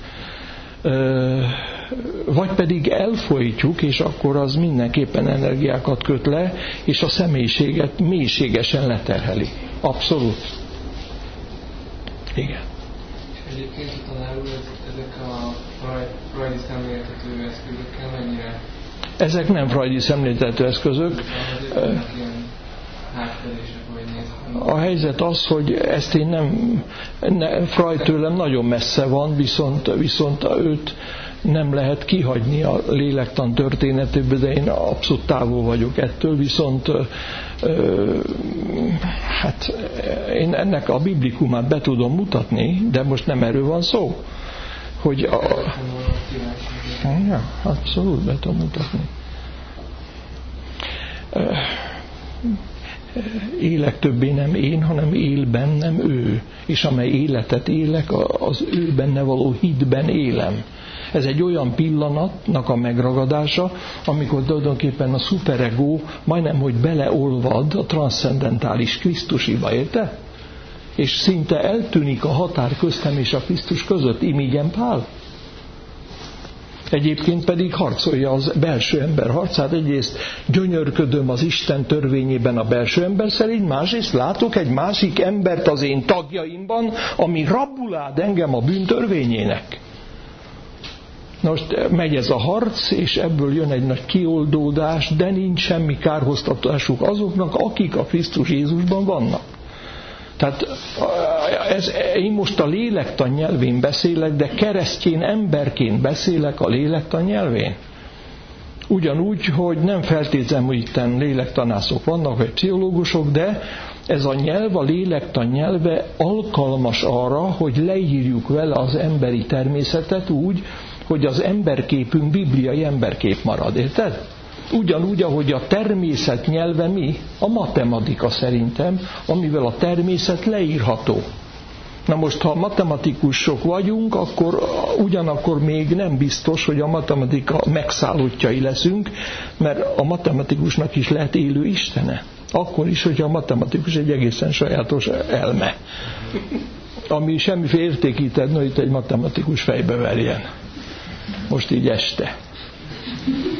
vagy pedig elfolytjuk, és akkor az mindenképpen energiákat köt le, és a személyiséget mélységesen leterheli. Abszolút. Igen. Egyébként tanár úr, ezek a freudi szemléltető eszközökkel mennyire? Ezek nem freudi szemléltető eszközök. A helyzet az, hogy ezt én Freud tőlem nagyon messze van, viszont őt nem lehet kihagyni a lélektan történetéből, de én abszolút távol vagyok ettől, viszont hát én ennek a biblikumát be tudom mutatni, de most nem erről van szó, hogy ja, abszolút be tudom mutatni. Élek többé nem én, hanem él bennem ő, és amely életet élek, az ő benne való hitben élem. Ez egy olyan pillanatnak a megragadása, amikor tulajdonképpen a szuperego majdnem, hogy beleolvad a transzcendentális Krisztusiba, érte? És szinte eltűnik a határ köztem és a Krisztus között, imígyen Pál. Egyébként pedig harcolja az belső ember harcát. Egyrészt gyönyörködöm az Isten törvényében a belső ember szerint, másrészt látok egy másik embert az én tagjaimban, ami rabulád engem a bűn törvényének. Most megy ez a harc, és ebből jön egy nagy kioldódás, de nincs semmi kárhoztatásuk azoknak, akik a Krisztus Jézusban vannak. Tehát én most a lélektan nyelvén beszélek, de keresztény emberként beszélek a lélektan nyelvén. Ugyanúgy, hogy nem feltétlenül, hogy itt lélektanászok vannak, vagy pszichológusok, de ez a nyelv, a lélektan nyelve alkalmas arra, hogy leírjuk vele az emberi természetet úgy, hogy az emberképünk bibliai emberkép marad, érted? Ugyanúgy, ahogy a természet nyelve mi? A matematika szerintem, amivel a természet leírható. Na most, ha matematikusok vagyunk, akkor ugyanakkor még nem biztos, hogy a matematika megszállottjai leszünk, mert a matematikusnak is lehet élő istene. Akkor is, hogyha a matematikus egy egészen sajátos elme, ami semmiféle értékített, hogy itt egy matematikus fejbe verjen. Most így este.